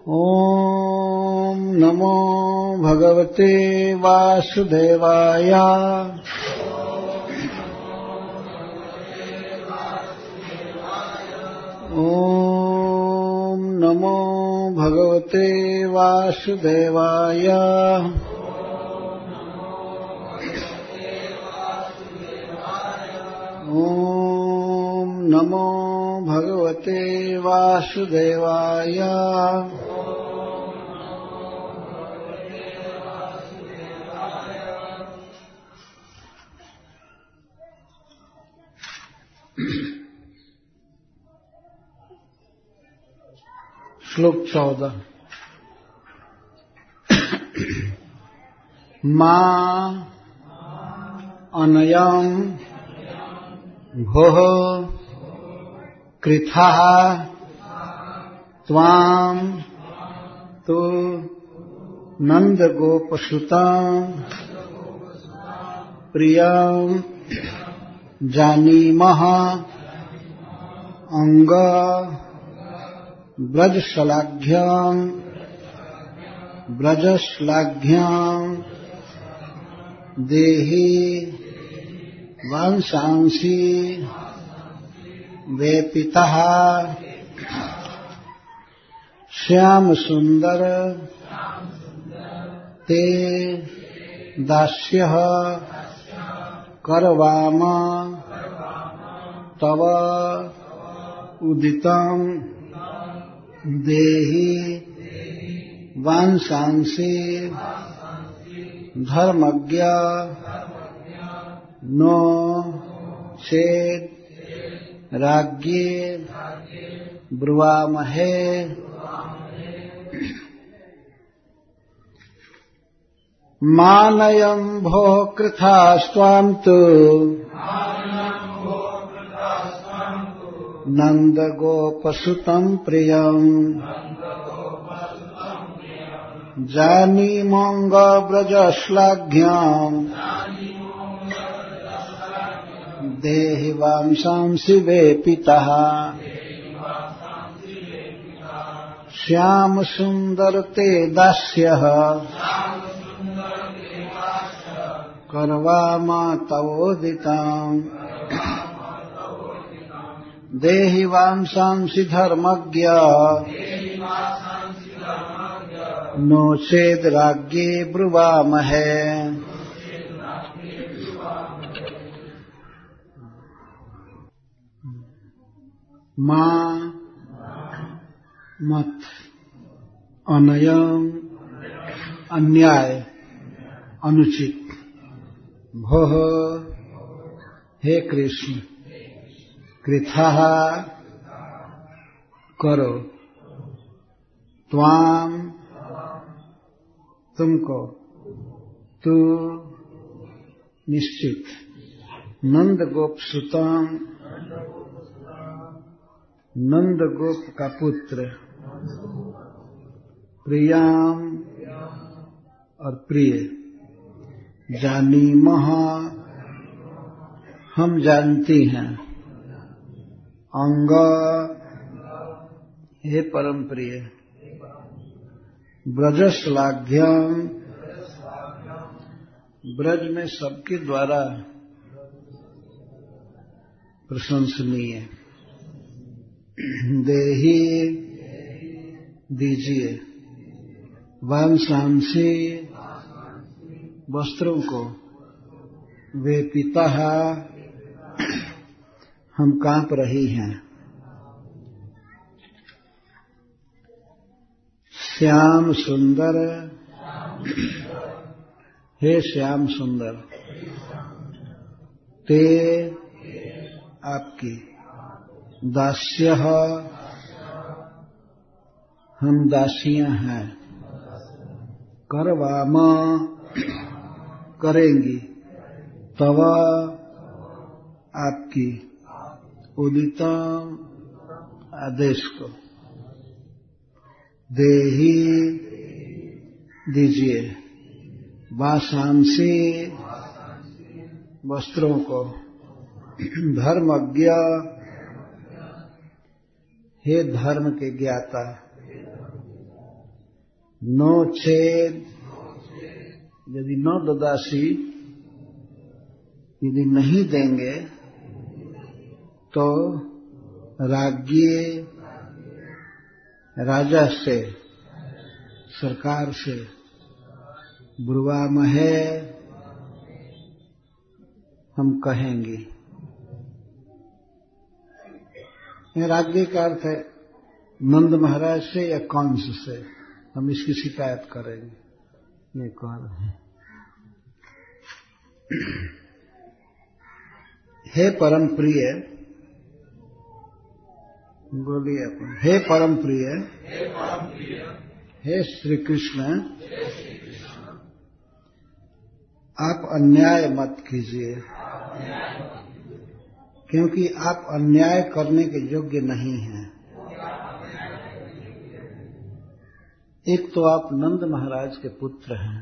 ॐ नमो भगवते वासुदेवाय। ॐ नमो भगवते वासुदेवाय। ॐ नमो भगवते वासुदेवाय। श्लोक 14। मां अनयम् भोः कृथः त्वाम् तु नन्दगोपसुताम् प्रियम् जानीमः अंग ब्रजश्लाघ्याम् देहि वंशांसि वेपितः श्याम सुंदर ते दास्यः करवाम तव उदितं देहि वांशांसि धर्मज्ञ नो चेद राज्ञे ब्रुवामहे। मानयं भो कृथास्त्वां तु नन्दगोपसुतं प्रियम् जानीमोऽङ्ग ब्रजश्लाघ्याम् देहि वांशांसि वेपितः श्याम सुंदर ते दास्यः करवाम तवोदिताम् देहि वांशांसि धर्मज्ञ नो चेद राज्ञे ब्रुवामहे। मां मत अनयम अन्याय अनुचित भोः हे कृष्ण कृथः करो त्वाम तुमको तू निश्चित नंद गोप सुतम नंद गोप का पुत्र प्रियाम और प्रिय जानीमः हम जानती हैं अंग हे परम प्रिय ब्रजश्लाघ्यम ब्रज में सबके द्वारा प्रशंसनीय देहि दीजिए वांशांसि वस्त्रों को वे पिता हम कांप रही हैं। श्याम सुंदर हे श्याम सुंदर ते आपकी दास्यः हम दासियां हैं करवाम करेंगी तव आपकी उदितम आदेश को देहि दीजिए वांशांसि वस्त्रों को धर्मज्ञ हे धर्म के ज्ञाता नो छेद, यदि न ददासी, यदि नहीं देंगे तो राज्य, राजा से, सरकार से, ब्रुवामहे, हम कहेंगे। राज्य का अर्थ है नंद महाराज से या कंस से हम इसकी शिकायत करेंगे, ये कह रहे हैं। हे परम प्रिय, बोलिए अपन, हे परम प्रिय, हे श्री कृष्ण, आप अन्याय मत कीजिए, क्योंकि आप अन्याय करने के योग्य नहीं हैं। एक तो आप नंद महाराज के पुत्र हैं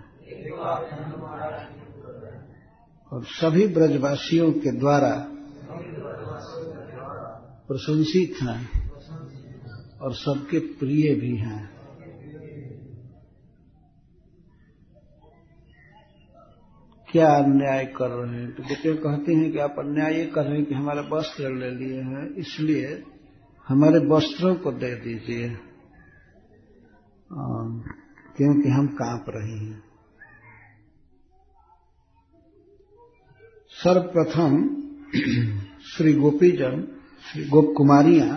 और सभी ब्रजवासियों के द्वारा प्रशंसित हैं और सबके प्रिय भी हैं। क्या अन्याय कर रहे हैं? तो बेटे कहते हैं कि आप अन्याय ये कर रहे हैं कि हमारे वस्त्र ले लिए हैं, इसलिए हमारे वस्त्रों को दे दीजिए, क्योंकि हम कांप रहे हैं। सर्वप्रथम श्री गोपीजन, श्री गोप कुमारियां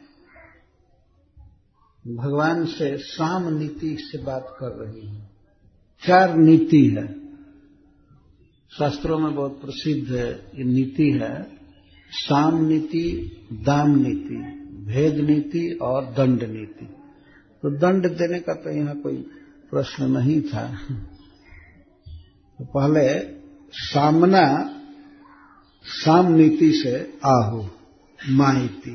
भगवान से साम नीति से बात कर रही हैं। 4 नीति है, शास्त्रों में बहुत प्रसिद्ध ये नीति है। साम नीति, दाम नीति, भेद नीति और दंड नीति। तो दंड देने का तो यहाँ कोई प्रश्न नहीं था। तो पहले सामना साम नीति से आहु माइती।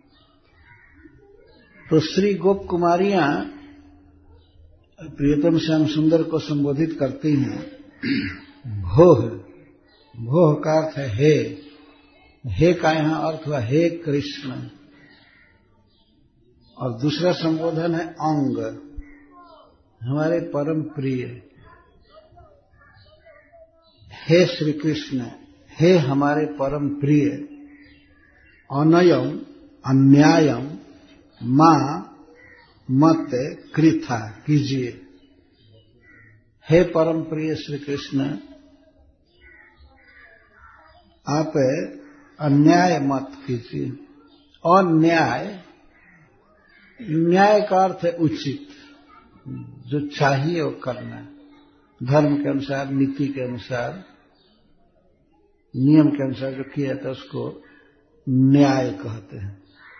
तो श्री गोप कुमारियां प्रियतम श्याम सुंदर को संबोधित करती हैं भोह। भोह का अर्थ है हे। हे का यहां अर्थ हुआ हे कृष्ण। और दूसरा संबोधन है अंग, हमारे परम प्रिय। हे श्री कृष्ण, हे हमारे परम प्रिय। अनयम अन्यायम मां मत कृथा कीजिए। हे परम प्रिय श्री कृष्ण, आप अन्याय मत कीजिए। अन्याय, न्याय का अर्थ है उचित, जो चाहिए वो करना, धर्म के अनुसार, नीति के अनुसार, नियम के अनुसार जो किया जाता है उसको न्याय कहते हैं।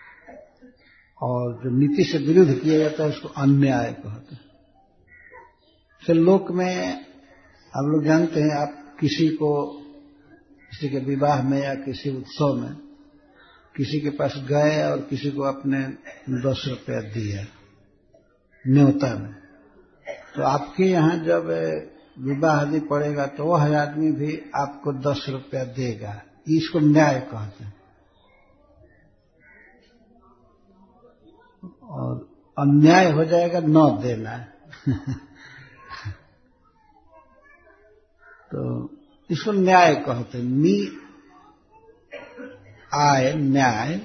और जो नीति से विरुद्ध किया जाता है उसको अन्याय कहते हैं। फिर लोक में आप लोग जानते हैं, आप किसी के विवाह में या किसी उत्सव में किसी के पास गए और किसी को आपने 10 रुपया दिया न्योता में, तो आपके यहाँ जब विवाह आदि पड़ेगा तो वह आदमी भी आपको 10 रुपया देगा। इसको न्याय कहते हैं। और अन्याय हो जाएगा न देना। तो इसको न्याय कहते हैं। नी आय, न्याय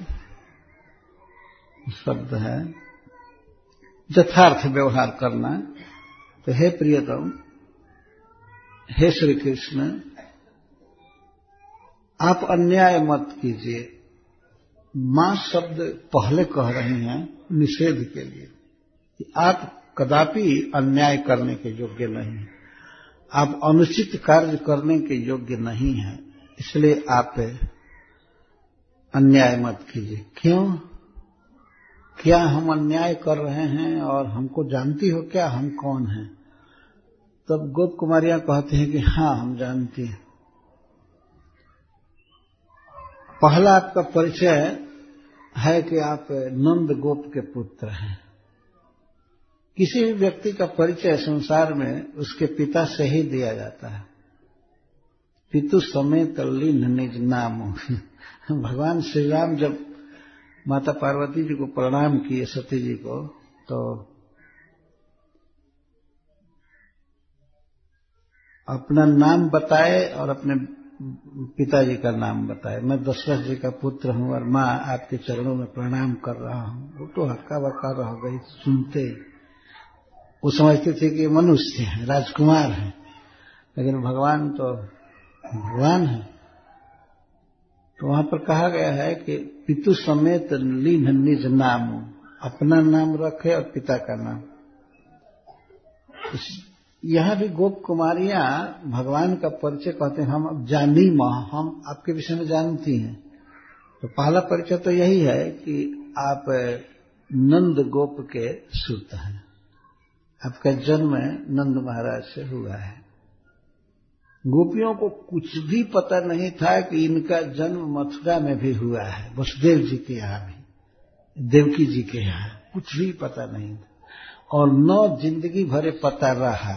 शब्द है, यथार्थ व्यवहार करना। तो हे प्रियतम, हे श्री कृष्ण, आप अन्याय मत कीजिए। मां शब्द पहले कह रहे हैं निषेध के लिए। आप कदापि अन्याय करने के योग्य नहीं हैं, आप अनुचित कार्य करने के योग्य नहीं हैं, इसलिए आप अन्याय मत कीजिए। क्यों? क्या हम अन्याय कर रहे हैं और हमको जानती हो क्या हम कौन हैं? तब गोप कुमारियां कहते हैं कि हाँ, हम जानती हैं। पहला आपका परिचय है कि आप नंद गोप के पुत्र हैं। किसी भी व्यक्ति का परिचय संसार में उसके पिता से ही दिया जाता है। पितु समेत लीन निज नाम। भगवान श्री राम जब माता पार्वती जी को प्रणाम किए, सती जी को, तो अपना नाम बताए और अपने पिताजी का नाम बताए। मैं दशरथ जी का पुत्र हूं और माँ आपके चरणों में प्रणाम कर रहा हूं। वो तो हक्का बक्का रह गई सुनते ही। वो समझते थे कि मनुष्य है, राजकुमार है, लेकिन भगवान तो भगवान है। तो वहां पर कहा गया है कि पितु समेत लीन निज नाम, अपना नाम रखे और पिता का नाम। यहां भी गोप कुमारियां भगवान का परिचय कहते हैं, हम अब जानी मां, हम आपके विषय में जानती हैं। तो पहला परिचय तो यही है कि आप नंद गोप के सुत हैं, आपका जन्म नंद महाराज से हुआ है। गोपियों को कुछ भी पता नहीं था कि इनका जन्म मथुरा में भी हुआ है, वसुदेव जी के यहाँ भी, देवकी जी के यहाँ, कुछ भी पता नहीं था। और न जिंदगी भरे पता रहा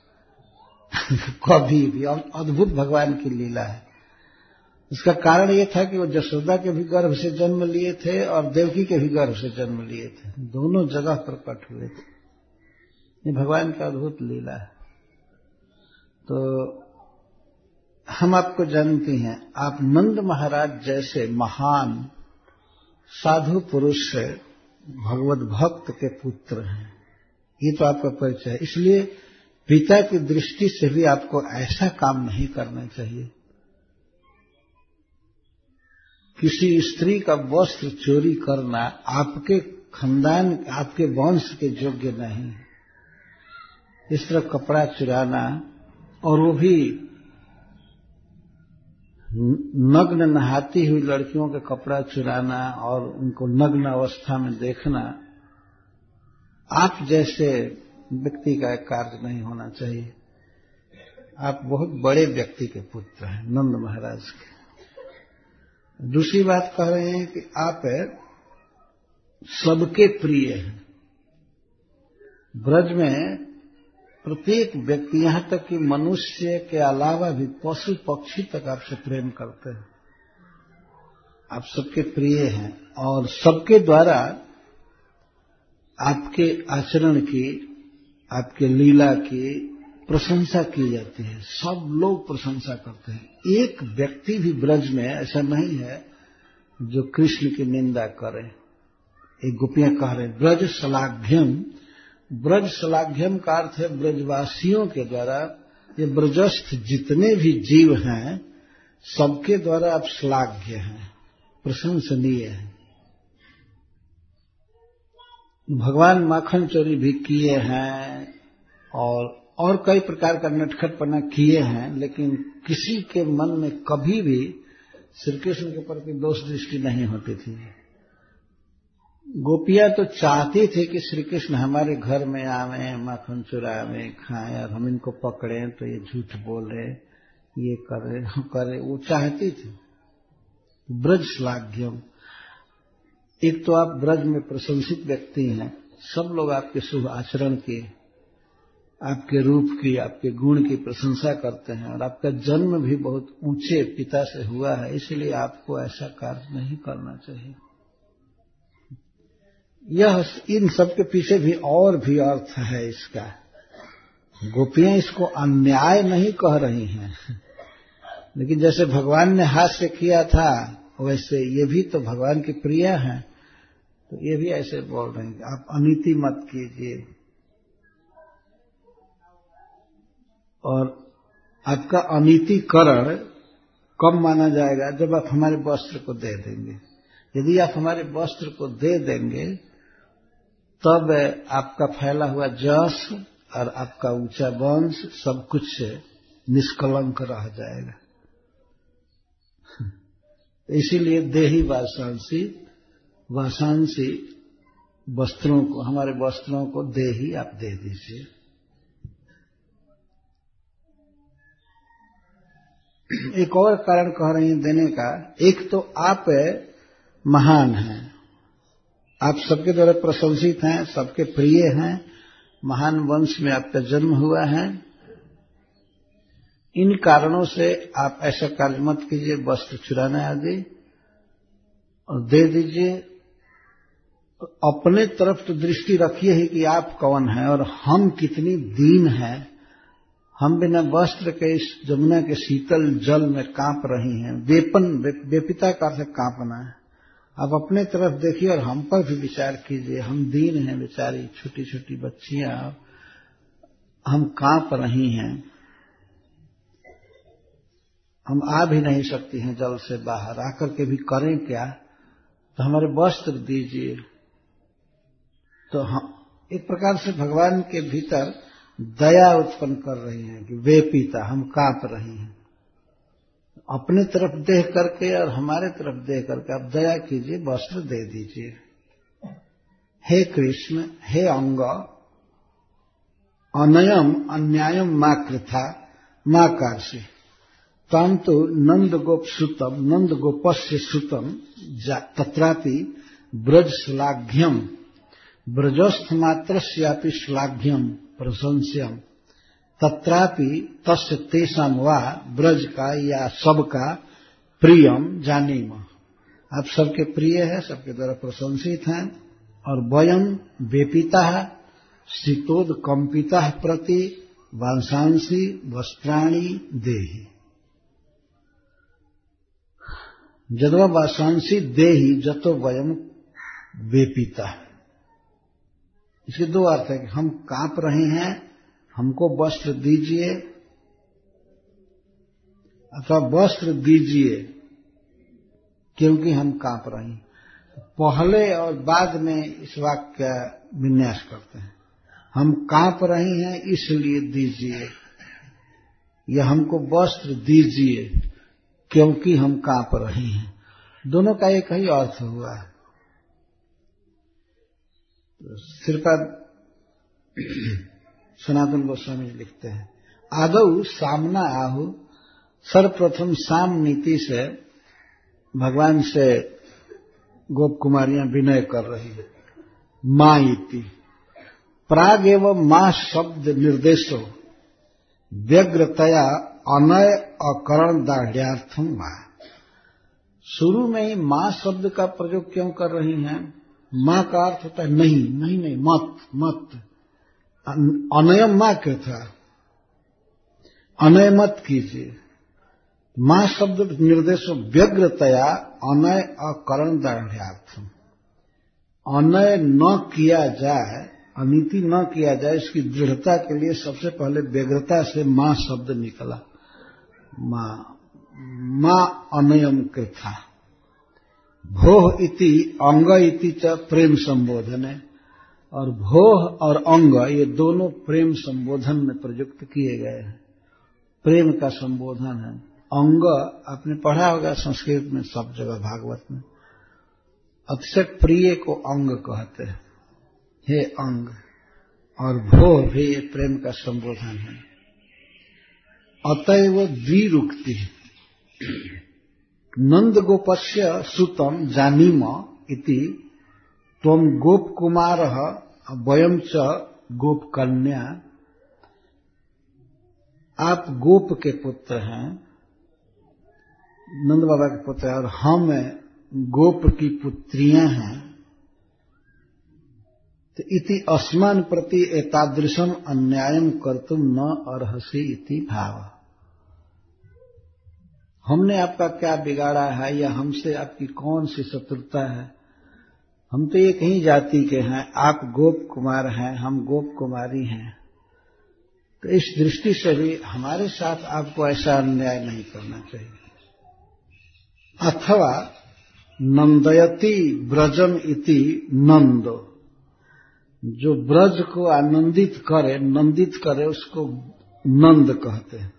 कभी भी। और अद्भुत भगवान की लीला है। इसका कारण ये था कि वो जसोदा के भी गर्भ से जन्म लिए थे और देवकी के भी गर्भ से जन्म लिए थे, दोनों जगह प्रकट हुए थे। ये भगवान का अद्भुत लीला है। तो हम आपको जानती हैं, आप नंद महाराज जैसे महान साधु पुरुष से भगवत भक्त के पुत्र हैं, ये तो आपका परिचय है। इसलिए पिता की दृष्टि से भी आपको ऐसा काम नहीं करना चाहिए। किसी स्त्री का वस्त्र चोरी करना आपके खानदान, आपके वंश के योग्य नहीं। इस तरह कपड़ा चुराना, और वो भी नग्न नहाती हुई लड़कियों के कपड़ा चुराना और उनको नग्न अवस्था में देखना, आप जैसे व्यक्ति का कार्य नहीं होना चाहिए। आप बहुत बड़े व्यक्ति के पुत्र हैं, नंद महाराज के। दूसरी बात कह रहे हैं कि आप सबके प्रिय हैं। ब्रज में प्रत्येक व्यक्ति, यहां तक कि मनुष्य के अलावा भी पशु पक्षी तक आपसे प्रेम करते हैं। आप सबके प्रिय हैं और सबके द्वारा आपके आचरण की, आपके लीला की प्रशंसा की जाती है। सब लोग प्रशंसा करते हैं। एक व्यक्ति भी ब्रज में ऐसा नहीं है जो कृष्ण की निंदा करे। एक गोपियां कह रहे ब्रज श्लाघ्यम, ब्रज श्लाघ्यम का अर्थ है ब्रजवासियों के द्वारा, ये ब्रजस्थ जितने भी जीव हैं सबके द्वारा आप श्लाघ्य हैं, प्रशंसनीय हैं। भगवान माखन चोरी भी किए हैं और कई प्रकार का नटखटपना किए हैं, लेकिन किसी के मन में कभी भी श्री कृष्ण के प्रति दोष दृष्टि नहीं होती थी। गोपियां तो चाहती थी कि श्री कृष्ण हमारे घर में आवे, माखन चुरावे, खाएं, और हम इनको पकड़ें तो ये झूठ बोले, ये करे, हम करे, वो चाहती थी। ब्रज श्लाघ्यम, एक तो आप ब्रज में प्रशंसित व्यक्ति हैं, सब लोग आपके शुभ आचरण की, आपके रूप की, आपके गुण की प्रशंसा करते हैं, और आपका जन्म भी बहुत ऊंचे पिता से हुआ है, इसलिए आपको ऐसा कार्य नहीं करना चाहिए। यह इन सब के पीछे भी और भी अर्थ है इसका। गोपियां इसको अन्याय नहीं कह रही हैं, लेकिन जैसे भगवान ने हास्य किया था वैसे ये भी तो भगवान की प्रिय हैं, तो ये भी ऐसे बोल रहे हैं कि आप अनीति मत कीजिए। और आपका अनीतिकरण कब माना जाएगा? जब आप हमारे वस्त्र को दे देंगे। यदि आप हमारे वस्त्र को दे देंगे तब आपका फैला हुआ जस और आपका ऊंचा वंश सब कुछ निष्कलंक रह जाएगा। इसीलिए देही वासांसी, वासांसी वस्त्रों को, हमारे वस्त्रों को देही आप दे दीजिए। एक और कारण कह रहे हैं देने का। एक तो आप महान हैं, आप सबके द्वारा प्रशंसित हैं, सबके प्रिय हैं, महान वंश में आपका जन्म हुआ है। इन कारणों से आप ऐसा कार्य मत कीजिए, वस्त्र चुराना आदि, और दे दीजिए। अपने तरफ तो दृष्टि रखिए ही कि आप कौन हैं और हम कितनी दीन हैं, हम बिना वस्त्र के इस जमुना के शीतल जल में कांप रही हैं। बेपिता का अर्थ कांपना है। आप अपने तरफ देखिए और हम पर भी विचार कीजिए। हम दीन हैं बेचारी, छोटी छोटी बच्चियां, हम कांप रही हैं। हम आ भी नहीं सकती हैं जल से बाहर, आकर के भी करें क्या? तो हमारे वस्त्र दीजिए। तो हम एक प्रकार से भगवान के भीतर दया उत्पन्न कर रही हैं कि वे पिता, हम कांप रही हैं। अपने तरफ देख करके और हमारे तरफ देख करके आप दया कीजिए, वस्त्र दे दीजिए। हे कृष्ण, हे अंग, अनयम अन्यायम मा कृथा मा कार्षि तम तो नंद गोप सुतम, नंद गोपस्य सुतम तत्रापि ब्रज श्लाघ्यम ब्रजस्थ मात्रस्यापि श्लाघ्यम प्रशंस्यम तत्रापि तस्य तेषाम वा ब्रज का या सबका प्रियम जानीम। आप सबके प्रिय है, सबके द्वारा प्रशंसित हैं। और वयम वेपिता शीतोद कंपिता प्रति वांसांसी वस्त्राणी देहि जदवा वांसांसी देहि जतो वयम वेपिता। इसके दो अर्थ है कि हम कांप रहे हैं, हमको वस्त्र दीजिए, अथवा वस्त्र दीजिए क्योंकि हम कांप रहे हैं। पहले और बाद में इस वाक्य का विन्यास करते हैं। हम कांप रहे हैं इसलिए दीजिए, या हमको वस्त्र दीजिए क्योंकि हम कांप रहे हैं। दोनों का एक ही अर्थ हुआ है। श्रीपाद सनातन गोस्वामी लिखते हैं, आदौ सामना आहु, सर्वप्रथम साम नीति से भगवान से गोप कुमारियां विनय कर रही है। मां इति प्राग एवं मां शब्द निर्देशो व्यग्रतया अनय अकरण दाढ़्यार्थम वा। शुरू में ही मां शब्द का प्रयोग क्यों कर रही हैं? मां का अर्थ होता है नहीं, नहीं, नहीं, मत, मत। अनयम मां क्या था? अनय मत कीजिए। मां शब्द निर्देशो व्यग्रतया अनय अकरण दाढ़्यार्थम। अनय न किया जाए, अनीति न किया जाए, इसकी दृढ़ता के लिए सबसे पहले व्यग्रता से मां शब्द निकला। मां अनयम कृथा। भोह इति अंग इति च प्रेम संबोधन है। और भोह और अंग ये दोनों प्रेम संबोधन में प्रयुक्त किए गए हैं। प्रेम का संबोधन है। अंग आपने पढ़ा होगा संस्कृत में सब जगह, भागवत में अतिशय प्रिय को अंग कहते हैं, हे अंग। और भोह भी ये प्रेम का संबोधन है। अतएव द्विरुक्ति नंद गोपस्य सुतम जानीम इति त्वम गोप कुमार वयम च गोप कन्या। आप गोप के पुत्र हैं, नंद बाबा के पुत्र हैं, और हम गोप की पुत्रियां हैं। तो इति अस्मान प्रति एतादृशम अन्यायम कर्तुम न अर्हसि इति भाव। हमने आपका क्या बिगाड़ा है, या हमसे आपकी कौन सी शत्रुता है? हम तो एक ही जाति के हैं, आप गोप कुमार हैं, हम गोप कुमारी हैं। तो इस दृष्टि से भी हमारे साथ आपको ऐसा अन्याय नहीं करना चाहिए। अथवा नंदयति ब्रजम इति नंदो, जो ब्रज को आनंदित करे, नंदित करे, उसको नंद कहते हैं।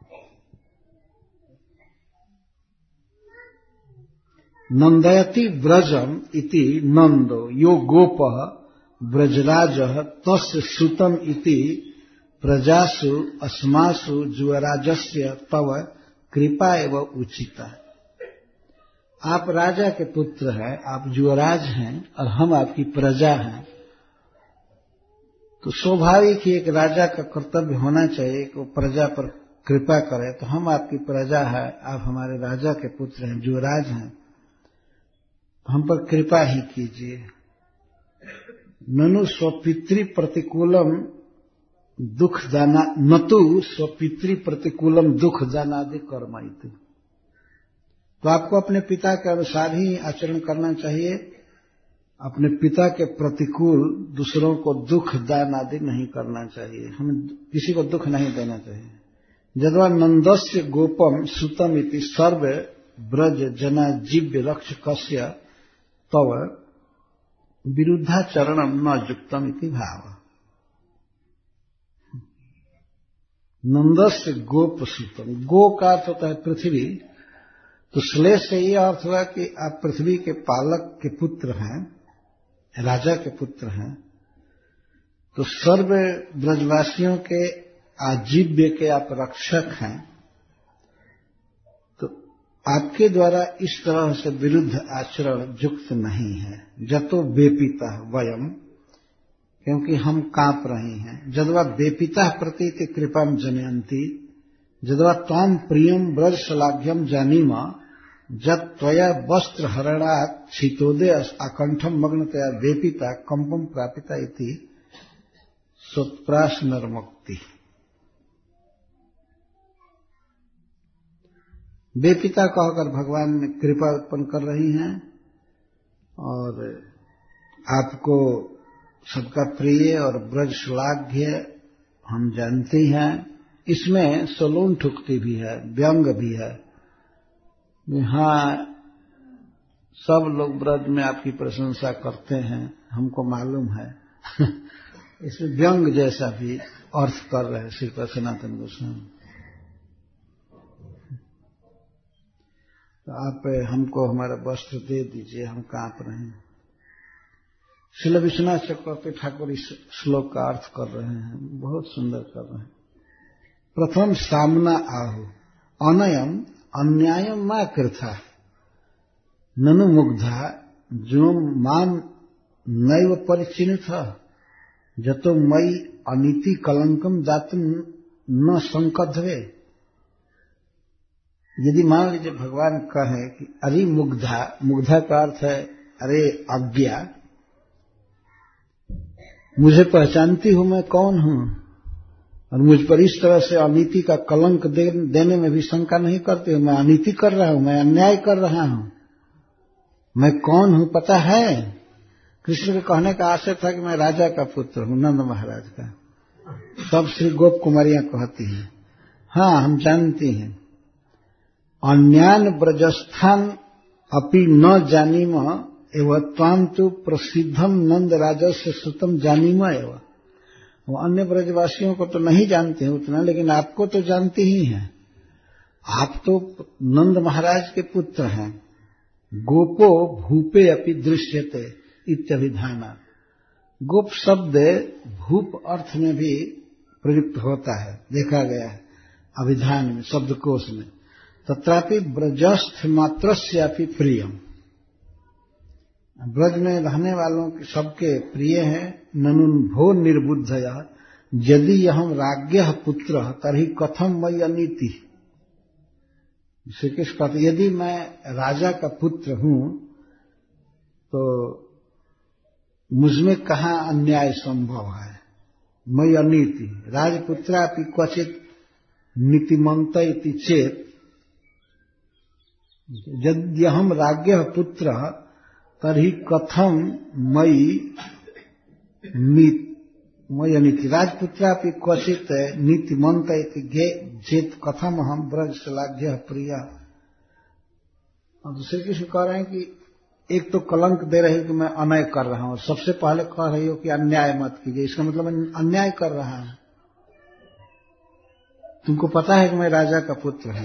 नंदयति ब्रजम इति नंदो यो गोपः ब्रजराजः तस्य सुतम इति प्रजासु अस्मासु जुवराजस्य तव कृपा एवं उचिता। आप राजा के पुत्र हैं, आप जुवराज हैं, और हम आपकी प्रजा हैं। तो स्वाभाविक ही एक राजा का कर्तव्य होना चाहिए कि वो प्रजा पर कृपा करे। तो हम आपकी प्रजा है, आप हमारे राजा के पुत्र हैं, जुवराज हैं, हम पर कृपा ही कीजिए। ननु स्वपितृ प्रतिकूलम दुख दाना नतु स्वपितृ प्रतिकूलम दुख दानादि कर्म इति। तो आपको अपने पिता के अनुसार ही आचरण करना चाहिए। अपने पिता के प्रतिकूल दूसरों को दुख दान आदि नहीं करना चाहिए। हमें किसी को दुख नहीं देना चाहिए। यद्वा नंदस्य गोपम सुतम इति सर्व ब्रज जना जीव्य रक्षकस्य तव विरुद्धाचरणम न युक्तम इति भाव। नंदस्य गोप सुतम, गो का अर्थ होता है पृथ्वी। तो श्लेष से यह अर्थ हुआ कि आप पृथ्वी के पालक के पुत्र हैं, राजा के पुत्र हैं। तो सर्व ब्रजवासियों के आजीव्य के आप रक्षक हैं। तो आपके द्वारा इस तरह से विरुद्ध आचरण युक्त नहीं है। जतो बेपिता वयम, क्योंकि हम कांप रहे हैं। जदवा बेपिता प्रतीति कृपाम जनयंती, जदवा त्वाम प्रियम ब्रज शलाघ्यम जानीमा, जब त्वया वस्त्र हरणात् शीतोदय आकंठम मग्नतया वेपिता कंपम प्रापिता इति स्वप्राश नरमुक्ति। बेपिता कहकर भगवान ने कृपा उत्पन्न कर रही हैं और आपको सबका प्रिय और ब्रज श्लाघ्य हम जानते हैं। इसमें सलोन ठुकती भी है, व्यंग भी है। हाँ, सब लोग ब्रज में आपकी प्रशंसा करते हैं, हमको मालूम है। इसमें व्यंग जैसा भी अर्थ कर रहे हैं श्री सनातन गोस्वामी। तो आप हमको हमारा वस्त्र दे दीजिए, हम कांप रहे हैं। श्रील विश्वनाथ चक्रवर्ती ठाकुर इस श्लोक का अर्थ कर रहे हैं, बहुत सुंदर कर रहे हैं। प्रथम सामना आहु अनयम अन्यायम मा कृथा ननु मुग्धा जो माम नैव परिचिन्नथ जतो मई अनीति कलंकम दातुम न संकधवे। यदि मान लीजिए भगवान कहे कि अरे मुग्धा, मुग्धा का अर्थ है अरे अज्ञा, मुझे पहचानती हूं मैं कौन हूं और मुझ पर इस तरह से अनीति का कलंक देने में भी शंका नहीं करते हो। मैं अनीति कर रहा हूं, मैं अन्याय कर रहा हूं, मैं कौन हूं पता है। कृष्ण के कहने का आशय था कि मैं राजा का पुत्र हूं, नंद महाराज का। सब श्री गोप कुमारियां कहती हैं हाँ हम जानती हैं। अन्यान ब्रजस्थान अपि न जानीम एवं त्वाम तु प्रसिद्धम नंद राजस्य सुतम जानीम एवं। वो अन्य ब्रजवासियों को तो नहीं जानते हैं उतना, लेकिन आपको तो जानती ही हैं। आप तो नंद महाराज के पुत्र हैं। गोपो भूपे अपि दृश्यते इत्यभिधाना। गोप शब्द भूप अर्थ में भी प्रयुक्त होता है, देखा गया है अभिधान में, शब्दकोश में। तत्रापि ब्रजस्थ मात्रस्यापि प्रियम, ब्रज में रहने वालों के सबके प्रिय हैं। ननुन भो निर्बुद्धया यदि अहम राज्ञः पुत्र तर्हि कथम मयि अनीति। श्री कृष्ण कहते यदि मैं राजा का पुत्र हूं तो मुझमें कहां अन्याय संभव है। मयि अनीति राजपुत्रापि क्वचित नीतिमंत इति चेत यदि अहम राज्ञः पुत्र तर्हि कथम मयि अनीति। राजपुत्रापि क्वचित नीतिमंत इति चेत कथम हम ब्रज श्लाघ्यः प्रिय। अब श्री कृष्ण कह रहे हैं कि एक तो कलंक दे रहे हो कि मैं अन्याय कर रहा हूं, और सबसे पहले कह रही हो कि अन्याय मत कीजिए। इसका मतलब मैं अन्याय कर रहा हूं। तुमको पता है कि मैं राजा का पुत्र हूं,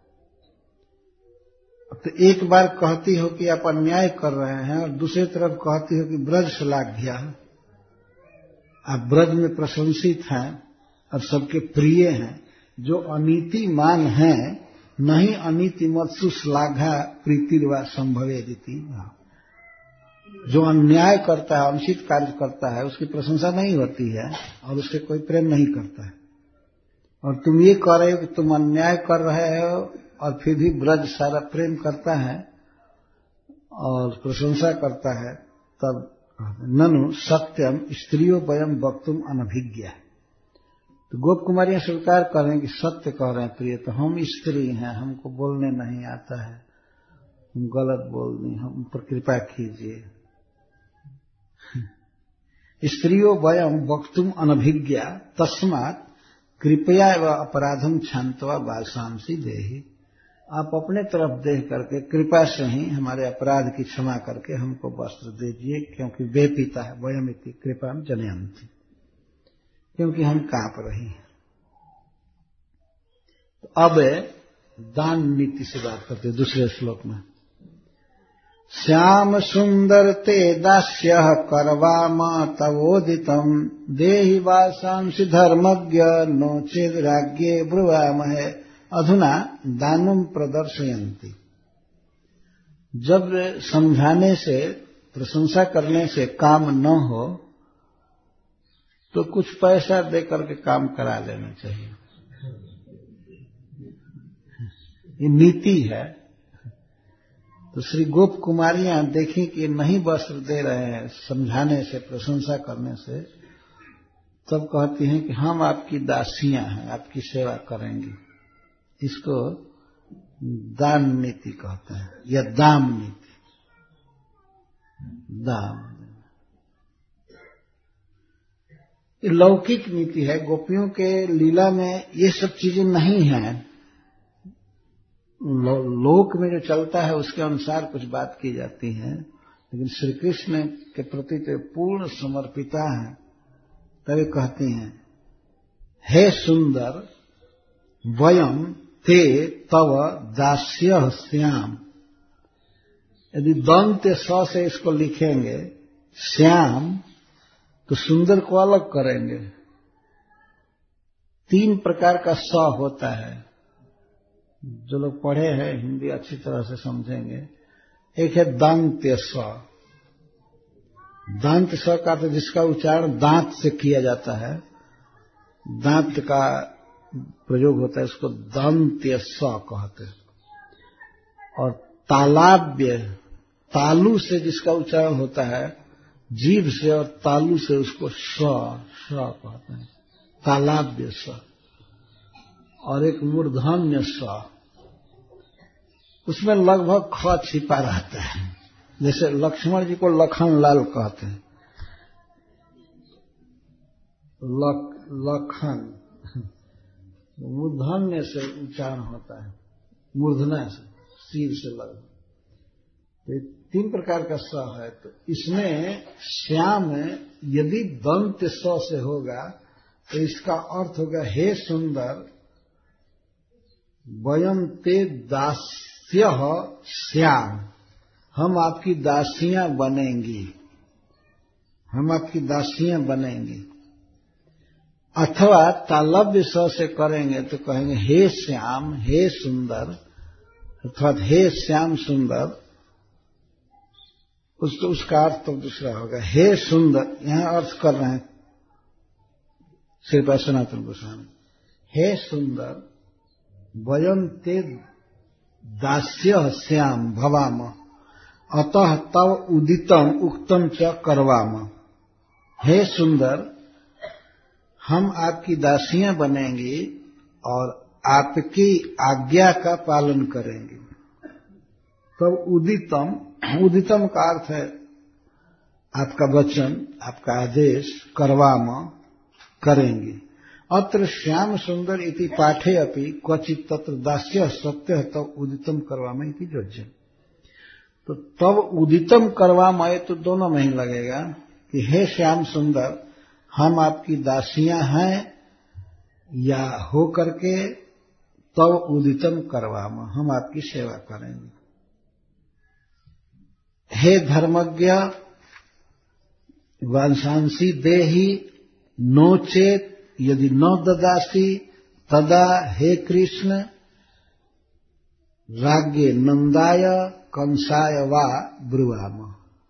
तो एक बार कहती हो कि आप अन्याय कर रहे हैं और दूसरी तरफ कहती हो कि ब्रज श्लाघ्य, आप ब्रज में प्रशंसित हैं और सबके प्रिय हैं। जो अनीतिमान हैं नहीं अनीति मत्सु श्लाघा प्रीतिर्वा संभवे दिति। जो अन्याय करता है, अनुचित कार्य करता है, उसकी प्रशंसा नहीं होती है और उससे कोई प्रेम नहीं करता है। और तुम ये कह रहे हो कि तुम अन्याय कर रहे हो और फिर भी ब्रज सारा प्रेम करता है और प्रशंसा करता है। तब ननु सत्यम स्त्रियों वयम वक्तुम अनभिज्ञ। तो गोप कुमारियां स्वीकार कर रहे हैं कि सत्य कह रहे हैं प्रिय, तो हम स्त्री हैं, हमको बोलने नहीं आता है, हम गलत बोल दी, हम पर कृपा कीजिए। स्त्रियो वयम वक्तुम अनभिज्ञा तस्मात् कृपया व अपराधम क्षांतवा वासांसी देहि। आप अपने तरफ देख करके कृपा से ही हमारे अपराध की क्षमा करके हमको वस्त्र दीजिए, क्योंकि वे पिता है वयमिति कृपा जनयंती, क्योंकि हम कांप रही हैं। तो अब दान नीति से बात करते दूसरे श्लोक में। श्याम सुंदर ते दास्य करवाम तवोदितम देहि वासांसि धर्मज्ञ नो चेद राज्ञे ब्रुवामहे अधुना दानुम प्रदर्शयन्ति। जब समझाने से प्रशंसा करने से काम न हो तो कुछ पैसा देकर के काम करा लेना चाहिए, ये नीति है। तो श्री गोप कुमारियां देखी कि नहीं वस्त्र दे रहे हैं समझाने से प्रशंसा करने से, तब कहती हैं कि हम आपकी दासियां हैं, आपकी सेवा करेंगी। इसको दान नीति कहते हैं या दाम नीति। दाम ये लौकिक नीति है, गोपियों के लीला में ये सब चीजें नहीं हैं। लोक में जो चलता है उसके अनुसार कुछ बात की जाती है, लेकिन श्री कृष्ण के प्रति तो पूर्ण समर्पिता है। तभी कहती हैं हे सुंदर वयम ते तव दास्य श्याम। यदि दंत स से इसको लिखेंगे श्याम तो सुंदर को अलग करेंगे। 3 प्रकार का स होता है, जो लोग पढ़े हैं हिंदी अच्छी तरह से समझेंगे। एक है दांत्य स। दांत स का तो जिसका उच्चारण दांत से किया जाता है, दांत का प्रयोग होता है, उसको दांत्य स कहते हैं। और तालाब्य, तालु से जिसका उच्चारण होता है, जीभ से और तालु से, उसको स कहते हैं, तालाब्य स। और एक मूर्धन्य स, उसमें लगभग ख छिपा रहता है। जैसे लक्ष्मण जी को लखन लाल कहते हैं, लखन मूर्धन्य से उच्चारण होता है, मूर्धना से, सिर से लगभग। तो 3 प्रकार का स है। तो इसमें श्याम यदि दंत स से होगा तो इसका अर्थ होगा हे सुंदर वयम ते दास्य श्याम, हम आपकी दासियां बनेंगी, हम आपकी दासियां बनेंगी। अथवा तालव्य स से करेंगे तो कहेंगे हे श्याम हे सुंदर, अर्थात हे श्याम सुंदर। उसका अर्थ तो दूसरा होगा हे सुंदर। यहां अर्थ कर रहे हैं श्रीपा सनातन गोस्वामी, हे सुंदर वयम ते दास्य श्याम भवाम अतः तव उदितम उक्तम च करवाम। हे सुंदर हम आपकी दासियां बनेंगी और आपकी आज्ञा का पालन करेंगे। तब उदितम, उदितम का अर्थ है आपका वचन, आपका आदेश, करवाम करेंगे। अत्र श्याम सुंदर इति पाठे अपि क्वचित तत्र दास्य सत्य तब उदितम करवाम इति योज्य। तो तब उदितम करवाम तो दोनों में ही लगेगा कि हे श्याम सुंदर हम आपकी दासियां हैं, या हो करके तब उदितम करवाम हम आपकी सेवा करेंगे। हे धर्मज्ञ वांसांसी देहि नोचेत यदि न ददासी तदा हे कृष्ण राज्ञे नंदाय कंसाय वा ब्रुवाम।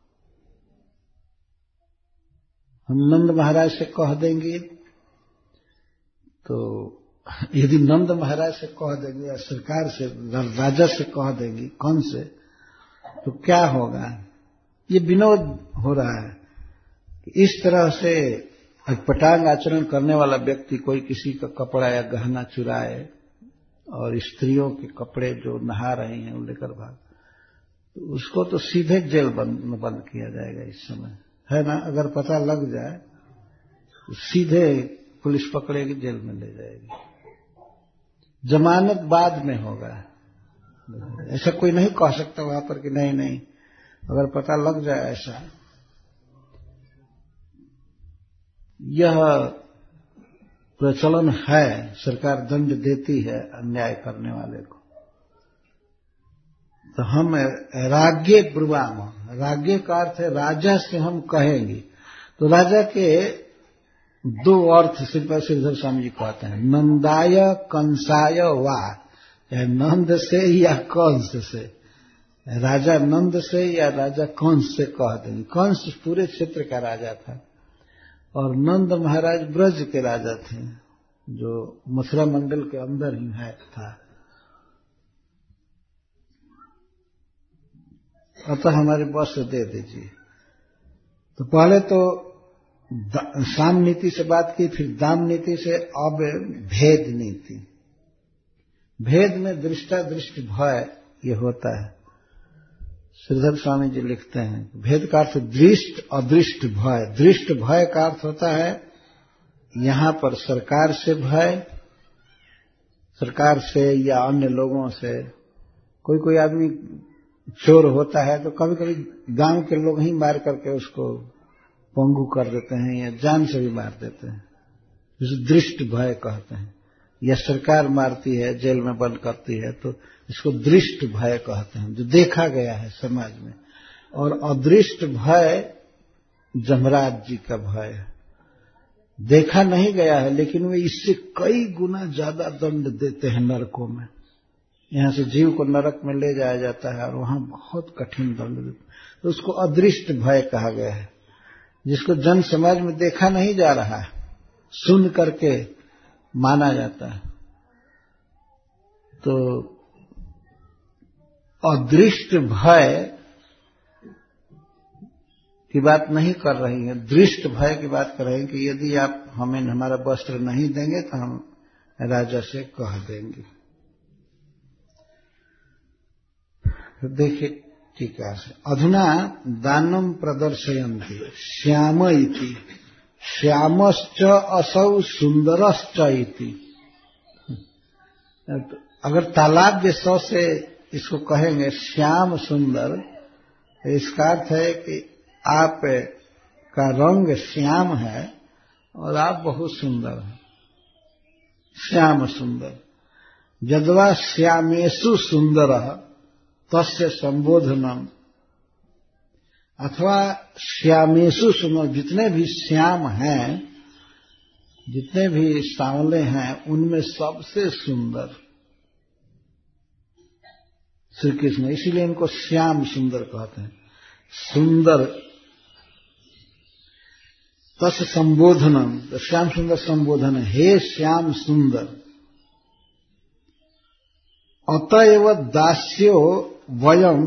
हम नंद महाराज से कह देंगे, तो यदि नंद महाराज से कह देंगे या सरकार से, राजा से कह देंगे, कौन से, तो क्या होगा? ये विनोद हो रहा है कि इस तरह से अटपटांग आचरण करने वाला व्यक्ति कोई किसी का कपड़ा या गहना चुराए और स्त्रियों के कपड़े जो नहा रही हैं वो लेकर भाग, तो उसको तो सीधे जेल बंद किया जाएगा इस समय, है ना। अगर पता लग जाए तो सीधे पुलिस पकड़ेगी, जेल में ले जाएगी। जमानत बाद में होगा, ऐसा कोई नहीं कह सकता वहां पर कि नहीं नहीं, अगर पता लग जाए ऐसा। यह प्रचलन है, सरकार दंड देती है अन्याय करने वाले को। तो हम राज्ञे ब्रुवाम, राज्ञे का अर्थ है राजा से हम कहेंगे। तो राजा के दो अर्थ श्रीधर स्वामी जी कहते हैं, नंदाय कंसाय वा, या नंद से या कंस से। राजा नंद से या राजा कंस से कह देंगे। कंस पूरे क्षेत्र का राजा था और नंद महाराज ब्रज के राजा थे, जो मथुरा मंडल के अंदर ही है था। अतः हमारे वस्त्र दे दीजिए। तो पहले तो साम नीति से बात की, फिर दाम नीति से, अब भेद नीति। भेद में दृष्टादृष्ट भय ये होता है। श्रीधर स्वामी जी लिखते हैं भेद का अर्थ दृष्ट अदृष्ट भय। दृष्ट भय का अर्थ होता है यहां पर सरकार से भय, सरकार से या अन्य लोगों से। कोई कोई आदमी चोर होता है तो कभी कभी गांव के लोग ही मार करके उसको पंगु कर देते हैं या जान से भी मार देते हैं, जिसे दृष्ट भय कहते हैं। या सरकार मारती है, जेल में बंद करती है, तो इसको दृष्ट भय कहते हैं, जो देखा गया है समाज में। और अदृष्ट भय जमराज जी का भय है, देखा नहीं गया है लेकिन वे इससे कई गुना ज्यादा दंड देते हैं नरकों में। यहां से जीव को नरक में ले जाया जाता है और वहां बहुत कठिन दंड देते हैं। तो उसको अदृष्ट भय कहा गया है, जिसको जन समाज में देखा नहीं जा रहा है, सुन करके माना जाता है। तो अदृष्ट भय की बात नहीं कर रही है, दृष्ट भय की बात कर रहे हैं कि यदि आप हमें हमारा वस्त्र नहीं देंगे तो हम राजा से कह देंगे। तो देखिए टीका से, अधुना दानम प्रदर्शयन्ति श्याम इति, श्यामश्च असौ सुंदरश्च इति। अगर तालाब्य स से इसको कहेंगे श्याम सुंदर, तो इसका अर्थ है कि आप का रंग श्याम है और आप बहुत सुंदर हैं। श्याम सुंदर, यद्वा श्यामेषु सुंदरः तस्य संबोधनम, अथवा श्यामेषु सुंदर, जितने भी श्याम हैं, जितने भी सांवले हैं, उनमें सबसे सुंदर श्री कृष्ण, इसीलिए इनको श्याम सुंदर कहते हैं। सुंदर तस् संबोधनम, तो श्याम सुंदर संबोधन है, हे श्याम सुंदर। अतएव दास्यो वयम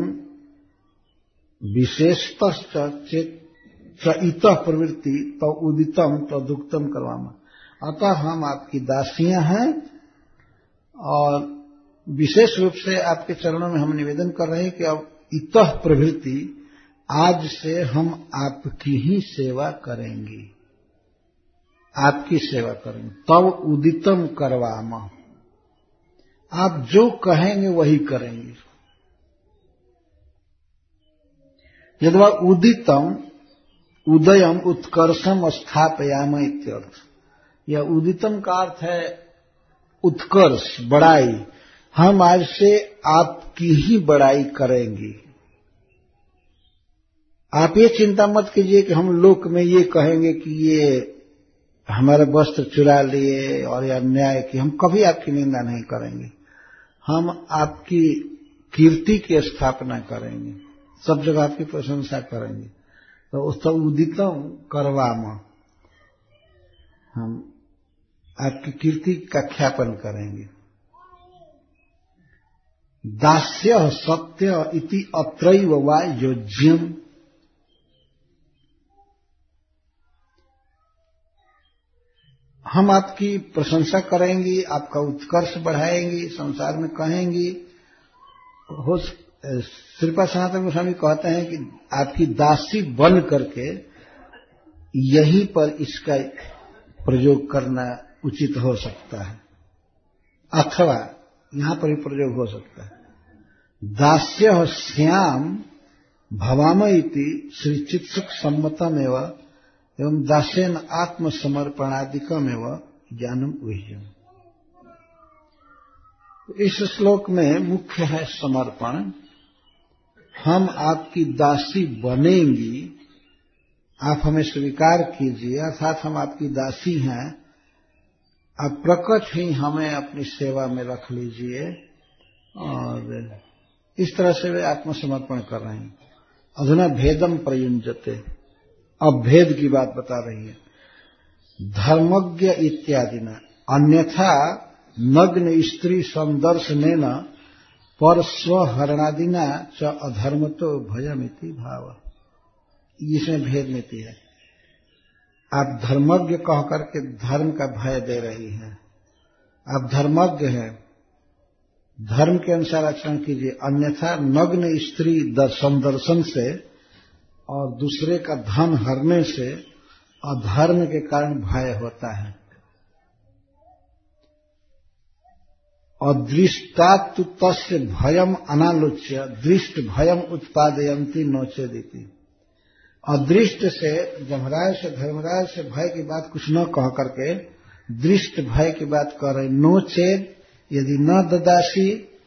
विशेषतश्च इतः प्रवृत्ति तो उदितम तो दुक्तम करवामा। अतः हम आपकी दासियां हैं और विशेष रूप से आपके चरणों में हम निवेदन कर रहे हैं कि अब इतः प्रवृत्ति, आज से हम आपकी ही सेवा करेंगी, आपकी सेवा करेंगे। तब उदितम करवामा, आप जो कहेंगे वही करेंगे। यद्वा उदितम उदयम उत्कर्षम स्थापयाम इत्यर्थ। यह उदितम का अर्थ है उत्कर्ष, बड़ाई। हम आज से आपकी ही बड़ाई करेंगे। आप ये चिंता मत कीजिए कि हम लोक में ये कहेंगे कि ये हमारे वस्त्र चुरा लिए और या अन्याय की, हम कभी आपकी निंदा नहीं करेंगे। हम आपकी कीर्ति की स्थापना करेंगे, सब जगह आपकी प्रशंसा करेंगे। तो उस उदितम करवाम, हम आपकी कीर्ति का ख्यापन करेंगे। दास्य सत्य इति अत्रैव वा योज्यम। हम आपकी प्रशंसा करेंगी, आपका उत्कर्ष बढ़ाएंगी, संसार में कहेंगी। श्रीपाद सनातन गोस्वामी कहते हैं कि आपकी दासी बन करके यहीं पर इसका प्रयोग करना उचित हो सकता है, अथवा यहां पर भी प्रयोग हो सकता है। दास्य श्याम भवाम इति श्री चित्सुक सम्मतम एवं दासेन आत्मसमर्पणादिकम एवं ज्ञानम उह्यम। इस श्लोक में मुख्य है समर्पण। हम आपकी दासी बनेंगी, आप हमें स्वीकार कीजिए, अर्थात हम आपकी दासी हैं, आप प्रकट ही हमें अपनी सेवा में रख लीजिए। और इस तरह से वे आत्मसमर्पण कर रहे हैं। अधुना भेदम प्रयुंजते, अब भेद की बात बता रही है। धर्मज्ञ इत्यादि न अन्यथा नग्न स्त्री संदर्शनेन पर स्वहरणादिना च अधर्मतो भयमिति भाव। इसमें भेद नीति है। आप धर्मज्ञ कह करके धर्म का भय दे रही हैं। आप धर्मज्ञ हैं, धर्म के अनुसार आचरण कीजिए, अन्यथा नग्न स्त्री संदर्शन से और दूसरे का धन हरने से अधर्म के कारण भय होता है। अदृष्टात्तु तस्य भयम अनालोच्य दृष्ट भयम उत्पादयन्ति नोचेदिति। अदृष्ट से जमराज से धर्मराज से भय की बात कुछ न कह करके दृष्ट भय की बात कर रहे। नोचेद यदि न ददासी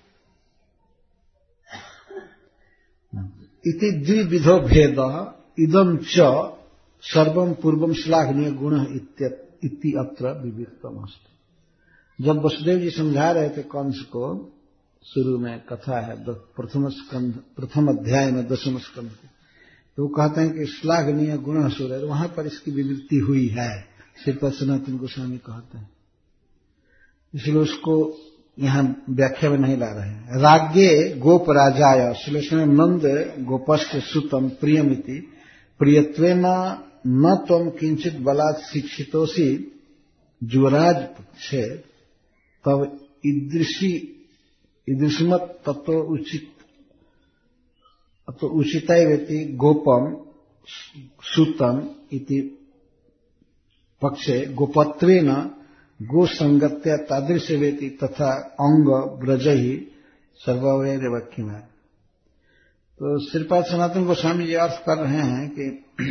इति द्विविधो भेद इदम च सर्वम पूर्वम श्लाघनीय गुण इति अत्र विविक्तमस्ति। जब वसुदेव जी समझा रहे थे कंस को, शुरू में कथा है प्रथम अध्याय में 10वें स्कंध के, तो वो कहते हैं कि श्लाघनीय गुण सूर्य, वहां पर इसकी विवृत्ति हुई है, श्रीपाद सनातन गोस्वामी कहते हैं, इसलिए उसको यहां व्याख्या में नहीं ला रहे हैं। राज्ञे गोप राजाय श्लेषण नंद गोपस्य सुतम प्रियमिति प्रियत्वेन न त्वं किंचित बलात् शिक्षितोसि जुवराज पक्षे तब ईदृशमत तत्व उचितैवेति गोपम सुतम इति पक्षे गोपत्वेन गोसंगत्या तादृशवेति तथा अंग ब्रजहि सर्ववैरवक्यमा। तो श्रीपाद सनातन गोस्वामी जी अर्थ कर रहे हैं कि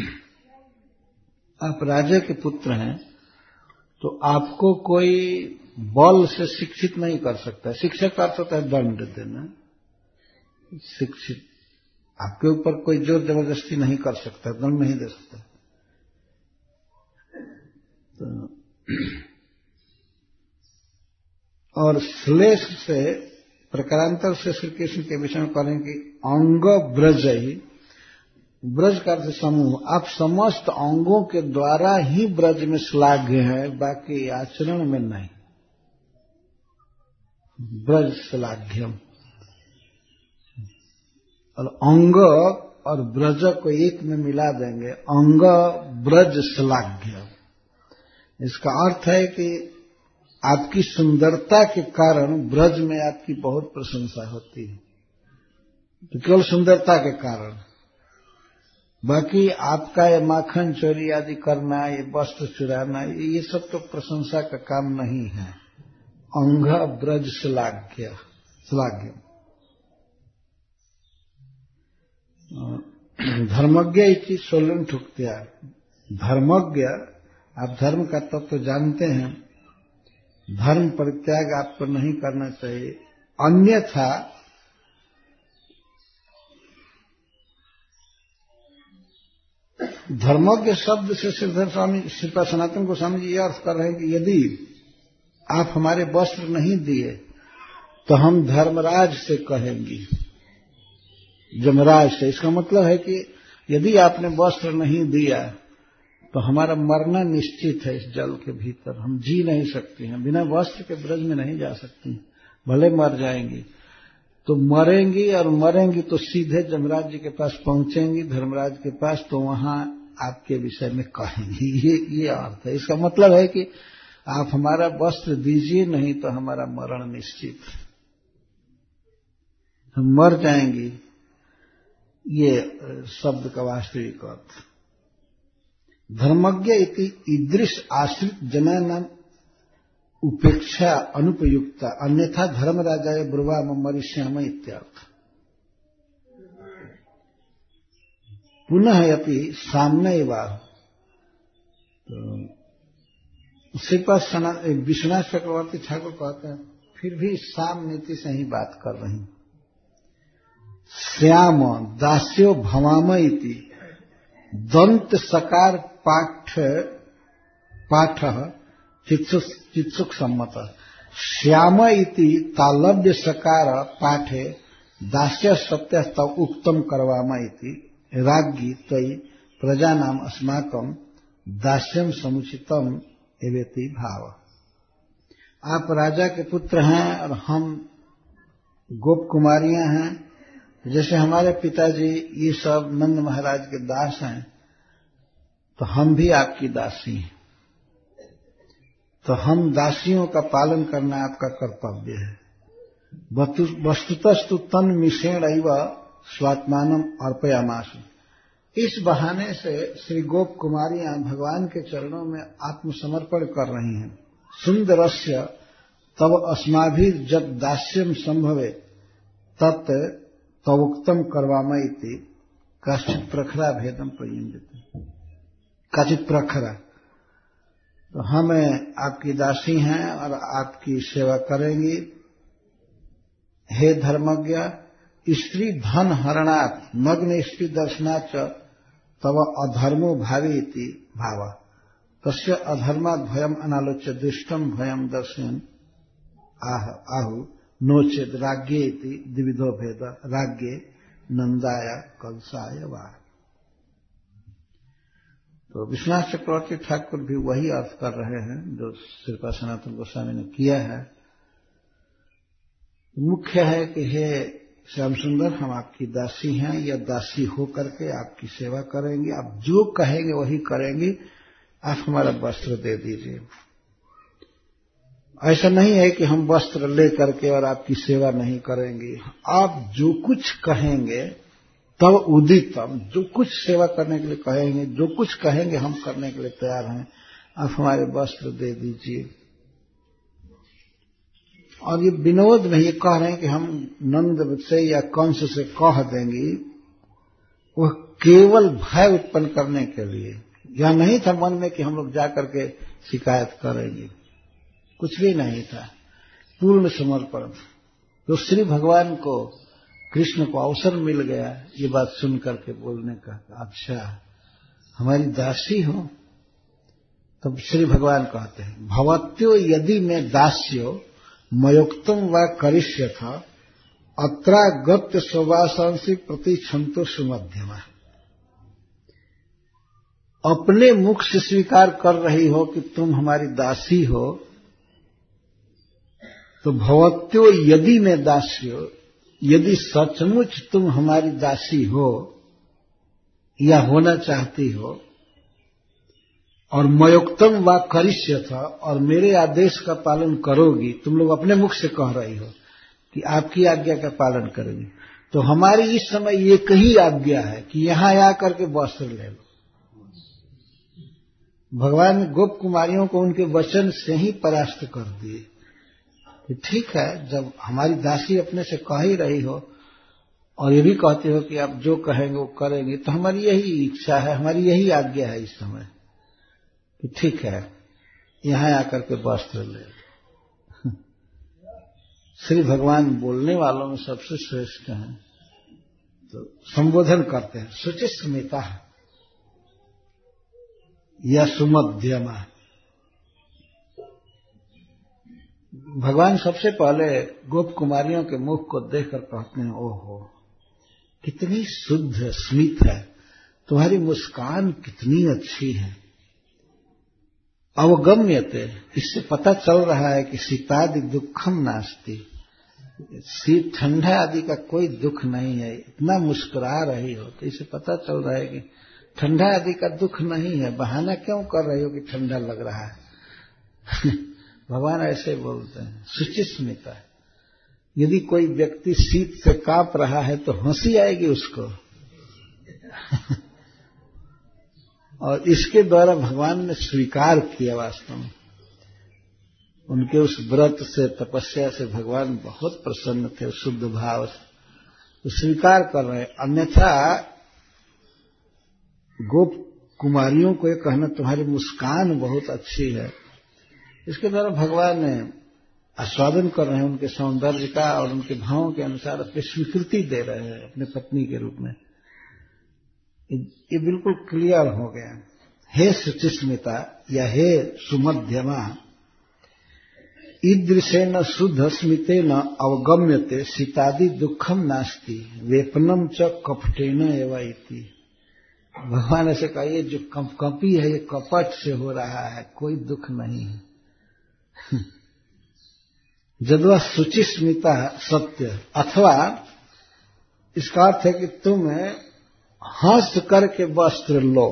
आप राजा के पुत्र हैं, तो आपको कोई बल से शिक्षित नहीं कर सकता। शिक्षा का अर्थ होता है दंड देना। शिक्षित आपके ऊपर कोई जोर जबरदस्ती नहीं कर सकता, दंड नहीं दे सकता। तो और श्लेष से प्रकारांतर से श्री कृष्ण के विषय में करें कि अंग ब्रज ही, ब्रज का अर्थ समूह, आप समस्त अंगों के द्वारा ही ब्रज में श्लाघ्य है, बाकी आचरण में नहीं। ब्रज श्लाघ्यम, और अंग और ब्रज को एक में मिला देंगे, अंग ब्रज श्लाघ्य। इसका अर्थ है कि आपकी सुंदरता के कारण ब्रज में आपकी बहुत प्रशंसा होती है, तो केवल सुंदरता के कारण। बाकी आपका ये माखन चोरी आदि करना, ये वस्त्र चुराना, ये सब तो प्रशंसा का काम नहीं है। अंग ब्रज श्लाघ्य। धर्मज्ञ इति सोलन ठुक्त्या, धर्मज्ञ, आप धर्म का तत्व जानते हैं, धर्म परित्याग आपको नहीं करना चाहिए। अन्यथा धर्मज्ञ शब्द से श्रीधर स्वामी श्रीपाद सनातन गोस्वामी जी यह अर्थ कर रहे हैं कि यदि आप हमारे वस्त्र नहीं दिए तो हम धर्मराज से कहेंगी, जमराज से। इसका मतलब है कि यदि आपने वस्त्र नहीं दिया तो हमारा मरना निश्चित है। इस जल के भीतर हम जी नहीं सकते हैं, बिना वस्त्र के ब्रज में नहीं जा सकती, भले मर जाएंगी। तो मरेंगी, और मरेंगी तो सीधे जमराज जी के पास पहुंचेंगी, धर्मराज के पास, तो वहां आपके विषय में कहेंगी। ये अर्थ है। इसका मतलब है कि आप हमारा वस्त्र दीजिए, नहीं तो हमारा मरण निश्चित है, हम मर जाएंगे। ये शब्द का वास्तविक अर्थ। धर्मज्ञ इति ईदृश आश्रित जनानाम उपेक्षा अनुपयुक्ता, अन्यथा धर्मराजाय ब्रुवाम मरिष्याम इत्यर्थ। पुनः अपि साम्यवाह, तो श्रीपाद विश्वनाथ चक्रवर्ती ठाकुर कहते हैं फिर भी साम नीति से ही बात कर रही। श्याम दास्यो भवाम इति दंत सकार पाठ चित्सुक सम्मत। श्याम इति तालव्य सकार पाठे दास्य सत्य उक्तम करवाम इति राज्ञी त्वयि प्रजानाम अस्माकं दास्यम समुचितम एवेति भाव। आप राजा के पुत्र हैं और हम गोप कुमारियां हैं। जैसे हमारे पिताजी ये सब नंद महाराज के दास हैं, तो हम भी आपकी दासी हैं। तो हम दासियों का पालन करना आपका कर्तव्य है। वस्तुतस्तु तन मिषेण एव स्वात्मानम अर्पयामासु। इस बहाने से श्री गोप कुमारियां भगवान के चरणों में आत्मसमर्पण कर रही हैं। सुंदरस्य तव अस्माभिर् जब दास्यम संभवे तत् तवुक्तम करवामा इति काचित् प्रखरा भेदम प्रयुंजते। काचित् प्रखरा, तो हम आपकी दासी हैं और आपकी सेवा करेंगी। हे धर्मज्ञ, स्त्री धन हरणात् नग्न स्त्री दर्शनाच तव अधर्मो भावी इति भाव। तस्य अधर्मात् भयम अनालोच्य दुष्टम भयम दर्शन आहु नोचेद राज्ञे इति द्विविधो भेद राज्ञे नंदाय कलसाय वा। तो विश्वनाथ चक्रवर्ती ठाकुर भी वही अर्थ कर रहे हैं जो श्रीपाद सनातन गोस्वामी ने किया है। मुख्य है कि हे श्याम सुंदर, हम आपकी दासी हैं या दासी हो करके आपकी सेवा करेंगे। आप जो कहेंगे वही करेंगे। आप हमारा वस्त्र दे दीजिए। ऐसा नहीं है कि हम वस्त्र ले करके और आपकी सेवा नहीं करेंगे। आप जो कुछ कहेंगे तब उदितम, जो कुछ सेवा करने के लिए कहेंगे, जो कुछ कहेंगे हम करने के लिए तैयार हैं। आप हमारे वस्त्र दे दीजिए। और ये विनोद में ये कह रहे हैं कि हम नंद से या कंस से कह देंगे, वह केवल भय उत्पन्न करने के लिए। यह नहीं था मन में कि हम लोग जाकर के शिकायत करेंगे, कुछ भी नहीं था। पूर्ण समर्पण। तो श्री भगवान को, कृष्ण को अवसर मिल गया ये बात सुन करके बोलने का, अच्छा हमारी दासी हो। तब श्री भगवान कहते हैं भवत्यो यदि मैं दास्यो मयोक्तम व करिष्यथ अत्रागत्य स्ववासांसी प्रति क्षंतो सुमध्यमा। अपने मुख से स्वीकार कर रही हो कि तुम हमारी दासी हो, तो भवत्यो यदि मैं दास्यो, यदि सचमुच तुम हमारी दासी हो या होना चाहती हो, और मयोक्तम वा करिष्यथ, और मेरे आदेश का पालन करोगी। तुम लोग अपने मुख से कह रही हो कि आपकी आज्ञा का पालन करेंगे, तो हमारी इस समय एक ही आज्ञा है कि यहां आकर के वस्त्र ले लो। भगवान गोप कुमारियों को उनके वचन से ही परास्त कर दिए कि ठीक है, जब हमारी दासी अपने से कह ही रही हो और ये भी कहते हो कि आप जो कहेंगे वो करेंगे, तो हमारी यही इच्छा है, हमारी यही आज्ञा है इस समय कि ठीक है, यहां आकर के वस्त्र ले लो। श्री भगवान बोलने वालों में सबसे श्रेष्ठ हैं। तो संबोधन करते हैं शुचिस्मिता या सुमध्यमा। भगवान सबसे पहले गोप कुमारियों के मुख को देखकर कहते हैं, ओहो कितनी शुद्ध स्मित है, तुम्हारी मुस्कान कितनी अच्छी है। अवगम्यते, इससे पता चल रहा है कि शीतादि दुखम नास्ति, शीत ठंडा आदि का कोई दुख नहीं है। इतना मुस्कुरा रही हो तो इससे पता चल रहा है कि ठंडा आदि का दुख नहीं है। बहाना क्यों कर रही हो कि ठंडा लग रहा है? भगवान ऐसे बोलते हैं, शुचिस्मिता। यदि कोई व्यक्ति शीत से कांप रहा है तो हंसी आएगी उसको। और इसके द्वारा भगवान ने स्वीकार किया, वास्तव में उनके उस व्रत से, तपस्या से भगवान बहुत प्रसन्न थे, शुद्ध भाव से तो स्वीकार कर रहे हैं। अन्यथा गोप कुमारियों को ये कहना तुम्हारी मुस्कान बहुत अच्छी है, इसके द्वारा भगवान ने आस्वादन कर रहे हैं उनके सौंदर्य का और उनके भावों के अनुसार अपनी स्वीकृति दे रहे हैं अपने पत्नी के रूप में। ये बिल्कुल क्लियर हो गया। हे शुचिस्मिता या हे सुमध्यमा, ईदृशेन शुद्ध स्मितेन अवगम्यते शीतादि दुखम नास्ति वेपनम च कपटेन एव इति। भगवान ऐसे कहा, ये जो कंपी है ये कपट से हो रहा है, कोई दुख नहीं है। जद्वा शुचिस्मिता सत्य, अथवा इसका अर्थ है कि तुम हंस करके वस्त्र लो।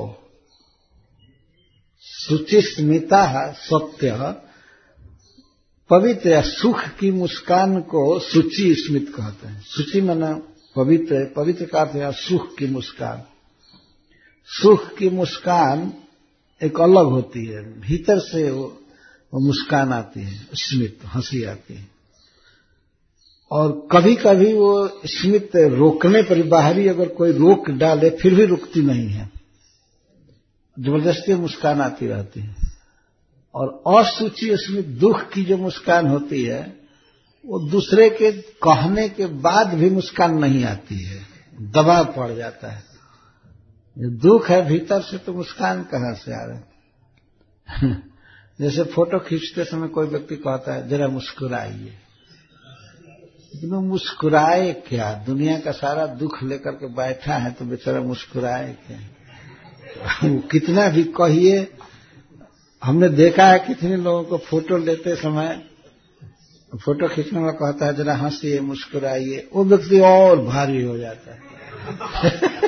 शुचिस्मिता सत्य, पवित्र या सुख की मुस्कान को शुचि स्मित कहते हैं। शुचि माना पवित्र, पवित्र का अर्थ है सुख की मुस्कान। सुख की मुस्कान एक अलग होती है, भीतर से वो मुस्कान आती है, स्मित, हंसी आती है। और कभी कभी वो स्मित रोकने पर, बाहरी अगर कोई रोक डाले फिर भी रुकती नहीं है, जबरदस्ती मुस्कान आती रहती है। और अशुचि स्मित, दुख की जो मुस्कान होती है वो दूसरे के कहने के बाद भी मुस्कान नहीं आती है, दबाव पड़ जाता है। दुख है भीतर से तो मुस्कान कहां से आ रहा है। जैसे फोटो खींचते समय कोई व्यक्ति कहता है जरा मुस्कुराइए, लेकिन वो मुस्कुराए क्या? दुनिया का सारा दुख लेकर के बैठा है तो बेचारा मुस्कुराए क्या? कितना भी कहिए, हमने देखा है कितने लोगों को फोटो लेते समय, फोटो खींचने वाला कहता है जरा हंसिए, मुस्कुराइए, वो व्यक्ति और भारी हो जाता है।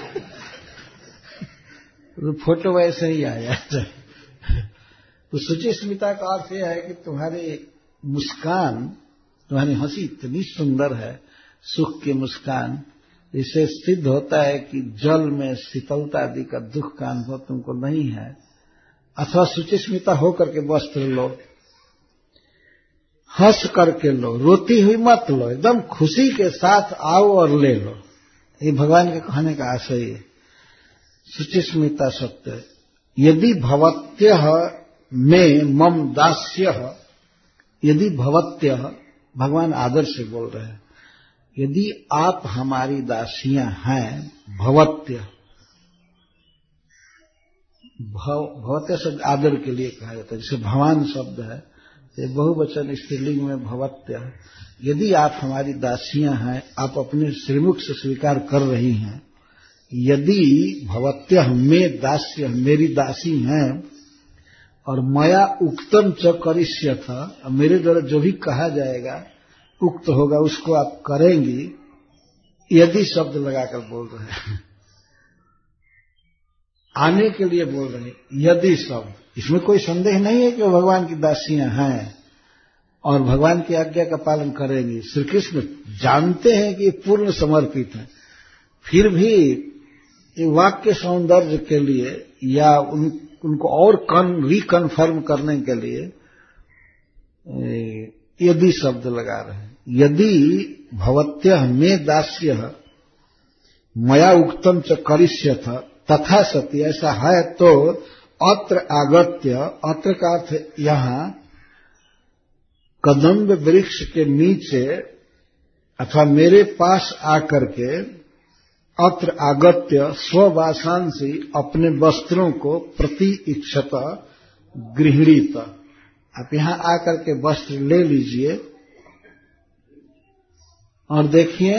तो फोटो वैसे ही आ जाता है। तो शुचिस्मिता का अर्थ यह है कि तुम्हारी मुस्कान, तुम्हारी हंसी इतनी सुंदर है, सुख की मुस्कान, इससे सिद्ध होता है कि जल में शीतलता आदि का दुख का अनुभव तुमको नहीं है। अथवा शुचिस्मिता होकर के वस्त्र लो, हंस करके लो, रोती हुई मत लो, एकदम खुशी के साथ आओ और ले लो। ये भगवान के कहने का आशय है। शुचिस्मिता सत्य, यदि भवत्यः में मम दास्यः, यदि भवत्यः, भगवान आदर से बोल रहे हैं, यदि आप हमारी दासियां हैं, भवत्य, भवत्य शब्द आदर के लिए कहा जाता है, जैसे भवान शब्द है, ये बहुवचन स्त्रीलिंग में भवत्य। यदि आप हमारी दासियां हैं, आप अपने श्रीमुख से स्वीकार कर रही हैं, यदि भवत्य में दास्य, मेरी दासी हैं, और मया उक्तम च करिष्यथ, मेरे द्वारा जो भी कहा जाएगा, उक्त होगा, उसको आप करेंगी, यदि शब्द लगाकर बोल रहे हैं, आने के लिए बोल रहे हैं, यदि शब्द, इसमें कोई संदेह नहीं है कि वो भगवान की दासियां हैं और भगवान की आज्ञा का पालन करेंगी। श्री कृष्ण जानते हैं कि पूर्ण समर्पित है, फिर भी ये वाक्य सौंदर्य के लिए या उनको और रिकन्फर्म करने के लिए यदि शब्द लगा रहे हैं। यदि भवत्यः में दास्य मया उक्तम च करिष्यथ तथा सती, ऐसा है तो अत्र आगत्य, अत्र का अर्थ यहां कदम्ब वृक्ष के नीचे अथवा मेरे पास आकर के, अत्र आगत्य स्ववासांसी, अपने वस्त्रों को प्रति इच्छत गृहणीत, आप यहां आकर के वस्त्र ले लीजिए। और देखिए,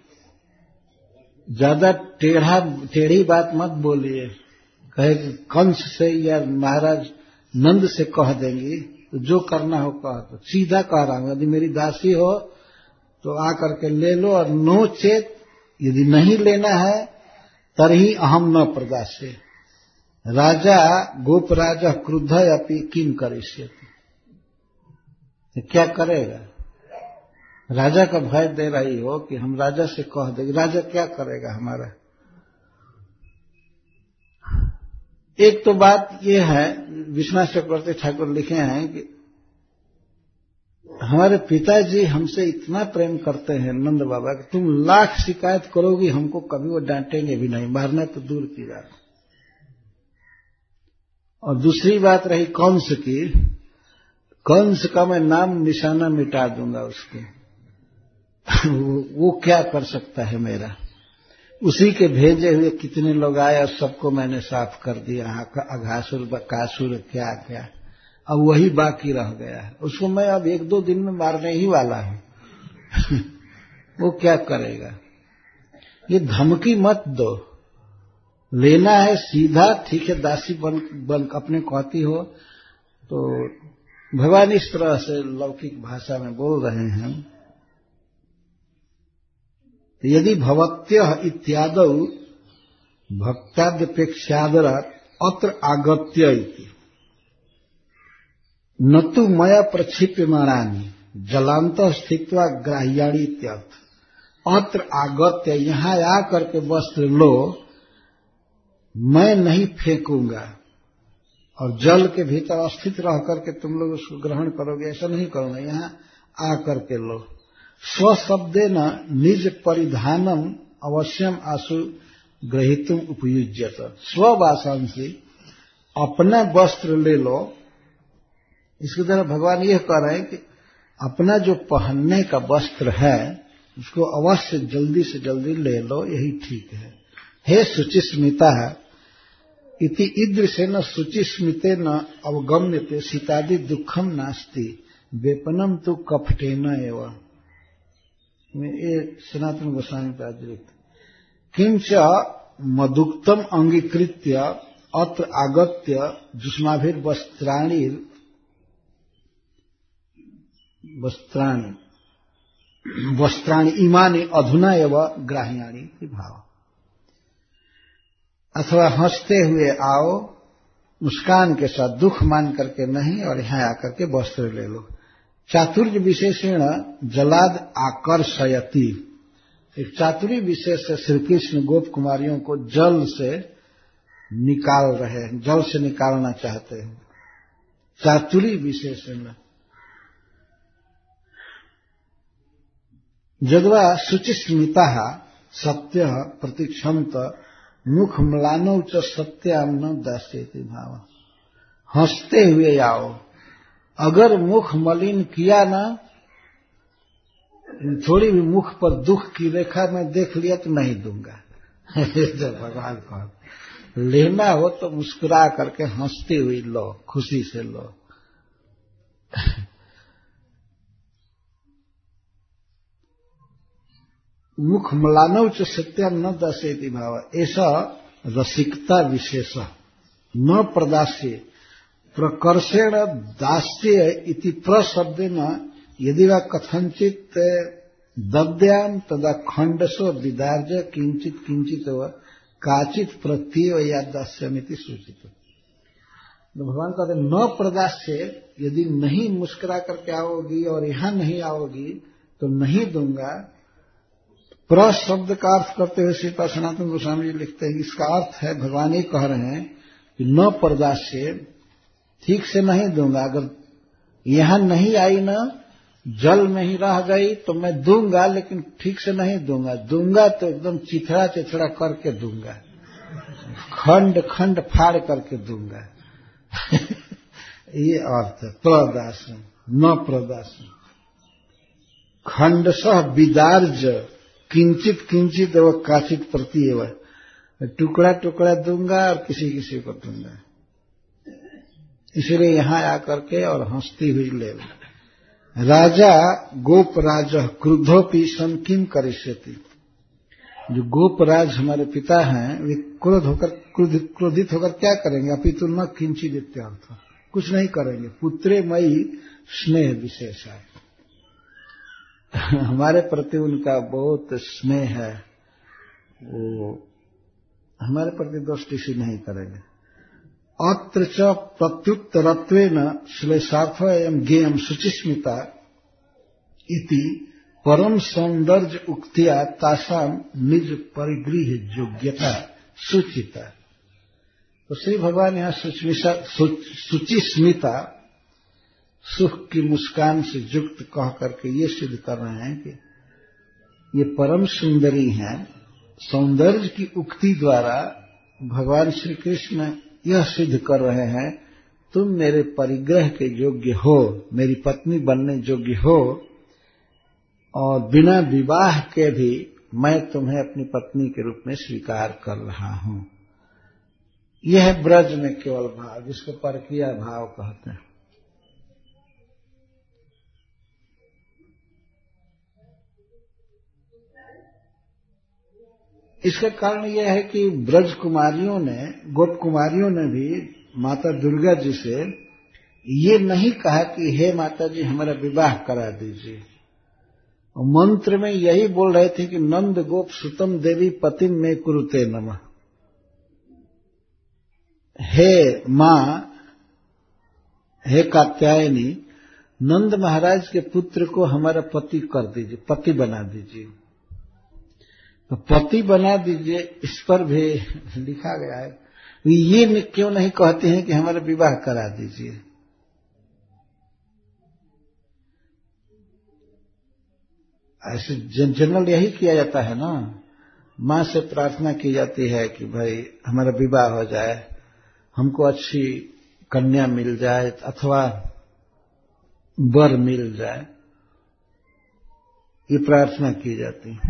ज्यादा टेढ़ी बात मत बोलिए, कहे कंस से या महाराज नंद से कह देंगी तो जो करना हो कह दो, सीधा कह रहा हूं, यदि मेरी दासी हो तो आकर के ले लो, और नो चेत, यदि नहीं लेना है तरही अहम न प्रदास्ये, राजा गोप राजा क्रुद्ध अपि किम करिष्यति, तो क्या करेगा? राजा का भय दे रही हो कि हम राजा से कह देंगे, राजा क्या करेगा हमारा? एक तो बात यह है, विश्वनाथ चक्रवर्ती ठाकुर लिखे हैं कि हमारे पिताजी हमसे इतना प्रेम करते हैं नंद बाबा कि तुम लाख शिकायत करोगी हमको कभी वो डांटेंगे भी नहीं, मारना तो दूर की बात। और दूसरी बात रही कंस की, कंस का मैं नाम निशाना मिटा दूंगा उसको। वो क्या कर सकता है मेरा? उसी के भेजे हुए कितने लोग आए और सबको मैंने साफ कर दिया, अघासुर बकासुर क्या क्या, अब वही बाकी रह गया है। उसको मैं अब 1-2 दिन में मारने ही वाला हूं। वो क्या करेगा? ये धमकी मत दो, लेना है सीधा, ठीक है, दासी बन अपने कहती हो। तो भगवान इस तरह से लौकिक भाषा में बोल रहे हैं, यदि भवत्यः इत्यादौ भक्ताद्यपेक्षादरात् अत्र आगत्य इति न तु मया प्रक्षिप्यमाणानि जलांतः स्थित्वा ग्राह्याणि इत्यर्थ। अत्र आगत्य, यहां आकर के वस्त्र लो, मैं नहीं फेंकूंगा, और जल के भीतर स्थित रह करके तुम लोग उसको ग्रहण करोगे, ऐसा नहीं करूंगा, यहां आकर के लो। स्वशब्देन निज परिधानम अवश्यम आशु ग्रहीतुम उपयुज्यत। स्ववासांसी, अपना वस्त्र ले लो। इसकी तरह भगवान यह कह रहे हैं कि अपना जो पहनने का वस्त्र है उसको अवश्य जल्दी से जल्दी ले लो, यही ठीक है। हे शुचिस्मिता इति ईदृशेन शुचिस्मितेन अवगम्यते सीतादि दुखम नास्ति वेपनम तु कपटेन एव। ये सनातन गोस्वामी का अतिरिक्त किंच मदुक्तम अंगीकृत्य अत्र आगत्य जुष्माभिर वस्त्राणि इमानि अधुना एव ग्राह्याणि भाव। अथवा हंसते हुए आओ, मुस्कान के साथ, दुख मान करके नहीं, और यहां आकर के वस्त्र ले लो। चातुर्य विशेषण जलाद आकर्षयति, एक चातुरी विशेष से श्री कृष्ण गोप कुमारियों को जल से निकाल रहे हैं, जल से निकालना चाहते हैं। चातुरी विशेषण जगवा शुचिस्मिता सत्य प्रतीक्षंत मुख म्लानौ च सत्याम न दास्यति भाव। हंसते हुए आओ, अगर मुख मलिन किया ना, थोड़ी भी मुख पर दुख की रेखा मैं देख लिया तो नहीं दूंगा। जब भगवान को लेना हो तो मुस्कुरा करके हंसती हुई लो, खुशी से लो। मुख मलानौ च सत्यम न दास्यति भाव, ऐसा रसिकता विशेष न प्रदास्य प्रकर्षेण दास्य इति प्रशब्देन यदि वा कथंचित दद्याम तदा खंडसो विदार्ज किंचित किंचित व काचित प्रत्यय या दास्यमिति सूचित। तो भगवान कहते न प्रदास्य, यदि नहीं मुस्कुरा करके आओगी और यहां नहीं आओगी तो नहीं दूंगा। प्र शब्द का अर्थ करते हुए श्रीपाद सनातन गोस्वामी जी लिखते हैं, इसका अर्थ है भगवान ये कह रहे हैं कि न प्रदास्य, ठीक से नहीं दूंगा। अगर यहां नहीं आई ना, जल में ही रह गई तो मैं दूंगा, लेकिन ठीक से नहीं दूंगा। दूंगा तो एकदम चिथड़ा चिथड़ा करके दूंगा, खंड खंड फाड़ करके दूंगा। ये अर्थ है प्रदासन, न प्रदासन। खंडसह विदार्ज किंचित किंचित व काचित प्रत्येव, टुकड़ा टुकड़ा दूंगा और किसी किसी को दूंगा। इसलिए यहां आकर के और हंसती हुई ले लो। राजा गोपराज क्रुद्धोपि सन किम करिष्यति। जो गोपराज हमारे पिता हैं वे क्रोधित होकर क्या करेंगे? अपितु न किंचित इत्यर्थ, कुछ नहीं करेंगे। पुत्रे मई स्नेह विशेष है, हमारे प्रति उनका बहुत स्नेह है, वो हमारे प्रति दोस्ती सी नहीं करेंगे। अत्र च प्रत्युत्तरत्वेन श्लेषार्थ एवं ज्ञेयं शुचिस्मिता इति परम सौंदर्य उक्त्या तासाम निज परिगृह योग्यता सूचिता। तो श्री भगवान यहाँ शुचिस्मिता सुख की मुस्कान से युक्त कह करके ये सिद्ध कर रहे हैं कि ये परम सुंदरी हैं। सौंदर्य की उक्ति द्वारा भगवान श्री कृष्ण यह सिद्ध कर रहे हैं तुम मेरे परिग्रह के योग्य हो, मेरी पत्नी बनने योग्य हो, और बिना विवाह के भी मैं तुम्हें अपनी पत्नी के रूप में स्वीकार कर रहा हूं। यह है ब्रज में केवल भाव, जिसको परकीय भाव कहते हैं। इसका कारण यह है कि ब्रज कुमारियों ने, गोप कुमारियों ने भी माता दुर्गा जी से ये नहीं कहा कि हे माता जी हमारा विवाह करा दीजिए। और मंत्र में यही बोल रहे थे कि नंद गोप सुतम देवी पतिम में कुरुते नमः। हे मां, हे कात्यायनी, नंद महाराज के पुत्र को हमारा पति कर दीजिए, पति बना दीजिए। तो पति बना दीजिए, इस पर भी लिखा गया है। ये क्यों नहीं कहते हैं कि हमारा विवाह करा दीजिए? ऐसे जनरल यही किया जाता है ना, मां से प्रार्थना की जाती है कि भाई हमारा विवाह हो जाए, हमको अच्छी कन्या मिल जाए अथवा वर मिल जाए, ये प्रार्थना की जाती है।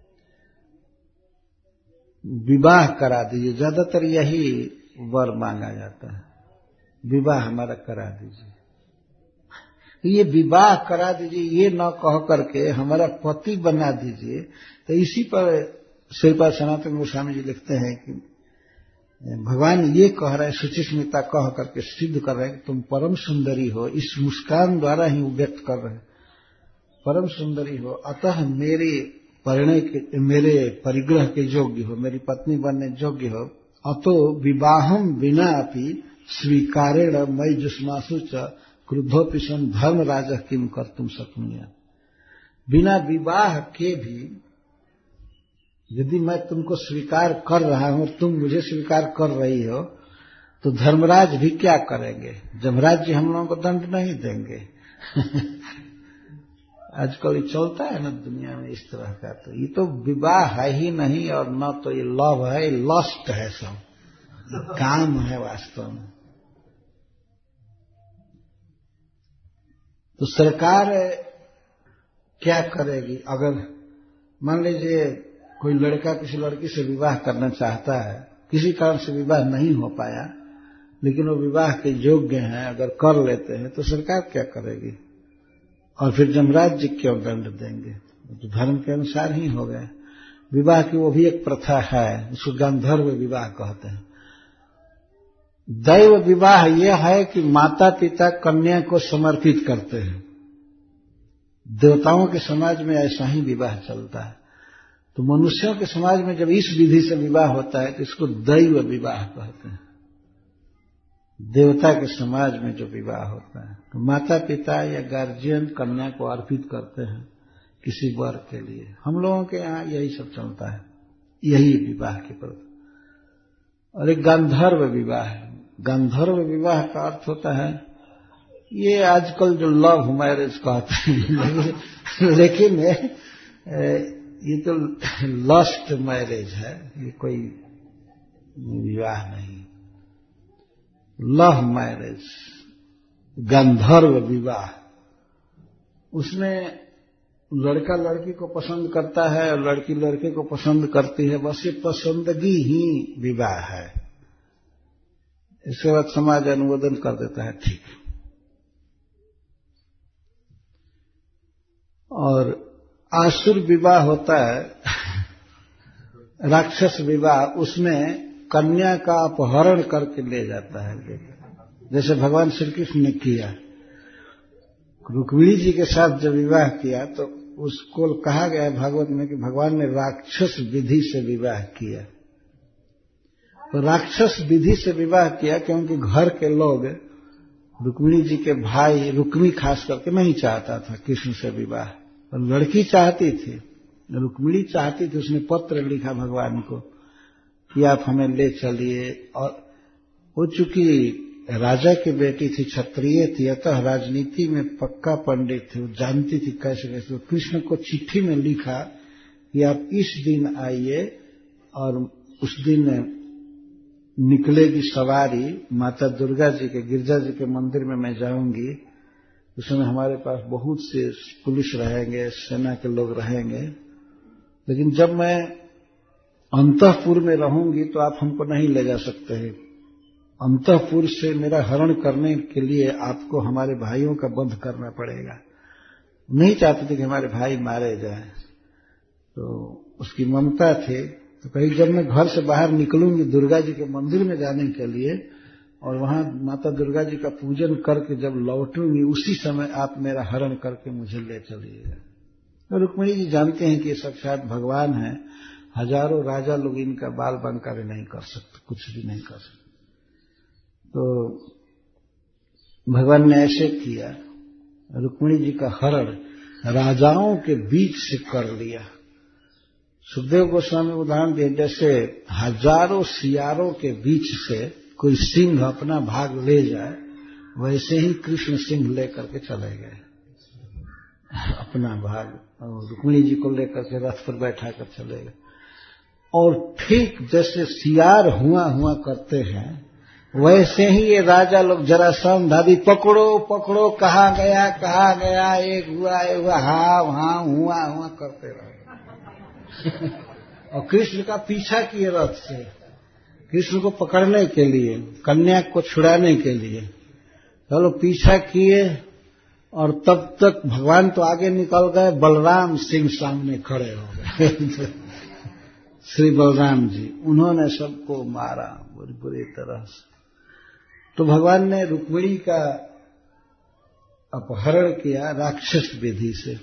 विवाह करा दीजिए, ज्यादातर यही वर मांगा जाता है, विवाह हमारा करा दीजिए। ये विवाह करा दीजिए ये न कह करके हमारा पति बना दीजिए। तो इसी पर श्रीपाद सनातन गोस्वामी जी लिखते हैं कि भगवान ये कह रहे हैं, शुचिस्मिता कह करके सिद्ध कर रहे हैं कि तुम परम सुंदरी हो। इस मुस्कान द्वारा ही व्यक्त कर रहे हैं, परम सुंदरी हो, अतः मेरे परिग्रह के योग्य हो, मेरी पत्नी बनने योग्य हो। अतो विवाहम बिना अपि स्वीकारेण मयि जुष्मासु च क्रुद्धोपि सन धर्मराज किम कर्तुम शक्नुया। बिना विवाह के भी यदि मैं तुमको स्वीकार कर रहा हूं और तुम मुझे स्वीकार कर रही हो, तो धर्मराज भी क्या करेंगे? जमराज जी हम लोगों को दंड नहीं देंगे। आजकल ये चलता है ना दुनिया में इस तरह का। तो ये तो विवाह है ही नहीं, और न तो ये लव है, लस्ट है, सब काम है वास्तव में। तो सरकार क्या करेगी? अगर मान लीजिए कोई लड़का किसी लड़की से विवाह करना चाहता है, किसी कारण से विवाह नहीं हो पाया, लेकिन वो विवाह के योग्य हैं, अगर कर लेते हैं तो सरकार क्या करेगी? और फिर जमराज जी क्यों दंड देंगे? तो धर्म के अनुसार ही हो गए। विवाह की वो भी एक प्रथा है, उसको गांधर्व विवाह कहते हैं। दैव विवाह यह है कि माता पिता कन्या को समर्पित करते हैं। देवताओं के समाज में ऐसा ही विवाह चलता है। तो मनुष्यों के समाज में जब इस विधि से विवाह होता है तो इसको दैव विवाह कहते हैं। देवता के समाज में जो विवाह होता है, तो माता पिता या गार्जियन कन्या को अर्पित करते हैं किसी वर के लिए। हम लोगों के यहाँ यही सब चलता है, यही विवाह की प्रथा। और एक गांधर्व विवाह है। गांधर्व विवाह का अर्थ होता है, ये आजकल जो लव मैरिज कहते हैं, लेकिन ये तो लस्ट मैरिज है, ये कोई विवाह नहीं। लव मैरिज, गांधर्व विवाह, उसमें लड़का लड़की को पसंद करता है और लड़की लड़के को पसंद करती है, बस ये पसंदगी ही विवाह है। इसके बाद समाज अनुमोदन कर देता है, ठीक। और आसुर विवाह होता है, राक्षस विवाह, उसमें कन्या का अपहरण करके ले जाता है, जैसे भगवान श्री कृष्ण ने किया। रुक्मिणी जी के साथ जब विवाह किया तो उसको कहा गया है भागवत में कि भगवान ने राक्षस विधि से विवाह किया। तो राक्षस विधि से विवाह किया, क्योंकि घर के लोग रुक्मिणी जी के भाई, रुक्मी खास करके नहीं चाहता था कृष्ण से विवाह, और लड़की चाहती थी, रुक्मिणी चाहती थी। उसने पत्र लिखा भगवान को कि आप हमें ले चलिए, और वो चूंकि राजा की बेटी थी, क्षत्रिय थी, अतः राजनीति में पक्का पंडित थी, वो जानती थी कैसे कैसे। कृष्ण को चिट्ठी में लिखा कि आप इस दिन आइए, और उस दिन निकलेगी सवारी माता दुर्गा जी के, गिरजा जी के मंदिर में मैं जाऊंगी। उस समय हमारे पास बहुत से पुलिस रहेंगे, सेना के लोग रहेंगे, लेकिन जब मैं अंतःपुर में रहूंगी तो आप हमको नहीं ले जा सकते हैं। अंतःपुर से मेरा हरण करने के लिए आपको हमारे भाइयों का वध करना पड़ेगा। नहीं चाहते थे कि हमारे भाई मारे जाएं, तो उसकी ममता थी। तो कहीं जब मैं घर से बाहर निकलूंगी दुर्गा जी के मंदिर में जाने के लिए, और वहां माता दुर्गा जी का पूजन करके जब लौटूंगी, उसी समय आप मेरा हरण करके मुझे ले चलिएगा। तो रुक्मिणी जी जानते हैं कि ये साक्षात भगवान है, हजारों राजा लोग इनका बाल बांका भी नहीं कर सकते, कुछ भी नहीं कर सकते। तो भगवान ने ऐसे किया, रुक्मिणी जी का हरण राजाओं के बीच से कर लिया। सुखदेव गोस्वामी उदाहरण दिए, जैसे हजारों सियारों के बीच से कोई सिंह अपना भाग ले जाए, वैसे ही कृष्ण सिंह लेकर के चले गए अपना भाग, और रुक्मिणी जी को लेकर के रथ पर बैठा कर चले गए। और ठीक जैसे सियार हुआ करते हैं, वैसे ही ये राजा लोग जरासंध आदि पकड़ो पकड़ो, कहा गया, एक हुआ हाँ हुआ करते रहे। और कृष्ण का पीछा किए रथ से, कृष्ण को पकड़ने के लिए, कन्या को छुड़ाने के लिए। चलो पीछा किए, और तब तक भगवान तो आगे निकल गए, बलराम सिंह सामने खड़े हो गए श्री बलराम जी, उन्होंने सबको मारा बुरी तरह से। तो भगवान ने रुक्मिणी का अपहरण किया राक्षस विधि से।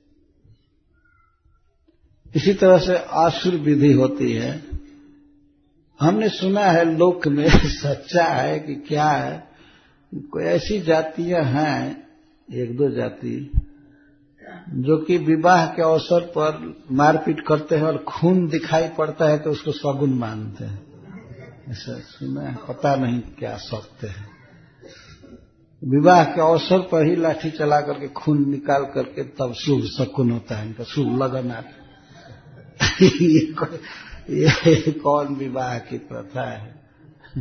इसी तरह से आसुर विधि होती है। हमने सुना है लोक में, सच्चा है कि क्या है, कोई ऐसी जातियां हैं, एक दो जाति, जो कि विवाह के अवसर पर मारपीट करते हैं, और खून दिखाई पड़ता है तो उसको शगुन मानते हैं। ऐसा सुना है, पता नहीं क्या सत्य है। विवाह के अवसर पर ही लाठी चला करके खून निकाल करके तब शुभ शकुन होता है, इनका शुभ लगन आता। ये कौन विवाह की प्रथा है।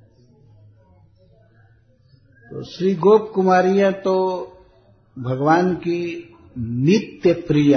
तो श्री गोप कुमारियां तो भगवान की नित्य प्रिया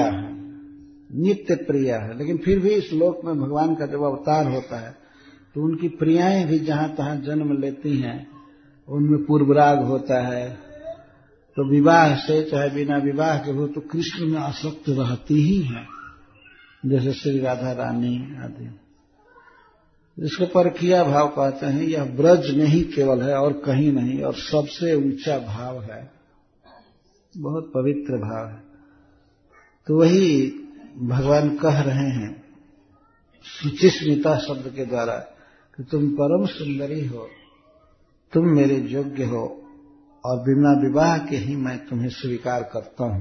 है, लेकिन फिर भी इस लोक में भगवान का जब अवतार होता है तो उनकी प्रियाएं भी जहां तहां जन्म लेती हैं, उनमें पूर्वराग होता है। तो विवाह से चाहे बिना विवाह के हो, तो कृष्ण में आसक्त रहती ही है, जैसे श्री राधा रानी आदि। इसको परखिया भाव कहते हैं। यह ब्रज में ही केवल है और कहीं नहीं, और सबसे ऊंचा भाव है, बहुत पवित्र भाव है। तो वही भगवान कह रहे हैं शुचिस्मिता शब्द के द्वारा कि तुम परम सुंदरी हो, तुम मेरे योग्य हो, और बिना विवाह के ही मैं तुम्हें स्वीकार करता हूं।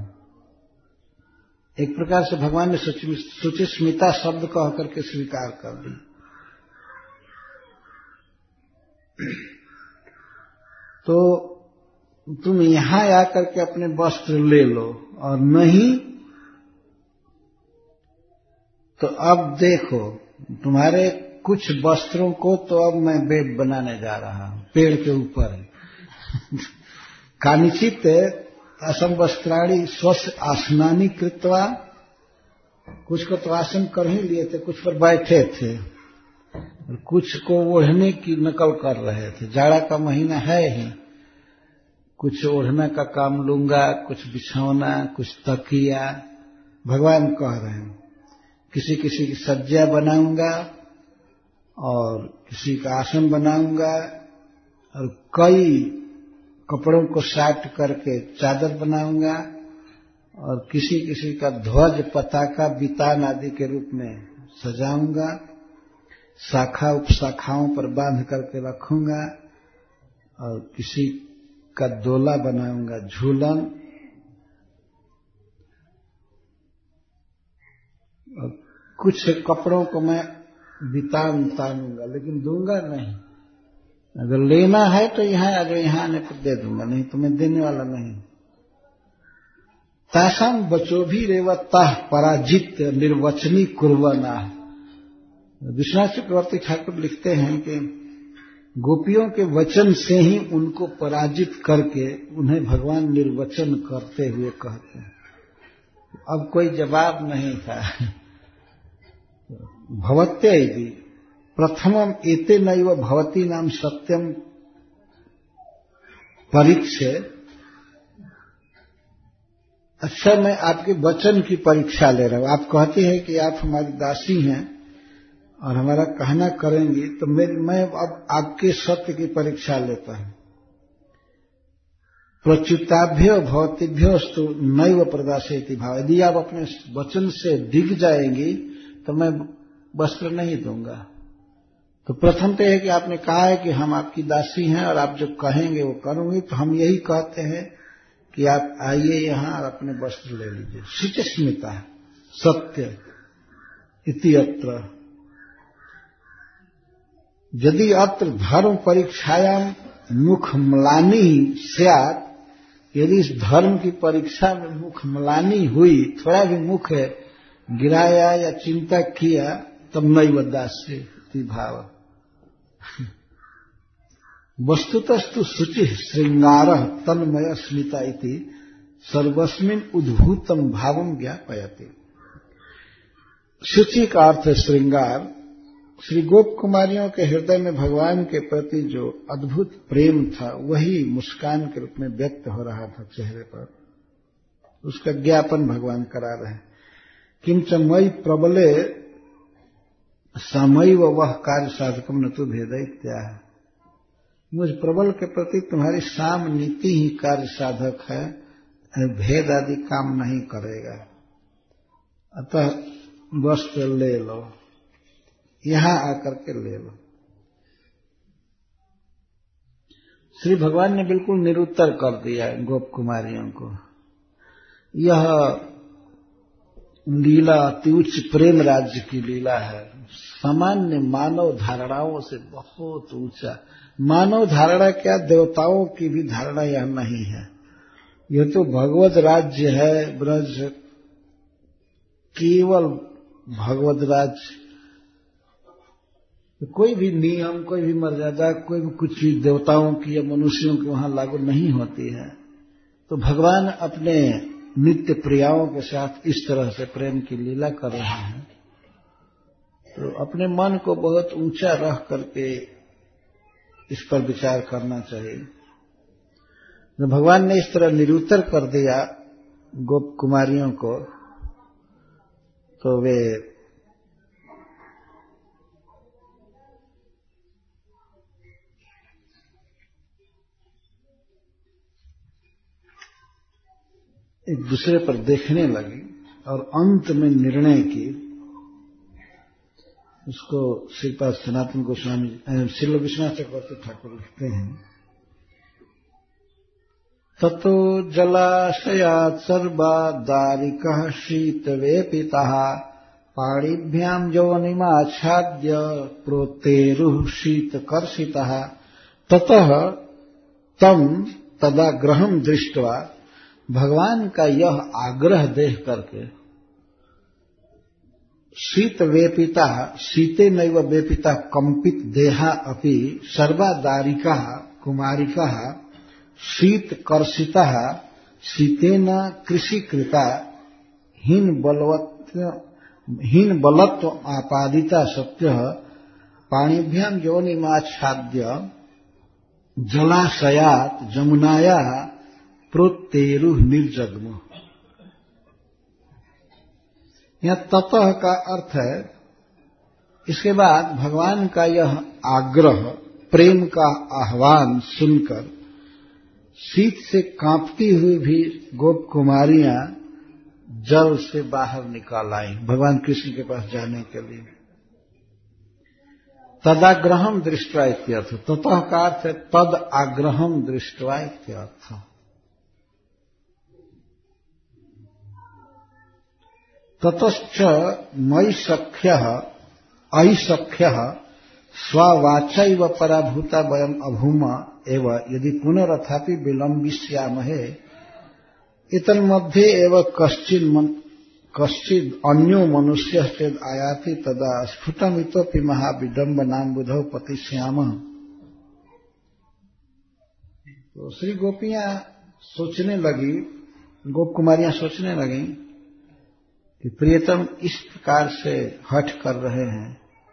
एक प्रकार से भगवान ने शुचिस्मिता शब्द कह करके स्वीकार कर दी। तो तुम यहां आकर के अपने वस्त्र ले लो, और नहीं तो अब देखो तुम्हारे कुछ वस्त्रों को तो अब मैं बेड बनाने जा रहा हूं, पेड़ के ऊपर। कानिचित असम वस्त्राणी स्वस्य आसनानी कृत्वा, कुछ को तो आसन कर ही लिए थे, कुछ पर बैठे थे, और कुछ को ओढ़ने की नकल कर रहे थे। जाड़ा का महीना है ही, कुछ ओढ़ने का काम लूंगा, कुछ बिछौना, कुछ तकिया। भगवान कह रहे हैं किसी किसी की सज्जा बनाऊंगा, और किसी का आसन बनाऊंगा, और कई कपड़ों को साट करके चादर बनाऊंगा, और किसी किसी का ध्वज पताका बितान आदि के रूप में सजाऊंगा। शाखा उपशाखाओं पर बांध करके रखूंगा और किसी का डोला बनाऊंगा, झूलन, और कुछ कपड़ों को मैं तानूंगा, लेकिन दूंगा नहीं। अगर लेना है तो यहां आ जाओ, यहां आने पर दे दूंगा, नहीं तो मैं देने वाला नहीं। तासाम बचो भी रेवता पराजित निर्वचनी कुर्वना। विश्वनाथ चक्रवर्ती ठाकुर लिखते हैं कि गोपियों के वचन से ही उनको पराजित करके उन्हें भगवान निर्वचन करते हुए कहते हैं। अब कोई जवाब नहीं था। भवत्य यदि प्रथमम एते नैव भवती नाम सत्यम परीक्षे। अच्छा, मैं आपके वचन की परीक्षा ले रहा हूं। आप कहते हैं कि आप हमारी दासी हैं और हमारा कहना करेंगी, तो मैं अब आपके सत्य की परीक्षा लेता हूं। प्रच्युताभ्यो भवतीभ्योस्तु नैव प्रदास्यति भाव। यदि आप अपने वचन से डिग जाएंगी तो मैं वस्त्र नहीं दूंगा। तो प्रथम तो यह कि आपने कहा है कि हम आपकी दासी हैं और आप जो कहेंगे वो करूंगी, तो हम यही कहते हैं कि आप आइए यहां और अपने वस्त्र ले लीजिए। शुचिस्मिता सत्य इति अत्र। यदि अत्र धर्म परीक्षायाम मुख म्लानी स्यात्, यदि इस धर्म की परीक्षा में मुख म्लानी हुई, थोड़ा भी मुख गिराया या चिंता किया, तब नैव दास्यति भाव। वस्तुतस्तु शुचि श्रृंगार तन्मय स्मिता इति सर्वस्मिन् उद्भूतम भावम ज्ञापयति। शुचि का अर्थ है श्रृंगार। श्री गोप कुमारियों के हृदय में भगवान के प्रति जो अद्भुत प्रेम था, वही मुस्कान के रूप में व्यक्त हो रहा था चेहरे पर। उसका ज्ञापन भगवान करा रहे हैं। किंच मयि प्रबले समैव वह कार्य साधकम न तो भेद इत्याह। मुझ प्रबल के प्रति तुम्हारी साम नीति ही कार्य साधक है, भेद आदि काम नहीं करेगा। अतः वस्त्र ले लो, यहां आकर के ले लो। श्री भगवान ने बिल्कुल निरुत्तर कर दिया गोप कुमारियों को। यह लीला अति उच्च प्रेम राज्य की लीला है, सामान्य मानव धारणाओं से बहुत ऊंचा। मानव धारणा क्या, देवताओं की भी धारणा यह नहीं है। यह तो भगवत राज्य है, ब्रज, केवल भगवत राज्य। कोई भी नियम, कोई भी मर्यादा, कोई भी कुछ भी देवताओं की या मनुष्यों की वहां लागू नहीं होती है। तो भगवान अपने नित्य प्रियाओं के साथ इस तरह से प्रेम की लीला कर रहे हैं। तो अपने मन को बहुत ऊंचा रख करके इस पर विचार करना चाहिए। जब भगवान ने इस तरह निरुत्तर कर दिया गोप कुमारियों को, तो वे एक दूसरे पर देखने लगी और अंत में निर्णय की। उसको श्रीपाद सनातन गोस्वामी श्रील विश्वनाथ चक्रवर्ती ठाकुर लिखते हैं, ततो जलाशयात् सर्वा दारिकः शीतवेपितः पाणिभ्याम् योनिमाच्छाद्य प्रोत्तेरुः शीतकर्षितः ततः तम तदाग्रहम् दृष्ट्वा। भगवान का यह आग्रह देख करके शीत वेपिता, शीते नैव वेपिता कंपित देहा अपि सर्वा दारिका कुमारिका शीत कर्षिता शीतेन कृषिकृता हीन बलत्व आपादिता सत्य पाणिभ्याम योनिमाच्छाद्य जलाशयात् जमुनाया प्रोत्तेरुः निर्जग्म। यह ततः का अर्थ है, इसके बाद भगवान का यह आग्रह, प्रेम का आह्वान सुनकर शीत से कांपती हुई भी गोप कुमारियां जल से बाहर निकाल आई भगवान कृष्ण के पास जाने के लिए। तदाग्रहम दृष्ट्वा इत्यर्थ। ततः का अर्थ है तद आग्रहम दृष्ट्वा इत्यर्थ। ततश्च मयि सख्यः अयिसख्यः स्ववाचैव पराभूता वयम अभूम एव यदि पुनरथापि विलम्बिष्यामहे इतन्मध्ये एव कश्चिद अन्यो मनुष्यः चेद आयाति तदा स्फुटमितोपि महाविडम्बनाम्बुधौ पतिष्यामः। तो श्री गोपियां सोचने लगी, गोप कुमारियां सोचने लगी कि प्रियतम इस प्रकार से हठ कर रहे हैं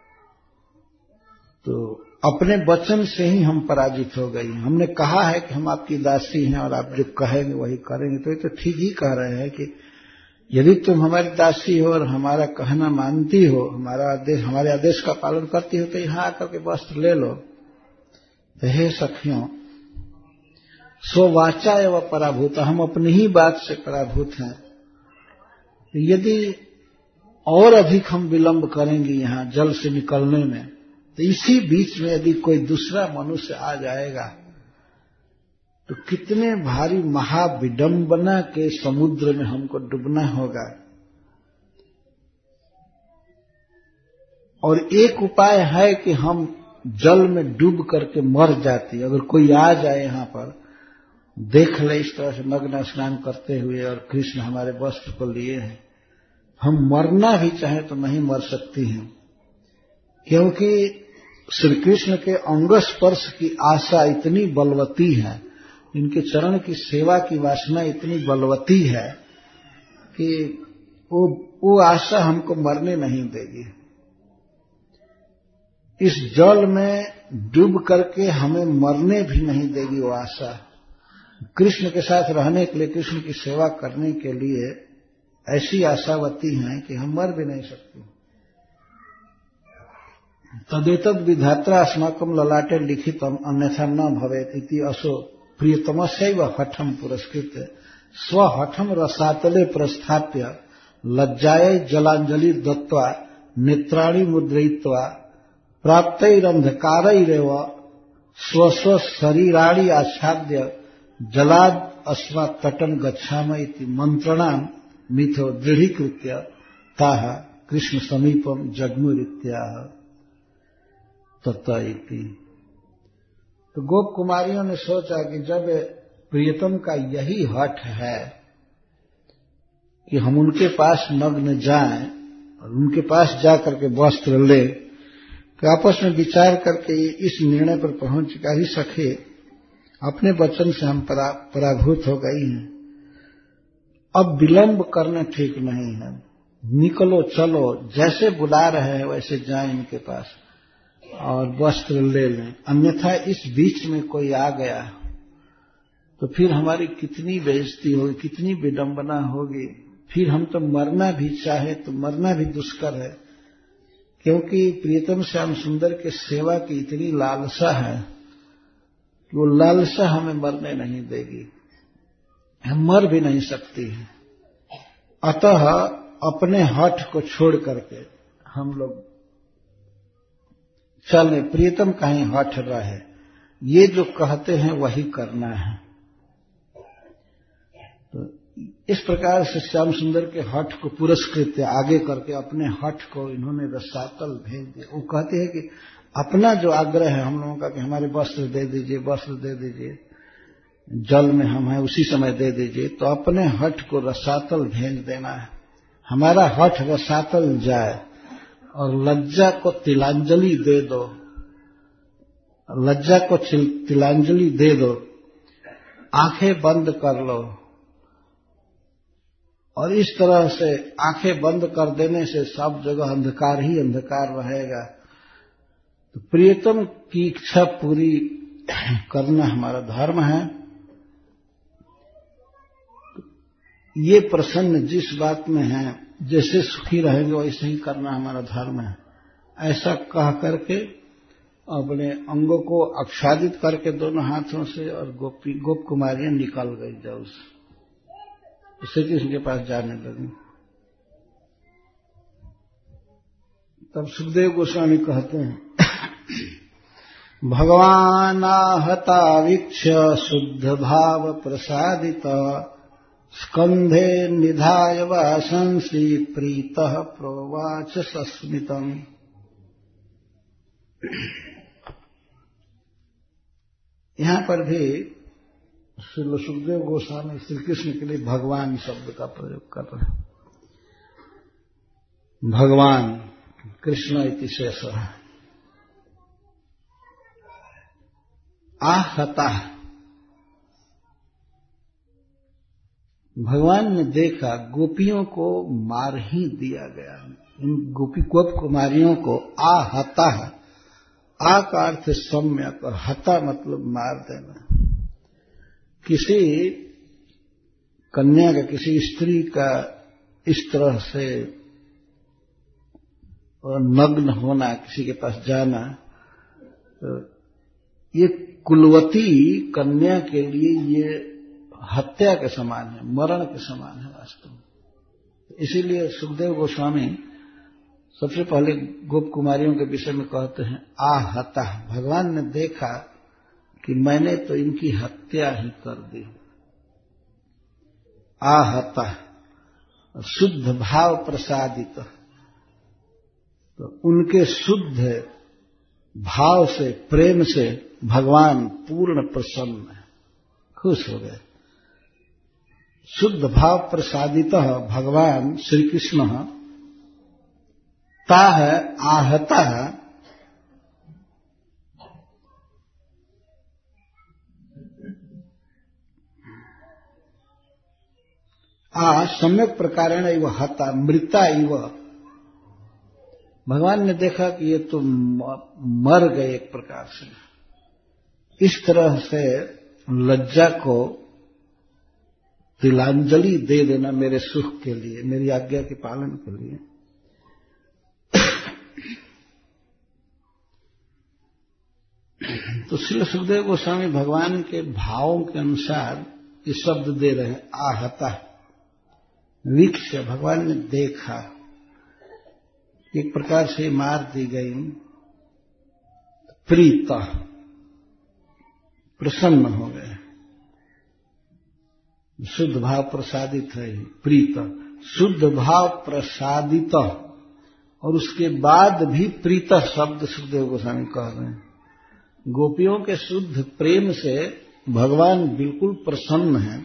तो अपने वचन से ही हम पराजित हो गई। हमने कहा है कि हम आपकी दासी हैं और आप जो कहेंगे वही करेंगे, तो ये तो ठीक ही कह रहे हैं कि यदि तुम हमारी दासी हो और हमारा कहना मानती हो, हमारे आदेश का पालन करती हो, तो यहां आकर के वस्त्र ले लो। तो हे सखियों, स्ववाचा एवं पराभूत, हम अपनी ही बात से पराभूत हैं। यदि और अधिक हम विलंब करेंगे यहां जल से निकलने में, तो इसी बीच में यदि कोई दूसरा मनुष्य आ जाएगा तो कितने भारी महाविडंबना के समुद्र में हमको डूबना होगा। और एक उपाय है कि हम जल में डूब करके मर जाती। अगर कोई आ जाए यहां पर, देख ले इस तरह से नग्न स्नान करते हुए और कृष्ण हमारे वस्त्र को लिए हैं, हम मरना भी चाहे तो नहीं मर सकती हैं, क्योंकि श्री कृष्ण के अंग स्पर्श की आशा इतनी बलवती है, इनके चरण की सेवा की वासना इतनी बलवती है कि वो आशा हमको मरने नहीं देगी। इस जल में डूब करके हमें मरने भी नहीं देगी वो आशा। कृष्ण के साथ रहने के लिए, कृष्ण की सेवा करने के लिए ऐसी आशावती हैं कि हम मर भी नहीं सकते। तदेतद विधात्रा अस्माकं ललाटे लिखितम अन्यथा न भवेत इति असो प्रियतमस्यैव हठम पुरस्कृत स्वहठम रसातले प्रस्थाप्य लज्जायै जलांजलि दत्त्वा नेत्राणि मुद्रयित्वा प्राप्तैरंधकारैरेव स्वस्व शरीराणि आच्छाद्य जलाद अस्मा तटं गच्छाम इति मंत्रणाम मिथो दृढ़ीकृत्य ताः कृष्ण समीपम जग्मुरित्याह तथा इति। तो गोप कुमारियों ने सोचा कि जब प्रियतम का यही हठ है कि हम उनके पास नग्न जाएं और उनके पास जाकर के वस्त्र ले, तो आपस में विचार करके इस निर्णय पर पहुंच चुका ही सखे अपने वचन से हम पराभूत हो गई हैं, अब विलंब करना ठीक नहीं है, निकलो चलो, जैसे बुला रहे हैं वैसे जाएं इनके पास और वस्त्र ले लें, अन्यथा इस बीच में कोई आ गया तो फिर हमारी कितनी बेइज्जती होगी, कितनी विडंबना होगी। फिर हम तो मरना भी चाहे तो मरना भी दुष्कर है, क्योंकि प्रियतम श्याम सुंदर के सेवा की इतनी लालसा है कि वो लालसा हमें मरने नहीं देगी, हम मर भी नहीं सकती हैं। अतः अपने हठ को छोड़ करके हम लोग चले, प्रियतम कहीं हठ रहे, ये जो कहते हैं वही करना है। तो इस प्रकार से श्याम सुंदर के हठ को पुरस्कृत आगे करके अपने हठ को इन्होंने रसातल भेज दिया। वो कहते हैं कि अपना जो आग्रह है हम लोगों का कि हमारे वस्त्र दे दीजिए, वस्त्र दे दीजिए, जल में हम हैं उसी समय दे दीजिए, तो अपने हठ को रसातल भेज देना है। हमारा हठ रसातल जाए और लज्जा को तिलांजलि दे दो, लज्जा को तिलांजलि दे दो, आंखें बंद कर लो। और इस तरह से आंखें बंद कर देने से सब जगह अंधकार ही अंधकार रहेगा। तो प्रियतम की इच्छा पूरी करना हमारा धर्म है। ये प्रसन्न जिस बात में है, जैसे सुखी रहेंगे वैसे ही करना हमारा धर्म है, ऐसा कह करके अपने अंगों को आच्छादित करके दोनों हाथों से और गोप कुमारियां निकल गई जब श्री कृष्ण के पास जाने लगी। तब सुखदेव गोस्वामी कहते हैं भगवानाहता वीक्ष्य शुद्ध भाव प्रसादित स्कंधे निधाय वासंसि प्रीतः प्रोवाच सस्मितम्। यहां पर भी श्री सुखदेव गोस्वामी श्री कृष्ण के लिए भगवान शब्द का प्रयोग कर रहे हैं। भगवान कृष्ण इति शेषः आहता। भगवान ने देखा गोपियों को मार ही दिया गया। इन गोप कुमारियों को आहता, आ का अर्थ सम्यक और हता मतलब मार देना। किसी कन्या का, किसी स्त्री का इस तरह से नग्न होना, किसी के पास जाना, तो ये कुलवती कन्या के लिए ये हत्या के समान है, मरण के समान है वास्तव में। इसीलिए सुखदेव गोस्वामी सबसे पहले गोप कुमारियों के विषय में कहते हैं आहता। भगवान ने देखा कि मैंने तो इनकी हत्या ही कर दी। आहता शुद्ध भाव प्रसादित, तो उनके शुद्ध भाव से, प्रेम से भगवान पूर्ण प्रसन्न है, खुश हो गए। शुद्ध भाव प्रसादित भगवान श्री कृष्ण ताह आहता सम्यक प्रकारेण इव हता मृता इव। भगवान ने देखा कि ये तो मर गए एक प्रकार से। इस तरह से लज्जा को तिलांजलि दे देना मेरे सुख के लिए, मेरी आज्ञा के पालन के लिए। तो श्री सुखदेव गोस्वामी भगवान के भावों के अनुसार ये शब्द दे रहे हैं आहता। वीक्ष्य, भगवान ने देखा, एक प्रकार से मार दी गई। प्रीता, प्रसन्न हो गए। शुद्ध भाव प्रसादित है प्रीत, शुद्ध भाव प्रसादित, और उसके बाद भी प्रीत शब्द सुखदेव गोस्वामी कह रहे हैं। गोपियों के शुद्ध प्रेम से भगवान बिल्कुल प्रसन्न हैं।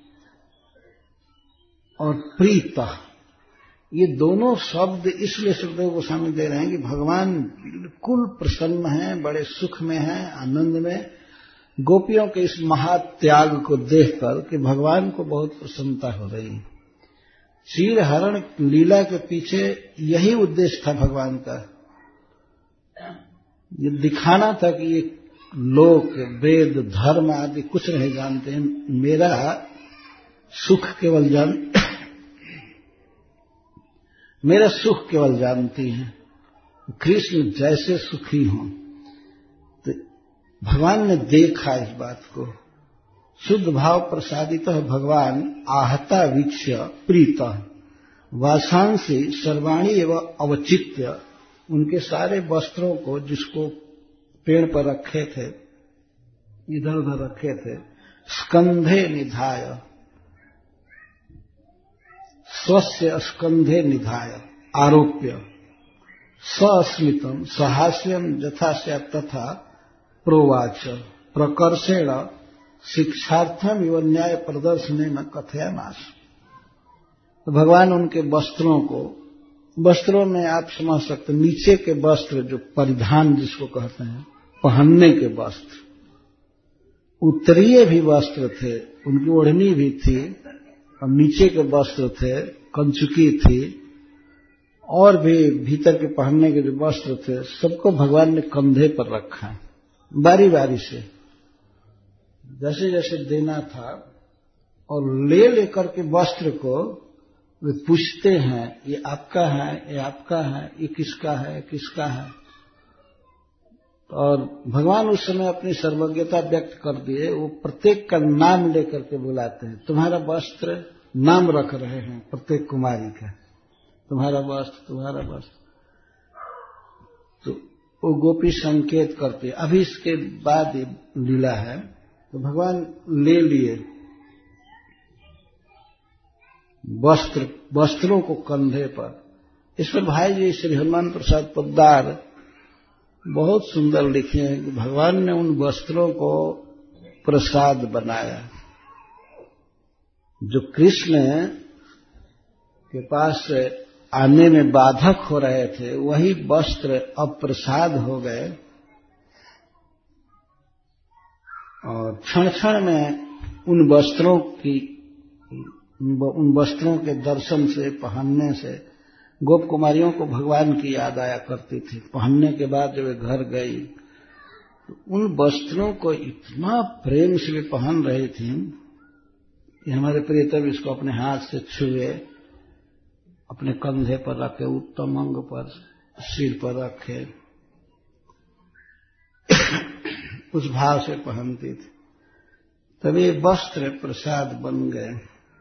और प्रीत, ये दोनों शब्द इसलिए सुखदेव गोस्वामी दे रहे हैं कि भगवान बिल्कुल प्रसन्न हैं, बड़े सुख में हैं, आनंद में। गोपियों के इस महात्याग को देखकर कि भगवान को बहुत प्रसन्नता हो रही है। क्षीर हरण लीला के पीछे यही उद्देश्य था भगवान का, ये दिखाना था कि ये लोक, वेद, धर्म आदि कुछ नहीं जानते हैं, मेरा सुख केवल मेरा सुख केवल जानती हैं। कृष्ण जैसे सुखी हों। तो भगवान ने देखा इस बात को। शुद्ध भाव प्रसादित भगवान आहता वीक्ष्य प्रीत वासांसी सर्वाणी एवं अवचित्य, उनके सारे वस्त्रों को जिसको पेड़ पर रखे थे, इधर उधर रखे थे, स्कंधे निधाय, स्वस्य स्कंधे निधाय आरोप्य, सस्मितम सहास्यम यथा स्यात् तथा प्रोवाच प्रकर्षेण शिक्षार्थम इव न्याय प्रदर्शनेन कथयामास। तो भगवान उनके वस्त्रों को, वस्त्रों में आप समझ सकते नीचे के वस्त्र जो परिधान जिसको कहते हैं, पहनने के वस्त्र, उत्तरीय भी वस्त्र थे, उनकी ओढ़नी भी थी, और नीचे के वस्त्र थे, कंचुकी थी, और भी भीतर के पहनने के जो वस्त्र थे, सबको भगवान ने कंधे पर रखा बारी बारी से, जैसे जैसे देना था। और ले लेकर के वस्त्र को वे पूछते हैं, ये आपका है, ये आपका है, ये किसका है, किसका है। और भगवान उस समय अपनी सर्वज्ञता व्यक्त कर दिए, वो प्रत्येक का नाम लेकर के बुलाते हैं। तुम्हारा वस्त्र, नाम रख रहे हैं प्रत्येक कुमारी का, तुम्हारा वस्त्र, तुम्हारा वस्त्र। तो वो गोपी संकेत करते। अभी इसके बाद ये लीला है, तो भगवान ले लिए वस्त्रों को कंधे पर। इस पर भाई जी श्री हनुमान प्रसाद पोद्दार बहुत सुंदर लिखे हैं कि भगवान ने उन वस्त्रों को प्रसाद बनाया। जो कृष्ण के पास आने में बाधक हो रहे थे, वही वस्त्र अब प्रसाद हो गए और क्षण क्षण में उन वस्त्रों के दर्शन से, पहनने से गोप कुमारियों को भगवान की याद आया करती थी। पहनने के बाद जब वे घर गई तो उन वस्त्रों को इतना प्रेम से वे पहन रही थी कि हमारे प्रियतम इसको अपने हाथ से छुए, अपने कंधे पर रखे, उत्तम अंग पर, सिर पर रखे, उस भाव से पहनती थी। तब ये वस्त्र प्रसाद बन गए।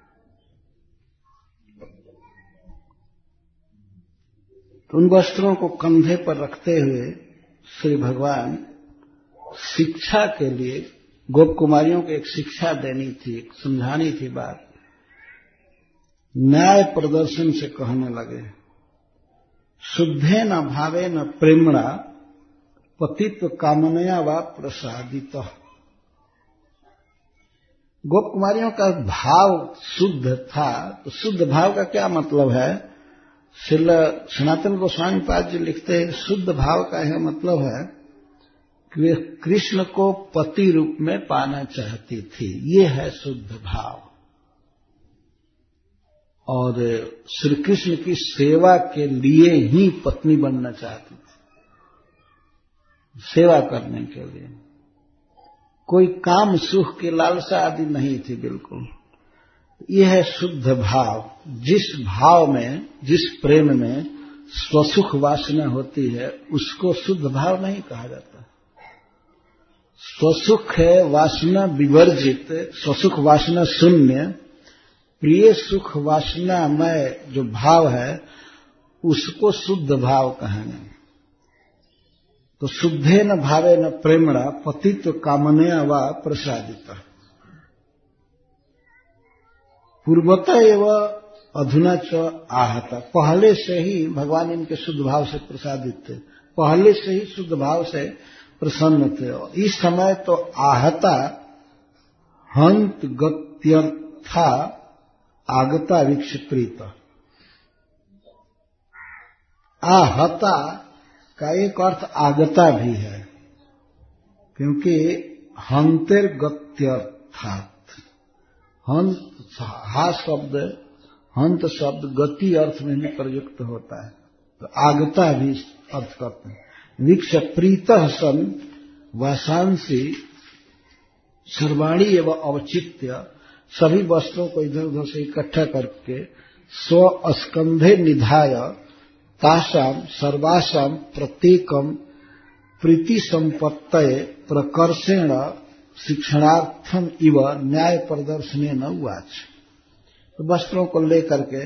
तो उन वस्त्रों को कंधे पर रखते हुए श्री भगवान शिक्षा के लिए गोप कुमारियों को एक शिक्षा देनी थी, एक समझानी थी बात। न्याय प्रदर्शन से कहने लगे, शुद्धे न भावे न प्रेमणा पतित्व कामनया वा प्रसादित। गोप कुमारियों का भाव शुद्ध था। तो शुद्ध भाव का क्या मतलब है? श्रील सनातन गोस्वामी पाद जी लिखते हैं, शुद्ध भाव का यह मतलब है कि वे कृष्ण को पति रूप में पाना चाहती थी। ये है शुद्ध भाव। और श्री कृष्ण की सेवा के लिए ही पत्नी बनना चाहती थी, सेवा करने के लिए। कोई काम सुख की लालसा आदि नहीं थी बिल्कुल। यह है शुद्ध भाव। जिस भाव में, जिस प्रेम में स्वसुख वासना होती है, उसको शुद्ध भाव नहीं कहा जाता। स्वसुख है वासना विवर्जित, स्वसुख वासना शून्य, प्रिय सुख वासना में जो भाव है उसको शुद्ध भाव कहेंगे। तो शुद्धे न भावे न प्रेमणा पतित्व कामनया वा प्रसादित। पूर्वतः एवं अधुना च आहता। पहले से ही भगवान इनके शुद्ध भाव से प्रसादित थे, पहले से ही शुद्ध भाव से प्रसन्न थे। इस समय तो आहता हंत गत्यर्था आगता विक्षप्रीत। आहता का एक अर्थ आगता भी है, क्योंकि हंतेर गत्यर्थात, हंत शब्द गति अर्थ में भी प्रयुक्त होता है, तो आगता भी अर्थ करते हैं। विक्षप्रीत सन वासांसी सर्वाणी एवं अवचित्य। सभी वस्त्रों को इधर उधर से इकट्ठा करके स्व स्कंधे निधाय तासाम सर्वासाम प्रत्येकम प्रीति संपत्तये प्रकर्षेण शिक्षणार्थम इव न्याय प्रदर्शनेन उवाच। तो वस्त्रों को लेकर के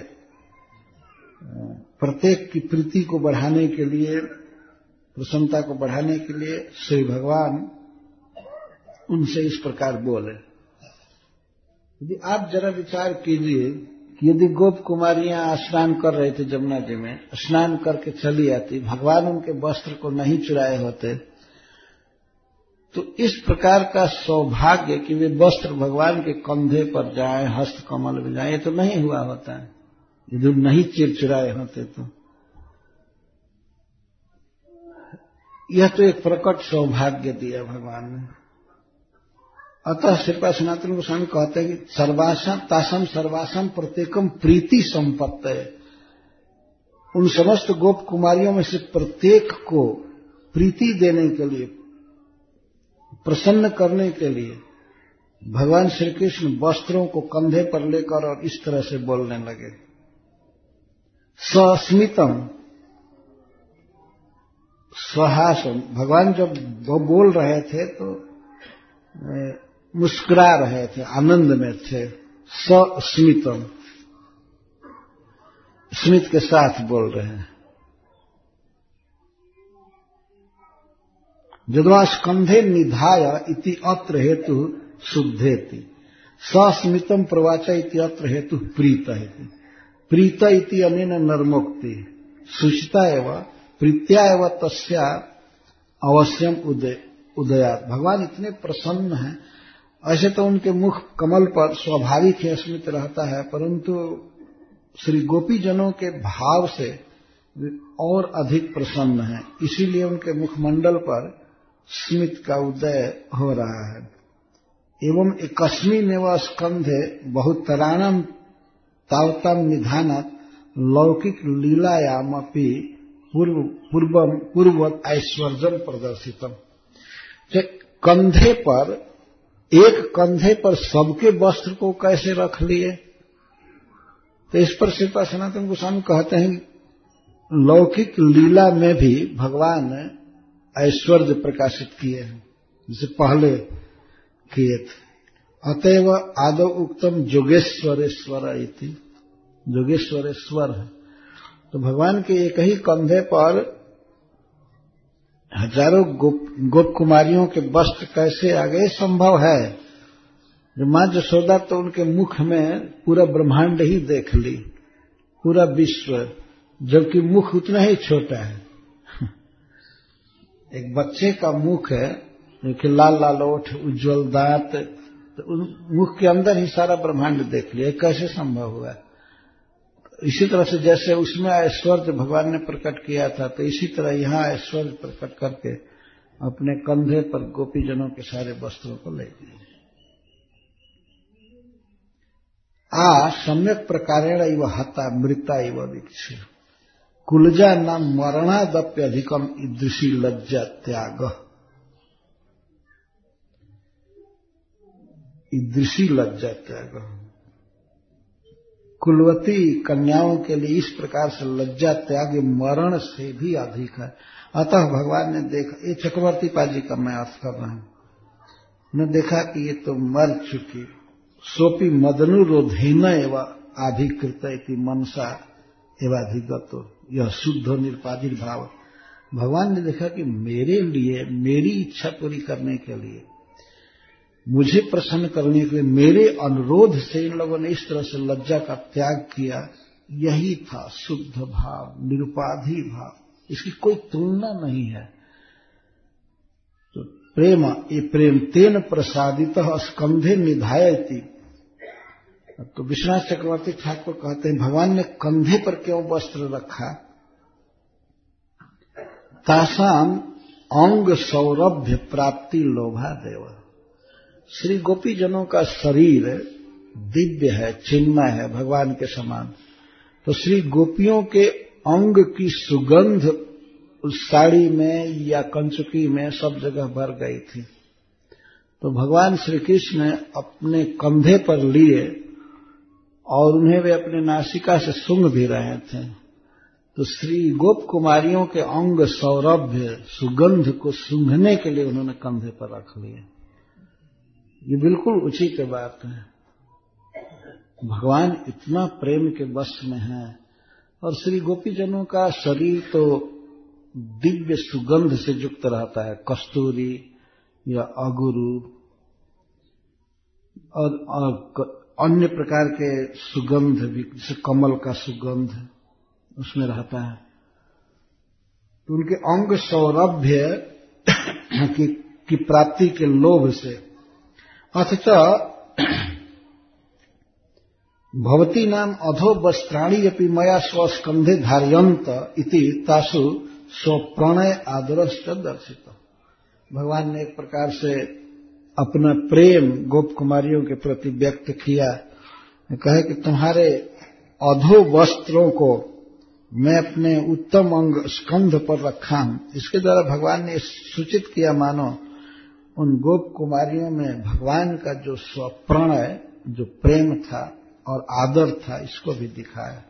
प्रत्येक की प्रीति को बढ़ाने के लिए, प्रसन्नता को बढ़ाने के लिए श्री भगवान उनसे इस प्रकार बोले। यदि आप जरा विचार कीजिए कि यदि गोप कुमारियां स्नान कर रहे थे जमुना जी में, स्नान करके चली आती, भगवान उनके वस्त्र को नहीं चुराए होते, तो इस प्रकार का सौभाग्य कि वे वस्त्र भगवान के कंधे पर जाएं, हस्त कमल में जाएं, ये तो नहीं हुआ होता है यदि नहीं चिरचुराए होते। तो यह तो एक प्रकट सौभाग्य दिया भगवान ने। अतः श्रीपाद सनातन गोस्वामी कहते हैं कि सर्वासम तासम सर्वासम प्रत्येकम प्रीति संपत्त है। उन समस्त गोप कुमारियों में से प्रत्येक को प्रीति देने के लिए, प्रसन्न करने के लिए भगवान श्री कृष्ण वस्त्रों को कंधे पर लेकर और इस तरह से बोलने लगे। सस्मितम स्वहासम। भगवान जब वो बोल रहे थे तो मुस्कुरा रहे थे, आनंद में थे। सस्मितम, स्मित के साथ बोल रहे हैं। यद्वा स्कंधे निधाय इति अत्र हेतु शुद्धेति सस्मितम प्रवाच इति अत्र हेतु प्रीत हेतु प्रीत इति अनेन नर्मोक्ति सुचिता एवं प्रीत्या एवं तस्या अवश्यम उदयात। भगवान इतने प्रसन्न हैं, ऐसे तो उनके मुख कमल पर स्वाभाविक ही स्मित रहता है, परंतु श्री गोपी जनों के भाव से और अधिक प्रसन्न है, इसीलिए उनके मुखमंडल पर स्मित का उदय हो रहा है। एवं एकस्मिन्नेव स्कंधे बहुतराणाम तावताम निधानात् लौकिक लीलायामपि पूर्ववत् ऐश्वर्यम प्रदर्शितम। कंधे पर, एक कंधे पर सबके वस्त्र को कैसे रख लिए? तो इस पर श्रीपाद सनातन गोस्वामी कहते हैं लौकिक लीला में भी भगवान ऐश्वर्य प्रकाशित किए हैं, जिसे पहले किए थे। अतएव आदौ उक्तम जोगेश्वरेश्वर इति, जोगेश्वरेश्वर है। तो भगवान के एक ही कंधे पर हजारों गोप कुमारियों के वस्त्र कैसे आ गए? संभव है। जो मां यशोदा तो उनके मुख में पूरा ब्रह्मांड ही देख ली, पूरा विश्व, जबकि मुख उतना ही छोटा है। एक बच्चे का मुख है, देखिए लाल लाल ओठ, उज्ज्वल दांत, तो उन मुख के अंदर ही सारा ब्रह्मांड देख लिया। कैसे संभव हुआ? इसी तरह से जैसे उसमें ऐश्वर्य भगवान ने प्रकट किया था, तो इसी तरह यहाँ ऐश्वर्य प्रकट करके अपने कंधे पर गोपीजनों के सारे वस्त्रों को ले लिए। सम्यक प्रकारेण इव हता मृता इव वीक्ष्य कुलजा नाम मरणादप्यधिकम ईदृशी लज्जा त्याग। ईदृशी लज्जा त्याग, कुलवती कन्याओं के लिए इस प्रकार से लज्जा त्याग मरण से भी अधिक है। अतः भगवान ने देखा, ये चक्रवर्ती पाजी का मैं अर्थ कर रहा हूं, ने देखा कि ये तो मर चुकी। सोपी मदनुरोधेन एवं आधिकृत इति मनसा एवाधिगतो, यह शुद्ध निरुपाधिक भाव। भगवान ने देखा कि मेरे लिए, मेरी इच्छा पूरी करने के लिए, मुझे प्रसन्न करने के लिए, मेरे अनुरोध से इन लोगों ने इस तरह से लज्जा का त्याग किया, यही था शुद्ध भाव, निरुपाधि भाव। इसकी कोई तुलना नहीं है। तो प्रेम, ये प्रेम तेन प्रसादितः स्कंधे निधायति। तो विश्वनाथ चक्रवर्ती ठाकुर कहते हैं भगवान ने कंधे पर क्यों वस्त्र रखा? तासाम अंग सौरभ्य प्राप्ति लोभा देव। श्री गोपी जनों का शरीर दिव्य है, चिन्मय है, भगवान के समान। तो श्री गोपियों के अंग की सुगंध उस साड़ी में या कंचुकी में सब जगह भर गई थी। तो भगवान श्री कृष्ण अपने कंधे पर लिए और उन्हें वे अपने नासिका से सूंघ भी रहे थे। तो श्री गोप कुमारियों के अंग सौरभ्य, सुगंध को सूंघने के लिए उन्होंने कंधे पर रख लिए। ये बिल्कुल उचित बात है। भगवान इतना प्रेम के वश में है और श्री गोपीजनों का शरीर तो दिव्य सुगंध से युक्त रहता है, कस्तूरी या अगुरु और अन्य प्रकार के सुगंध भी, जैसे कमल का सुगंध उसमें रहता है। तो उनके अंग सौरभ्य की प्राप्ति के लोभ से अथ भवती नाम अधो वस्त्राणी अपि मया स्वस्कंधे धार्यंत इति तासु स्वप्रणय आदरश्च दर्शित। भगवान ने एक प्रकार से अपना प्रेम गोप कुमारियों के प्रति व्यक्त किया, कहे कि तुम्हारे अधो वस्त्रों को मैं अपने उत्तम अंग स्कंध पर रखा हूं। इसके द्वारा भगवान ने सूचित किया मानो उन गोप कुमारियों में भगवान का जो स्वप्रणय, जो प्रेम था और आदर था, इसको भी दिखाया।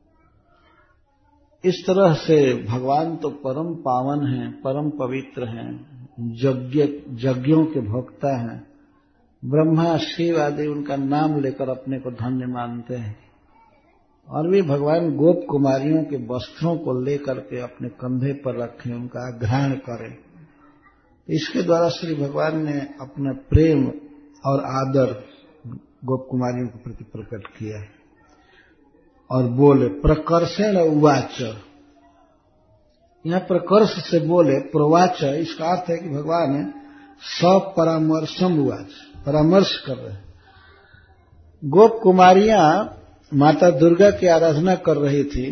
इस तरह से भगवान तो परम पावन हैं, परम पवित्र हैं, यज्ञों के भोक्ता हैं। ब्रह्मा शिव आदि उनका नाम लेकर अपने को धन्य मानते हैं और वे भगवान गोप कुमारियों के वस्त्रों को लेकर के अपने कंधे पर रखें, उनका ग्रहण करें। इसके द्वारा श्री भगवान ने अपना प्रेम और आदर गोप कुमारियों के प्रति प्रकट किया और बोले प्रकर्षेण उवाच। यहां प्रकर्ष से बोले प्रवाच, इसका अर्थ है कि भगवान सपरामर्शम उवाच, परामर्श कर रहे हैं। गोप कुमारियां माता दुर्गा की आराधना कर रही थी,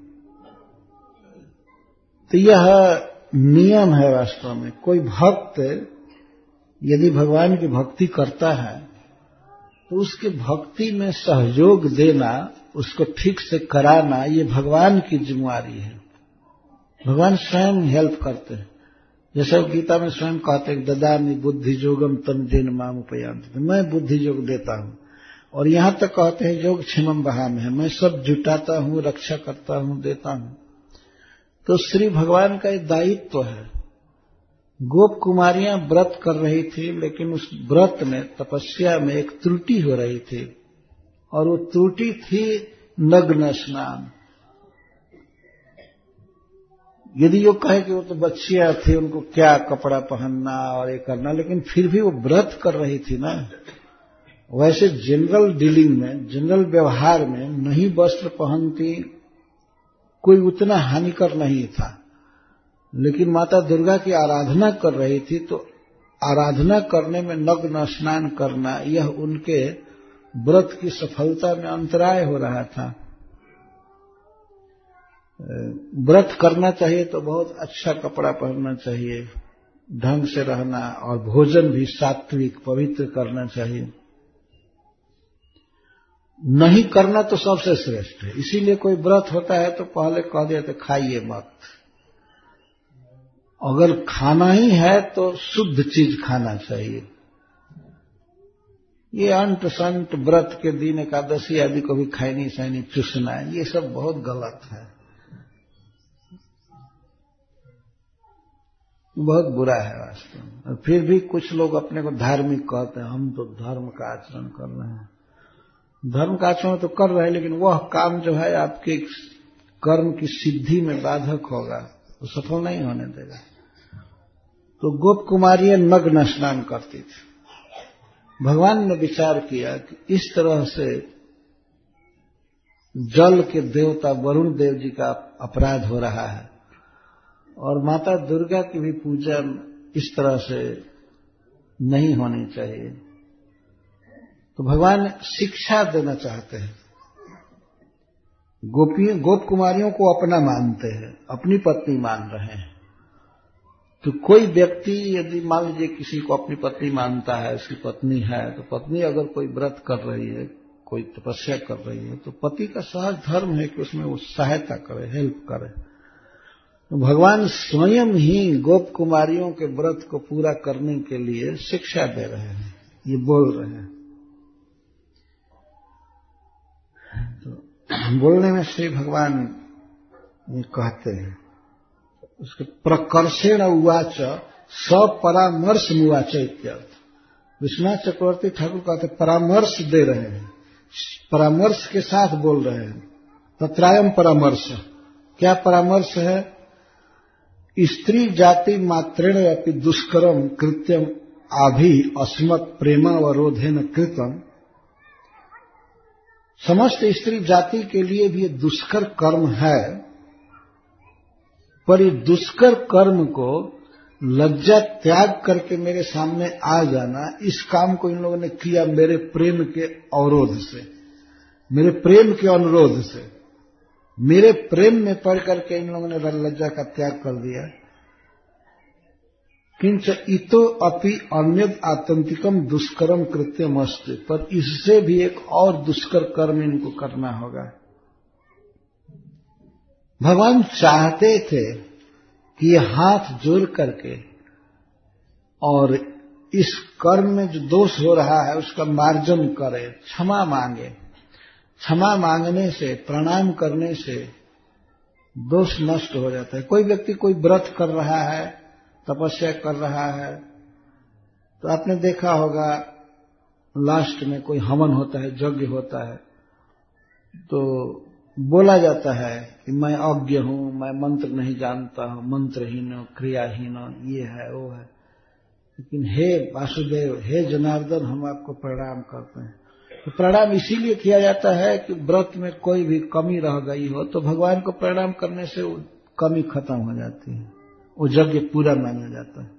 तो यह नियम है वास्तव में। कोई भक्त यदि भगवान की भक्ति करता है तो उसके भक्ति में सहयोग देना, उसको ठीक से कराना, ये भगवान की जिम्मेवारी है। भगवान स्वयं हेल्प करते हैं। जैसे गीता में स्वयं कहते हैं ददामि बुद्धि योगम तम जेन माम उपयांति, मैं बुद्धि योग देता हूं। और यहां तक कहते हैं योग क्षमम बहाम है, मैं सब जुटाता हूं, रक्षा करता हूं, देता हूं। तो श्री भगवान का एक दायित्व है। गोप कुमारियां व्रत कर रही थी, लेकिन उस व्रत में, तपस्या में एक त्रुटि हो रही थी, और वो त्रुटि थी नग्न स्नान। यदि यो कहे कि वो तो बच्चियां थी, उनको क्या कपड़ा पहनना और ये करना, लेकिन फिर भी वो व्रत कर रही थी ना। वैसे जनरल डीलिंग में, जनरल व्यवहार में नहीं वस्त्र पहनती, कोई उतना हानिकर नहीं था। लेकिन माता दुर्गा की आराधना कर रही थी, तो आराधना करने में नग्न स्नान करना, यह उनके व्रत की सफलता में अंतराय हो रहा था। व्रत करना चाहिए तो बहुत अच्छा कपड़ा पहनना चाहिए, ढंग से रहना, और भोजन भी सात्विक पवित्र करना चाहिए। नहीं करना तो सबसे श्रेष्ठ है। इसीलिए कोई व्रत होता है तो पहले कह दिया तो खाइए मत। अगर खाना ही है तो शुद्ध चीज खाना चाहिए। ये अंट संट व्रत के दिन एकादशी आदि को भी खैनी सैनी चूसना, ये सब बहुत गलत है, बहुत बुरा है वास्तव में। और फिर भी कुछ लोग अपने को धार्मिक कहते हैं, हम तो धर्म का आचरण कर रहे हैं। धर्म का आचरण तो कर रहे हैं, लेकिन वह काम जो है आपके कर्म की सिद्धि में बाधक होगा, तो सफल नहीं होने देगा। तो गोप कुमारियां नग्न स्नान करती थी। भगवान ने विचार किया कि इस तरह से जल के देवता वरुण देव जी का अपराध हो रहा है, और माता दुर्गा की भी पूजा इस तरह से नहीं होनी चाहिए। तो भगवान शिक्षा देना चाहते हैं। गोप कुमारियों को अपना मानते हैं, अपनी पत्नी मान रहे हैं। तो कोई व्यक्ति यदि मान लीजिए किसी को अपनी पत्नी मानता है, उसकी पत्नी है, तो पत्नी अगर कोई व्रत कर रही है, कोई तपस्या कर रही है, तो पति का सहज धर्म है कि उसमें वो सहायता करे, हेल्प करे। तो भगवान स्वयं ही गोप कुमारियों के व्रत को पूरा करने के लिए शिक्षा दे रहे हैं, ये बोल रहे हैं। तो बोलने में श्री भगवान ये कहते हैं, उसके प्रकर्षेण उवाच सपरामर्श मुवाच इत्यर्थ। विश्वनाथ चक्रवर्ती ठाकुर कहते परामर्श दे रहे हैं, परामर्श के साथ बोल रहे हैं। तत्रायम परामर्श, क्या परामर्श है? स्त्री जाति मात्रेण अपि दुष्करम कृत्यम आभि अस्मत् प्रेमावरोधेन कृतम। समस्त स्त्री जाति के लिए भी ये दुष्कर कर्म है, पर ये दुष्कर कर्म को लज्जा त्याग करके मेरे सामने आ जाना, इस काम को इन लोगों ने किया मेरे प्रेम के अवरोध से, मेरे प्रेम के अनुरोध से। मेरे प्रेम में पड़ करके इन लोगों ने लज्जा का त्याग कर दिया। किंच इतो अपि अन्यद आतंतिकम दुष्कर्म कृत्यम अस्ति, पर इससे भी एक और दुष्कर कर्म इनको करना होगा। भगवान चाहते थे कि ये हाथ जोड़ करके और इस कर्म में जो दोष हो रहा है उसका मार्जन करे, क्षमा मांगे। क्षमा मांगने से, प्रणाम करने से दोष नष्ट हो जाता है। कोई व्यक्ति कोई व्रत कर रहा है, तपस्या कर रहा है, तो आपने देखा होगा लास्ट में कोई हवन होता है, यज्ञ होता है, तो बोला जाता है कि मैं अज्ञ हूं, मैं मंत्र नहीं जानता हूं, मंत्रहीन हूं, क्रियाहीन हूं, ये है वो है। लेकिन हे वासुदेव, हे जनार्दन, हम आपको प्रणाम करते हैं। तो प्रणाम इसीलिए किया जाता है कि व्रत में कोई भी कमी रह गई हो तो भगवान को प्रणाम करने से वो कमी खत्म हो जाती है, वो यज्ञ पूरा माना जाता है।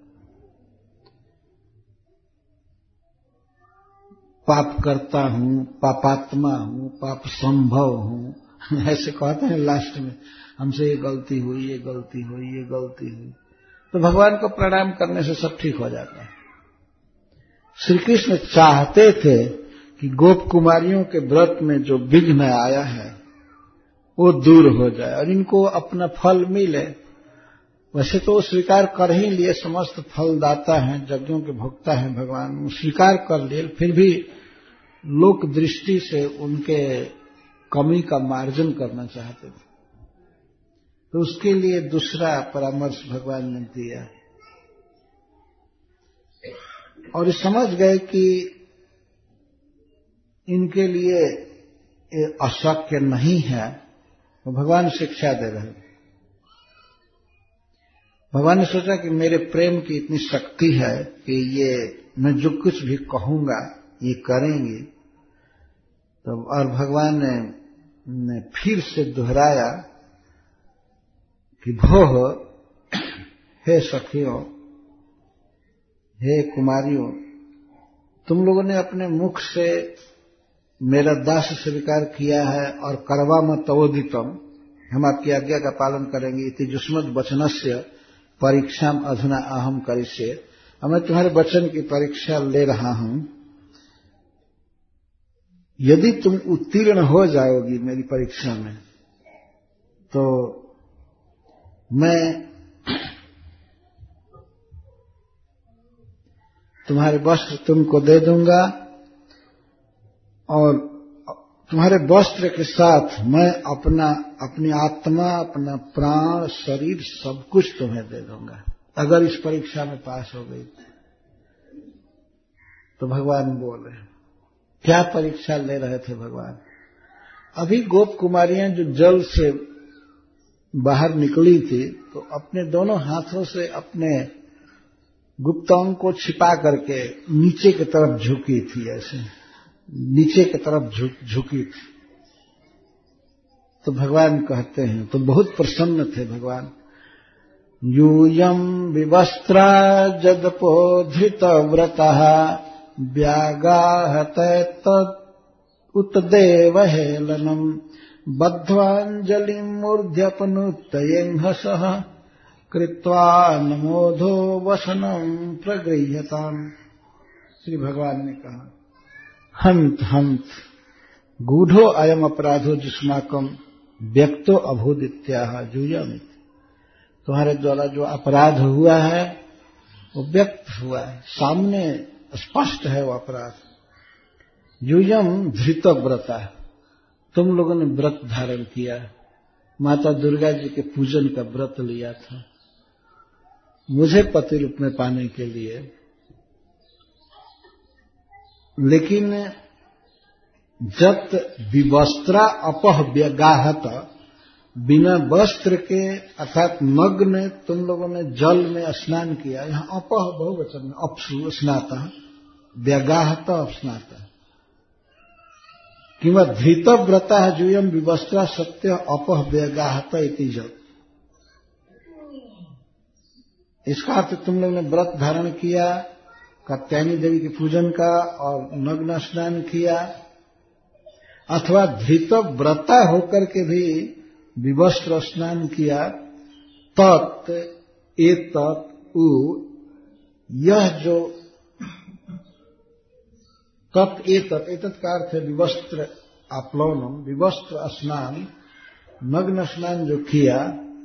पाप करता हूं, पापात्मा हूं, पाप संभव हूं, ऐसे कहते हैं लास्ट में, हमसे ये गलती हुई, ये गलती हुई, ये गलती हुई, तो भगवान को प्रणाम करने से सब ठीक हो जाता है। श्री कृष्ण चाहते थे कि गोप कुमारियों के व्रत में जो विघ्न आया है वो दूर हो जाए और इनको अपना फल मिले। वैसे तो वो स्वीकार कर ही लिए, समस्त फलदाता हैं, यज्ञों के भोक्ता हैं भगवान, वो स्वीकार कर लिए, फिर भी लोक दृष्टि से उनके कमी का मार्जन करना चाहते थे, तो उसके लिए दूसरा परामर्श भगवान ने दिया और समझ गए कि इनके लिए अशक्य नहीं है, तो भगवान शिक्षा दे रहे हैं। भगवान ने सोचा कि मेरे प्रेम की इतनी शक्ति है कि ये मैं जो कुछ भी कहूंगा ये करेंगे। तो और भगवान ने फिर से दोहराया कि भोह, हे सखियों, हे कुमारियों, तुम लोगों ने अपने मुख से मेरा दास स्वीकार किया है और करवा मतोदितम, हम आपकी आज्ञा का पालन करेंगे, इति जुष्मद वचनस्य परीक्षाम अधुना अहम करिष्ये, अब मैं तुम्हारे वचन की परीक्षा ले रहा हूं। यदि तुम उत्तीर्ण हो जाओगी मेरी परीक्षा में तो मैं तुम्हारे वस्त्र तुमको दे दूंगा और तुम्हारे वस्त्र के साथ मैं अपनी आत्मा, अपना प्राण, शरीर, सब कुछ तुम्हें दे दूंगा अगर इस परीक्षा में पास हो गई। तो भगवान बोले, क्या परीक्षा ले रहे थे भगवान? अभी गोप कुमारियां जो जल से बाहर निकली थी तो अपने दोनों हाथों से अपने गुप्तांग को छिपा करके नीचे की तरफ झुकी थी, ऐसे नीचे की तरफ झुकी थी। तो भगवान कहते हैं, तो बहुत प्रसन्न थे भगवान, यूयम विवस्त्रा जदपो धृत व्रतः व्यागाहत उत देव हेलनम बद्ध्वांजलिम मूर्ध्यपनुत्तयेंहसः कृत्वा नमोधो वसनम प्रगृह्यताम्। श्री भगवान ने कहा, हंत हंत गूढ़ो अयम अपराधो जिस्माकम व्यक्तो अभूदित्याह जूयम। तुम्हारे द्वारा जो अपराध हुआ है वो व्यक्त हुआ है, सामने स्पष्ट है वो अपराध। यूयम धृत व्रता, तुम लोगों ने व्रत धारण किया, माता दुर्गा जी के पूजन का व्रत लिया था मुझे पति रूप में पाने के लिए, लेकिन जब विवस्त्रा अपह व्यगाहत, बिना वस्त्र के अर्थात नग्न तुम लोगों ने जल में स्नान किया। यहां अपह बहुवचन में, अपसु स्नातः, व्यगाहत स्नातः, किंवा धृत व्रता जूयम विवस्त्रा सत्य अपह व्यगाहत इति जब। इसका अर्थ तुम लोगों ने व्रत धारण किया कात्यायनी देवी के पूजन का और नग्न स्नान किया, अथवा धृत व्रता होकर के भी विवस्त्र स्नान किया। तत् एतत् उ, यह जो तत् एतत्, एतत् का अर्थ है विवस्त्र आप्लवनम, विवस्त्र स्नान, नग्न स्नान जो किया,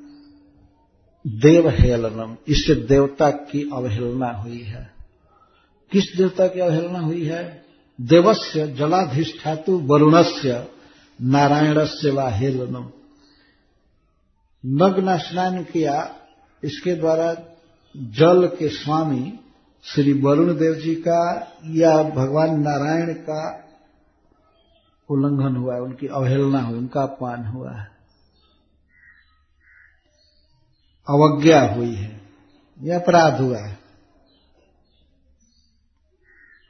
देव हेलनम, इससे देवता की अवहेलना हुई है। किस देवता की अवहेलना हुई है? देवस्य जलाधिष्ठातु वरुणस्य नारायणस्य वा हेलनम। नग्न स्नान किया, इसके द्वारा जल के स्वामी श्री वरुण देव जी का या भगवान नारायण का उल्लंघन हुआ है, उनकी अवहेलना हुई, उनका अपमान हुआ है, अवज्ञा हुई है, यह अपराध हुआ है।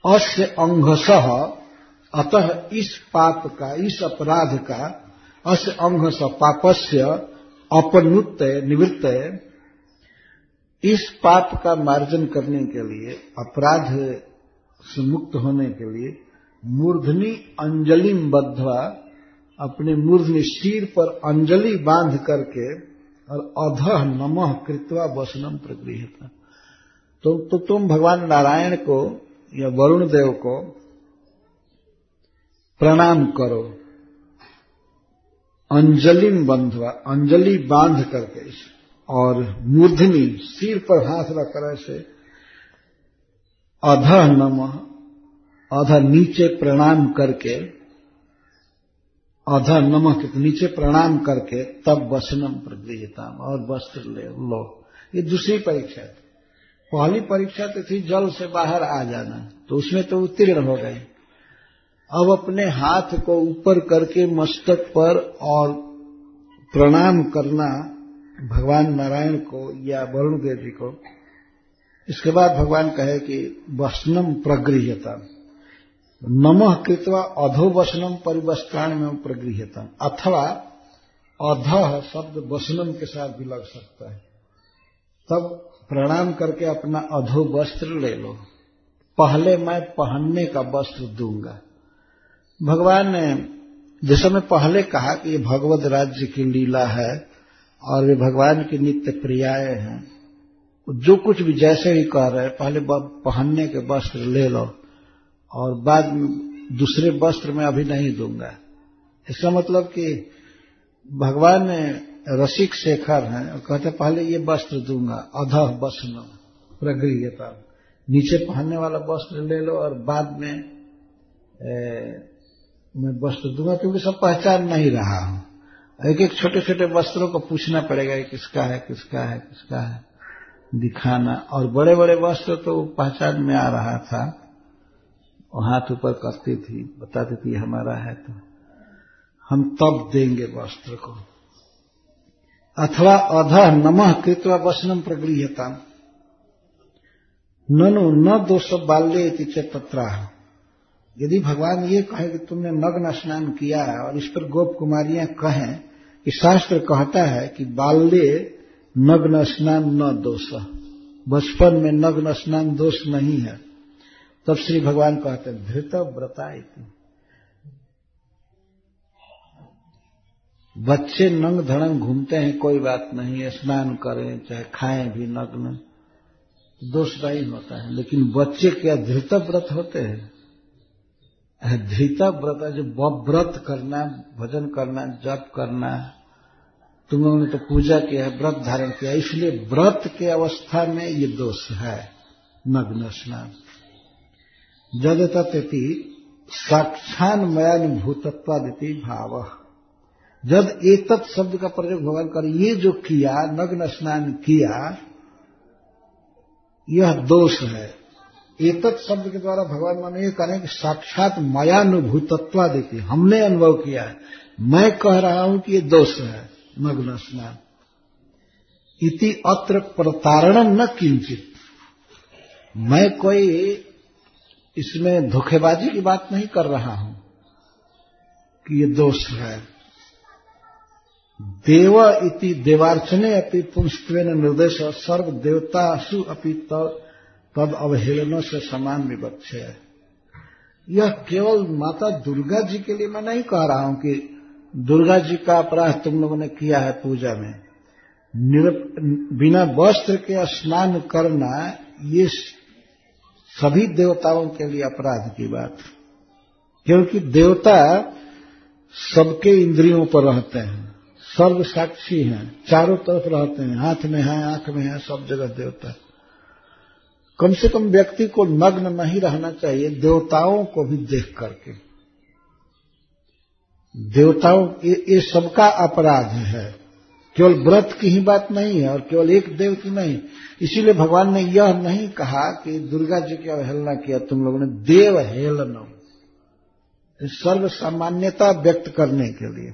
अस्य अंघसः, अतः इस पाप का, इस अपराध का, अस्य अंघस पापस्य अपनुत्य निवृत्तय, इस पाप का मार्जन करने के लिए, अपराध से मुक्त होने के लिए मूर्धनि अंजलिम बद्ध्वा, अपने मूर्धनि सिर पर अंजलि बांध करके और अधः नमः कृत्वा वसनम प्रगृह्यता। तो तुम भगवान नारायण को या वरुण देव को प्रणाम करो, अंजलिम बंधवा, अंजलि बांध करके, और मूर्धनि सिर पर हाथ रखकर ऐसे, अधः नमः, अधः नीचे प्रणाम करके, अधः नमः के नीचे प्रणाम करके तब वसनम प्रगृह्यताम, और वस्त्र ले लो। ये दूसरी परीक्षा थी। पहली परीक्षा तो थी जल से बाहर आ जाना, तो उसमें तो उत्तीर्ण हो गए। अब अपने हाथ को ऊपर करके मस्तक पर और प्रणाम करना भगवान नारायण को या वरुण देव जी को। इसके बाद भगवान कहे कि वसनम प्रगृह्यता, नमः कृत्वा अधो वसनम परिवस्त्राण में प्रगृह्यता, अथवा अधः शब्द वसनम के साथ भी लग सकता है। तब प्रणाम करके अपना अधो वस्त्र ले लो। पहले मैं पहनने का वस्त्र दूंगा। भगवान ने जैसे मैं पहले कहा कि ये भगवत राज्य की लीला है और वे भगवान की नित्य प्रियाय हैं, जो कुछ भी जैसे भी कह रहे हैं, पहले पहनने के वस्त्र ले लो और बाद में दूसरे वस्त्र मैं अभी नहीं दूंगा। इसका मतलब कि भगवान रसिक शेखर हैं और कहते पहले ये वस्त्र दूंगा, अधः वसनम प्रगृह्यता, नीचे पहनने वाला वस्त्र ले लो और बाद में मैं वस्त्र दूंगा, क्योंकि सब पहचान नहीं रहा हूं। एक एक छोटे छोटे वस्त्रों को पूछना पड़ेगा किसका है, किसका है, किसका है, दिखाना। और बड़े बड़े वस्त्र तो पहचान में आ रहा था, वो हाथ ऊपर करती थी, बताती थी हमारा है, तो हम तब देंगे वस्त्र को। अथवा अधः नमः कृत्वा वसनम प्रगृह्यता, ननु न दोष बाल्ये इति च तत्राह। यदि भगवान ये कहे कि तुमने नग्न स्नान किया है और इस पर गोप कुमारियां कहें कि शास्त्र कहता है कि बाल्ये नग्न स्नान न दोष, बचपन में नग्न स्नान दोष नहीं है, तब श्री भगवान कहते हैं धृत व्रता इति, बच्चे नंग धड़ंग घूमते हैं कोई बात नहीं है, स्नान करें चाहे खाएं भी नग्न, दोष नहीं होता है। लेकिन बच्चे क्या धृत व्रत होते हैं? धृत व्रत जो व्रत करना, भजन करना, जप करना, तुम लोगों ने तो पूजा किया है, व्रत धारण किया, इसलिए व्रत के अवस्था में ये दोष है नग्न स्नान। जद तति साक्षान मयानुभूतत्वादिति भाव, जद एतत् शब्द का प्रयोग भगवान कर, ये जो किया नग्न स्नान किया यह दोष है। एतत् शब्द के द्वारा भगवान माने ये करें कि साक्षात मयानुभूतत्वा देती, हमने अनुभव किया है, मैं कह रहा हूं कि ये दोष है नग्न स्नान। इति अत्र प्रतारणम न किंचित, मैं कोई इसमें धोखेबाजी की बात नहीं कर रहा हूं कि ये दोष है। देव इति देवार्चने अपि पुंस्त्वेन निर्देश सर्व देवतासु अपि तद अवहेलनों से समान विवक्ष है। यह केवल माता दुर्गा जी के लिए मैं नहीं कह रहा हूं कि दुर्गा जी का अपराध तुम लोगों ने किया है पूजा में। बिना वस्त्र के स्नान करना ये सभी देवताओं के लिए अपराध की बात, क्योंकि देवता सबके इंद्रियों पर रहते हैं, सर्व साक्षी हैं, चारों तरफ रहते हैं, हाथ में है, आंख में है, सब जगह देवता। कम से कम व्यक्ति को नग्न नहीं रहना चाहिए, देवताओं को भी देख करके। देवताओं ये सबका अपराध है, केवल व्रत की ही बात नहीं है और केवल एक देव की नहीं। इसीलिए भगवान ने यह नहीं कहा कि दुर्गा जी की अवहेलना किया तुम लोगों ने, देव हेलनम, सर्व सामान्यता व्यक्त करने के लिए।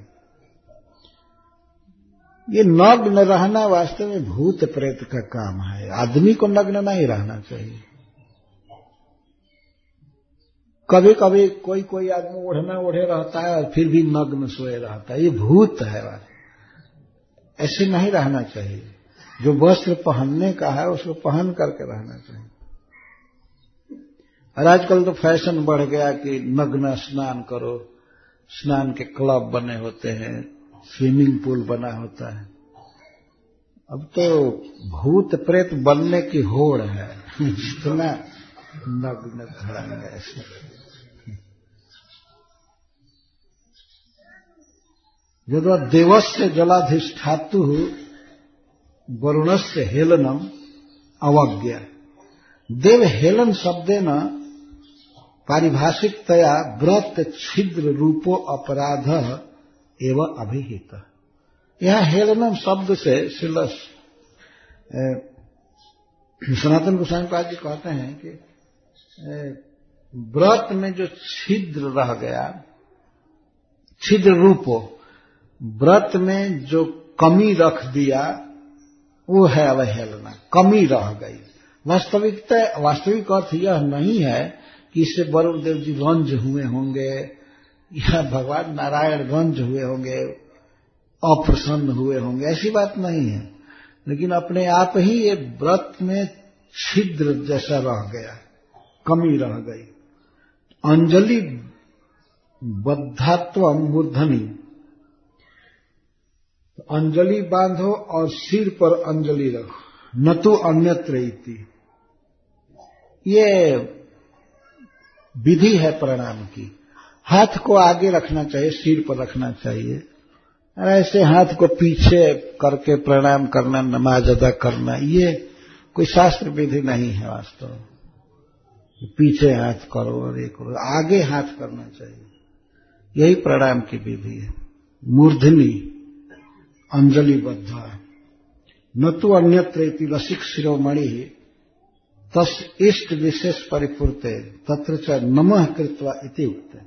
ये नग्न रहना वास्तव में भूत प्रेत का काम है, आदमी को नग्न नहीं रहना चाहिए। कभी कभी कोई कोई आदमी ओढ़ना ओढ़े रहता है और फिर भी नग्न सोए रहता है, ये भूत है। ऐसे नहीं रहना चाहिए। जो वस्त्र पहनने का है उसको पहन करके रहना चाहिए। और आजकल तो फैशन बढ़ गया कि नग्न स्नान करो, स्नान के क्लब बने होते हैं, स्विमिंग पूल बना होता है। अब तो भूत प्रेत बनने की होड़ है, जितना नग्न धड़ंग ऐसे। यद्वा देवस्य जलाधिष्ठातु वरुणस्य हेलनम अवज्ञा। देव हेलन शब्देन पारिभाषिकतया व्रत छिद्र रूपो अपराध एवं अभिहित। यह हेलनम शब्द से सनातन गोस्वामी पाद जी कहते हैं कि व्रत में जो छिद्र रह गया, छिद्र रूपो, व्रत में जो कमी रख दिया वो है अवहेलना, कमी रह गई। वास्तविक अर्थ यह नहीं है कि इससे वरुण देव जी रंज हुए होंगे या भगवान नारायण रंज हुए होंगे, अप्रसन्न हुए होंगे, ऐसी बात नहीं है। लेकिन अपने आप ही ये व्रत में छिद्र जैसा रह गया, कमी रह गई। अंजलि बद्धात्व मूर्धनि, अंजलि बांधो और सिर पर अंजलि रखो, न तो अन्यत्र इति। ये विधि है प्रणाम की। हाथ को आगे रखना चाहिए, सिर पर रखना चाहिए। ऐसे हाथ को पीछे करके प्रणाम करना, नमाज अदा करना, ये कोई शास्त्र विधि नहीं है। वास्तव में पीछे हाथ करो और ये करो, आगे हाथ करना चाहिए, यही प्रणाम की विधि है। मूर्धनि अंजलिबद्ध न तो अन्यत्र इति रसिक शिरोमणि तस् इष्ट विशेष परिपूर्ते तत्र च नमः कृत्वा इति उक्ते।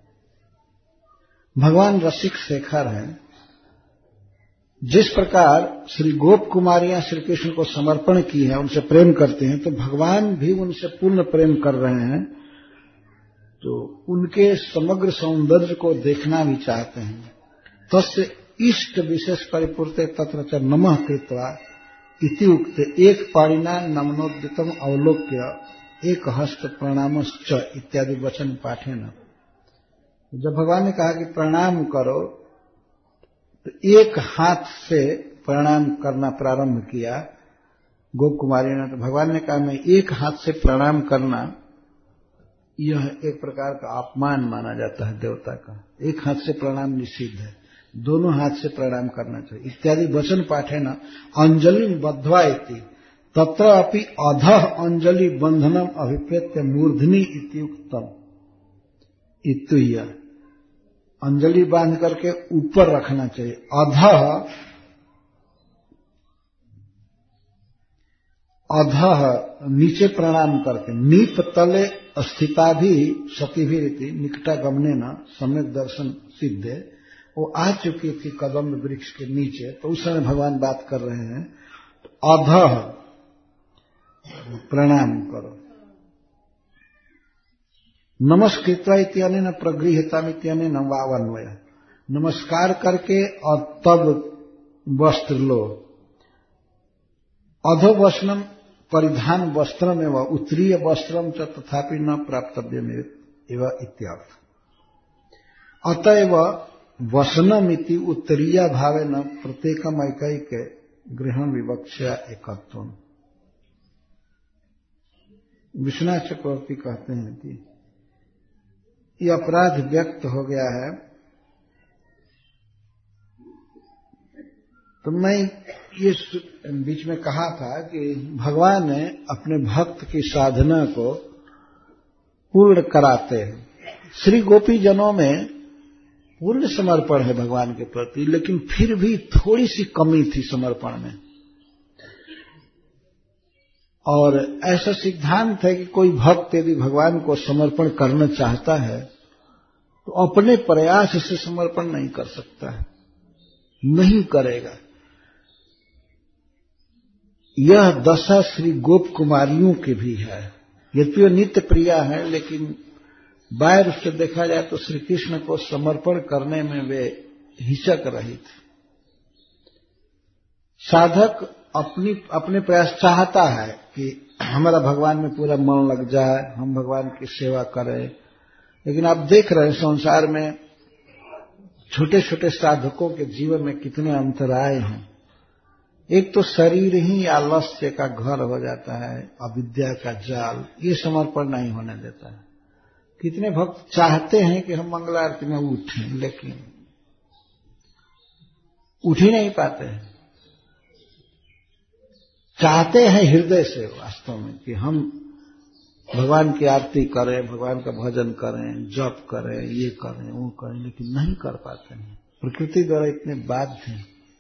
भगवान रसिक शेखर हैं। जिस प्रकार श्री गोप कुमारियां श्री कृष्ण को समर्पण की है, उनसे प्रेम करते हैं, तो भगवान भी उनसे पूर्ण प्रेम कर रहे हैं। तो उनके समग्र सौंदर्य को देखना भी चाहते हैं। तस्य इष्ट विशेष परिपूर्ते तत्र च नमः कृत्वा इति उक्ते। एक पाणिना नमनोद्यतम अवलोक्य एक हस्त प्रणामश्च इत्यादि वचन पाठेन। जब भगवान ने कहा कि प्रणाम करो, तो एक हाथ से प्रणाम करना प्रारंभ किया गोप कुमारी ने। तो भगवान ने कहा मैं एक हाथ से प्रणाम करना, यह एक प्रकार का अपमान माना जाता है देवता का। एक हाथ से प्रणाम निषिद्ध है, दोनों हाथ से प्रणाम करना चाहिए। इत्यादि वचन पाठे न अंजलि बद्ध्वा इति तत्र अपि अधः अंजलि बंधनम अभिप्रेत्य मूर्धनि इत्युक्तम। इत्युय अंजलि बांध करके ऊपर रखना चाहिए। अधः नीचे प्रणाम करके। नीप तले स्थिता भी सती भी रीति निकटा गमने न सम्यक दर्शन सिद्धे। वो आ चुकी थी कदम वृक्ष के नीचे, तो उस समय भगवान बात कर रहे हैं। तो अधः प्रणाम करो। नमस्कृत्वा इत्यनेन प्रगृह्यताम इत्यनेन वावन्वय। नमस्कार करके और तब वस्त्र लो। अधो वस्त्रम परिधान वस्त्रम एवं उत्तरीय वस्त्रम च तथापि न प्राप्तव्यम एवं इत्यर्थ। अतएव वसनमिति उत्तरीय भावे न प्रत्येकम एकैक गृहण विवक्षा एकत्वम। विश्वनाथ चक्रवर्ती कहते हैं कि ये अपराध व्यक्त हो गया है। तो मैं ये बीच में कहा था कि भगवान ने अपने भक्त की साधना को पूर्ण कराते हैं। श्री गोपी जनों में पूर्ण समर्पण है भगवान के प्रति, लेकिन फिर भी थोड़ी सी कमी थी समर्पण में। और ऐसा सिद्धांत है कि कोई भक्त यदि भगवान को समर्पण करना चाहता है तो अपने प्रयास से समर्पण नहीं कर सकता है, नहीं करेगा। यह दशा श्री गोप कुमारियों की भी है। यद्यपि नित्य प्रिया है, लेकिन बाहर से देखा जाए तो श्री कृष्ण को समर्पण करने में वे हिचक रही थी। साधक अपने प्रयास चाहता है कि हमारा भगवान में पूरा मन लग जाए, हम भगवान की सेवा करें, लेकिन आप देख रहे हैं संसार में छोटे छोटे साधकों के जीवन में कितने अंतराय हैं। एक तो शरीर ही आलस्य का घर हो जाता है, अविद्या का जाल, ये समर्पण नहीं होने देता है। कितने भक्त चाहते हैं कि हम मंगल आरती में उठें, लेकिन उठ ही नहीं पाते हैं। चाहते हैं हृदय से वास्तव में कि हम भगवान की आरती करें, भगवान का भजन करें, जप करें, ये करें, वो करें, लेकिन नहीं कर पाते हैं। प्रकृति द्वारा इतने बाध्य हैं।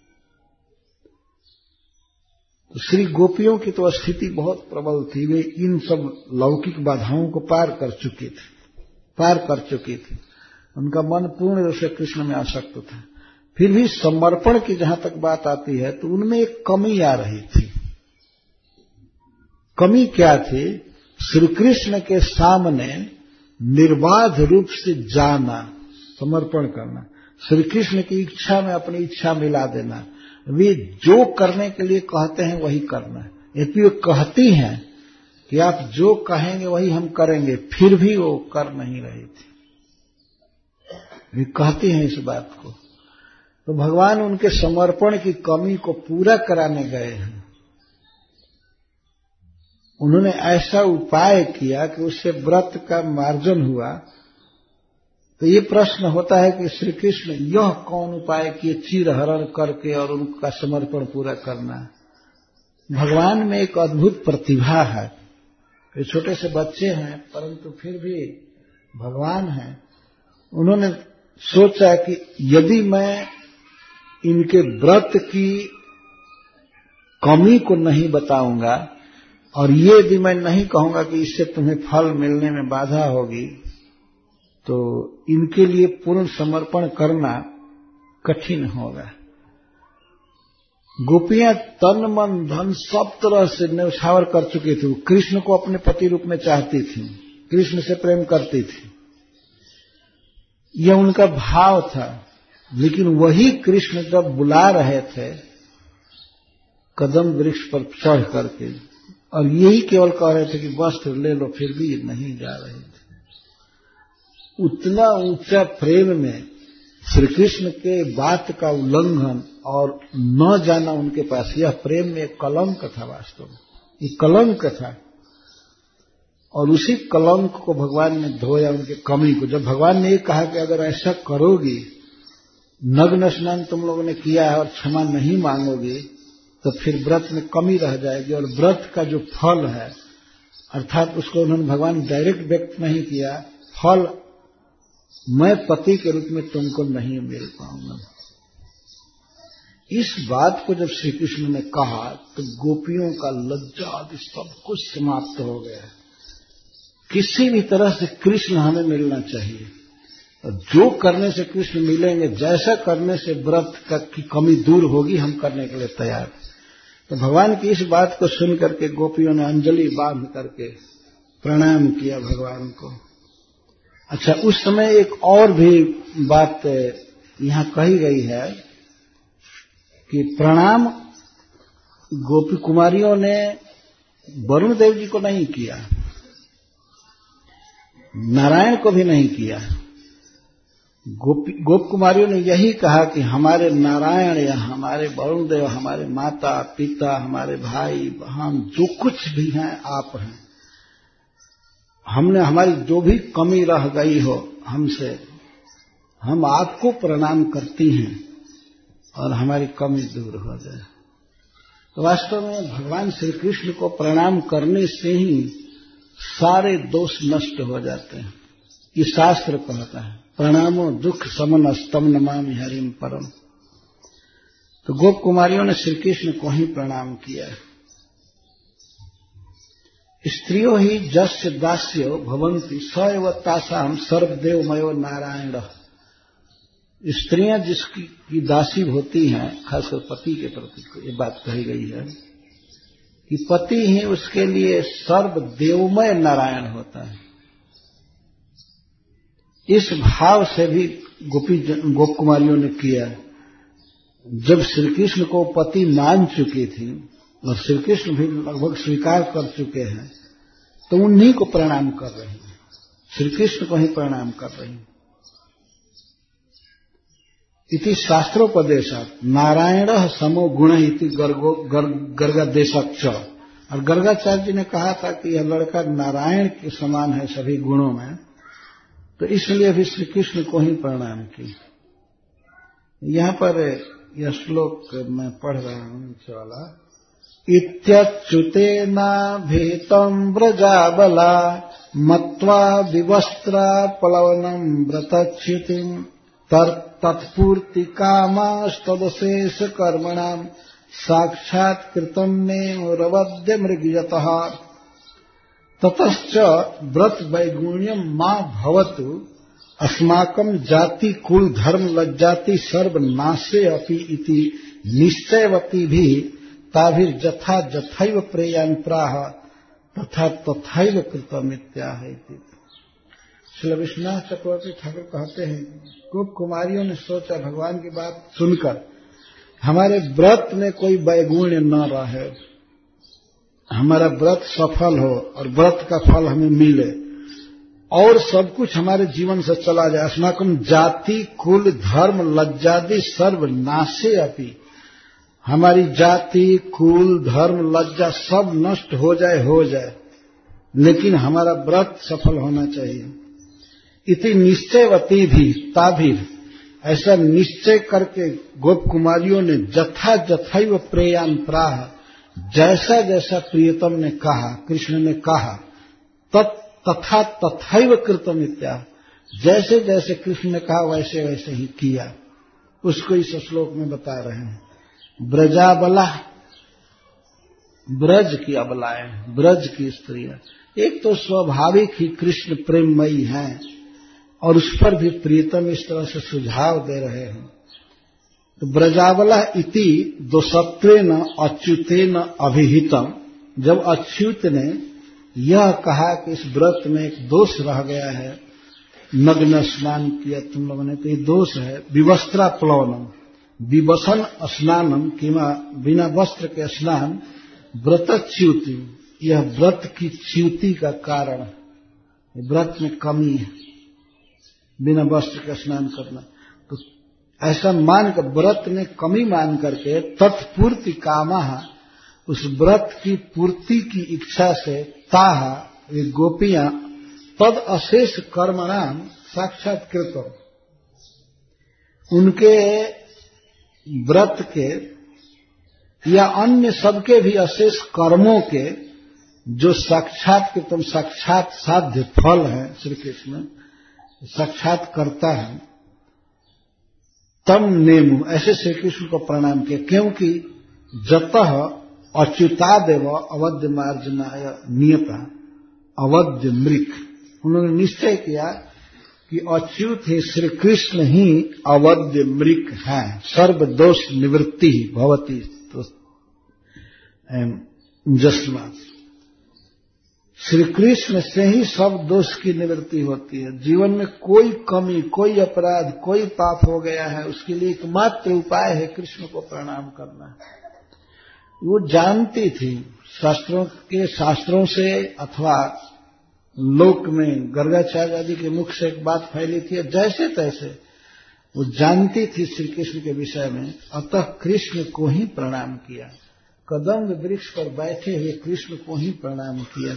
तो श्री गोपियों की तो स्थिति बहुत प्रबल थी। वे इन सब लौकिक बाधाओं को पार कर चुकी थी। उनका मन पूर्ण रूप से कृष्ण में आसक्त था। फिर भी समर्पण की जहां तक बात आती है तो उनमें एक कमी आ रही थी। कमी क्या थी? श्री कृष्ण के सामने निर्बाध रूप से जाना, समर्पण करना, श्री कृष्ण की इच्छा में अपनी इच्छा मिला देना, वे जो करने के लिए कहते हैं वही करना। यदि वे कहती हैं कि आप जो कहेंगे वही हम करेंगे, फिर भी वो कर नहीं रही थी। वे कहती हैं इस बात को, तो भगवान उनके समर्पण की कमी को पूरा कराने गए हैं। उन्होंने ऐसा उपाय किया कि उससे व्रत का मार्जन हुआ। तो ये प्रश्न होता है कि श्री कृष्ण यह कौन उपाय किए चीरहरण करके और उनका समर्पण पूरा करना? भगवान में एक अद्भुत प्रतिभा है। वे छोटे से बच्चे हैं परंतु फिर भी भगवान हैं। उन्होंने सोचा कि यदि मैं इनके व्रत की कमी को नहीं बताऊंगा और ये यदि मैं नहीं कहूंगा कि इससे तुम्हें फल मिलने में बाधा होगी, तो इनके लिए पूर्ण समर्पण करना कठिन होगा। गोपियां तन मन धन सब तरह से न्यौछावर कर चुकी थी। कृष्ण को अपने पति रूप में चाहती थी, कृष्ण से प्रेम करती थी, यह उनका भाव था। लेकिन वही कृष्ण जब बुला रहे थे कदम वृक्ष पर चढ़ करके और यही केवल कह रहे थे कि वस्त्र ले लो, फिर भी नहीं जा रहे थे। उतना ऊंचा प्रेम में श्री कृष्ण के बात का उल्लंघन और न जाना उनके पास, यह प्रेम में एक कलंक था। वास्तव में ये कलंक था और उसी कलंक को भगवान ने धोया, उनके कमी को। जब भगवान ने ये कहा कि अगर ऐसा करोगी, नग्न स्नान तुम लोगों ने किया है और क्षमा नहीं मांगोगी, तो फिर व्रत में कमी रह जाएगी और व्रत का जो फल है, अर्थात उसको उन्होंने भगवान डायरेक्ट व्यक्त नहीं किया, फल मैं पति के रूप में तुमको नहीं मिल पाऊंगा। इस बात को जब श्री कृष्ण ने कहा तो गोपियों का लज्जा आदि सब कुछ समाप्त हो गया। किसी भी तरह से कृष्ण हमें मिलना चाहिए और जो करने से कृष्ण मिलेंगे, जैसा करने से व्रत की कमी दूर होगी, हम करने के लिए तैयार। तो भगवान की इस बात को सुन करके गोपियों ने अंजलि बांध करके प्रणाम किया भगवान को। अच्छा, उस समय एक और भी बात यहां कही गई है कि प्रणाम गोपी कुमारियों ने वरुण देव जी को नहीं किया, नारायण को भी नहीं किया। गोप कुमारियों ने यही कहा कि हमारे नारायण या हमारे वरुण देव, हमारे माता पिता, हमारे भाई बहन, जो कुछ भी हैं आप हैं। हमने हमारी जो भी कमी रह गई हो हमसे, हम आपको प्रणाम करती हैं और हमारी कमी दूर हो जाए। तो वास्तव में भगवान श्री कृष्ण को प्रणाम करने से ही सारे दोष नष्ट हो जाते हैं। ये शास्त्र कहता है, प्रणामो दुख समनस्तम नमामि हरिम परम। तो गोप कुमारियों ने श्री कृष्ण को ही प्रणाम किया। स्त्रियो ही जस्य दास्यो भवन्ति स एव तासाम सर्वदेवमयो नारायण। स्त्रियां जिसकी दासी होती हैं, खासकर पति के प्रति ये बात कही गई है कि पति ही उसके लिए सर्वदेवमय नारायण होता है। इस भाव से भी गोप कुमारियों ने किया। जब श्री कृष्ण को पति मान चुकी थी और श्री कृष्ण भी लगभग स्वीकार कर चुके हैं, तो उन्हीं को प्रणाम कर रही हैं, श्री कृष्ण को ही प्रणाम कर रही हैं। इति शास्त्रोपदेशात् नारायण समो गुण इति गर्गादेशक्ष। और गर्गाचार्य जी ने कहा था कि यह लड़का नारायण के समान है सभी गुणों में, तो इसलिए भी श्री कृष्ण को ही प्रणाम की। यहां पर यह श्लोक मैं पढ़ रहा हूं नीचे वाला। इत्यच्युतेनाभिहितं व्रजाबला मत्वा विवस्त्रा पलवनं व्रतच्युतिं तत्पूर्ति कामास्तदशेष कर्मणां साक्षात्कृतं नेमरवद्य मृगयतः ततश्च व्रत वैगुण्यं मा भवतु अस्माकं जाति कुल धर्म लज्जाति सर्वनाशे अपि इति निश्चयवती भी ताभिर्जथा जथैव प्रेयान् प्राह तथा तथैव कृतमित्याह। श्री विश्वनाथ चक्रवर्ती ठाकुर कहते हैं, गोप कुमारियों ने सोचा भगवान की बात सुनकर हमारे व्रत में कोई वैगुण्य न रहे, हमारा व्रत सफल हो और व्रत का फल हमें मिले और सब कुछ हमारे जीवन से चला जाए। अस्माकं जाति कुल धर्म लज्जादि सर्वनाशे अपि, हमारी जाति कुल धर्म लज्जा सब नष्ट हो जाए, लेकिन हमारा व्रत सफल होना चाहिए। इति निश्चयवती भी ताभिर, ऐसा निश्चय करके गोप कुमारियों ने जथा जथैव प्रेयान् प्राह, जैसा जैसा प्रियतम ने कहा, कृष्ण ने कहा, तथा तथैव कृतम इत्याह, जैसे जैसे कृष्ण ने कहा वैसे वैसे ही किया। उसको इस श्लोक में बता रहे हैं। ब्रजाबला, ब्रज की अबलाएं, ब्रज की स्त्रियां एक तो स्वाभाविक ही कृष्ण प्रेममयी हैं और उस पर भी प्रियतम इस तरह से सुझाव दे रहे हैं। तो ब्रजाबला इति दोषत्वेन अच्युतेन अभिहितम, जब अच्युत ने यह कहा कि इस व्रत में एक दोष रह गया है, नग्न स्नान किया तुम लोगों ने तो ये दोष है। विवस्त्रा प्लवनम, विवसन स्नानम किमा, बिना वस्त्र के स्नान, व्रतच्युति, यह व्रत की च्युति का कारण है, व्रत में कमी है बिना वस्त्र का स्नान करना। तो ऐसा मानकर व्रत में कमी मान करके तत्पूर्ति कामः, उस व्रत की पूर्ति की इच्छा से ताह, ये गोपियां तद अशेष कर्मणाम साक्षात्कृतम, उनके व्रत के या अन्य सबके भी अशेष कर्मों के जो साक्षात्कृतम, साक्षात साध्य फल है, श्री कृष्ण साक्षात करता है, तम नेमु, ऐसे श्री कृष्ण को प्रणाम किया। क्योंकि जतः अच्युतादेव अवध्य मार्जनाय नियता अवध्य मृक, उन्होंने निश्चय किया कि अच्युत ही श्री कृष्ण ही अवध्य मृक है, सर्व दोष निवृत्ति भवती जस्मा, श्री कृष्ण से ही सब दोष की निवृत्ति होती है। जीवन में कोई कमी, कोई अपराध, कोई पाप हो गया है, उसके लिए एकमात्र उपाय है कृष्ण को प्रणाम करना। वो जानती थी शास्त्रों से अथवा लोक में गर्गाचार्य आदि के मुख से एक बात फैली थी, जैसे तैसे वो जानती थी श्री कृष्ण के विषय में, अतः कृष्ण को ही प्रणाम किया। कदम्ब वृक्ष पर बैठे हुए कृष्ण को ही प्रणाम किया।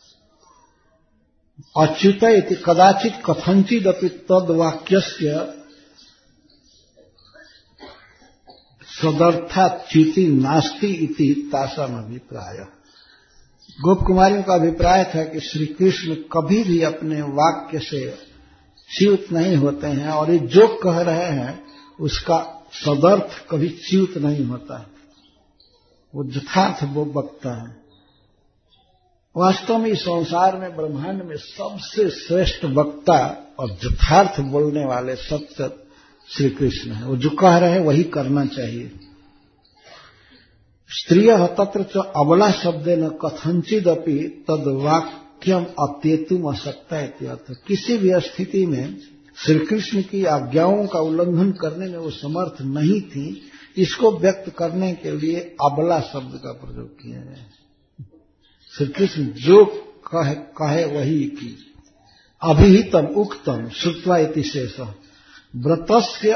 अच्युत इति कदाचित कथंचिदपि तद्वाक्यस्य सदर्थाच्युति नास्ति इति तासाम अभिप्राय। गोप कुमारियों का अभिप्राय था कि श्री कृष्ण कभी भी अपने वाक्य से च्युत नहीं होते हैं और ये जो कह रहे हैं उसका सदर्थ कभी च्युत नहीं होता है, वो यथार्थ वो बकता है। वास्तव में इस संसार में, ब्रह्मांड में सबसे श्रेष्ठ वक्ता और यथार्थ बोलने वाले सत्य श्री कृष्ण है। वो जो कह रहे हैं वही करना चाहिए। स्त्रियः तत्र च अबला शब्देन कथंचिदपि वाक्यम अत्येतुम असक्ता इत्यर्थ। किसी भी स्थिति में श्री कृष्ण की आज्ञाओं का उल्लंघन करने में वो समर्थ नहीं थी, इसको व्यक्त करने के लिए अबला शब्द का प्रयोग किया गया। श्री कृष्ण जो कहे वही की। अभिहितम उक्तम श्रुत्वा इति शेष व्रतस्य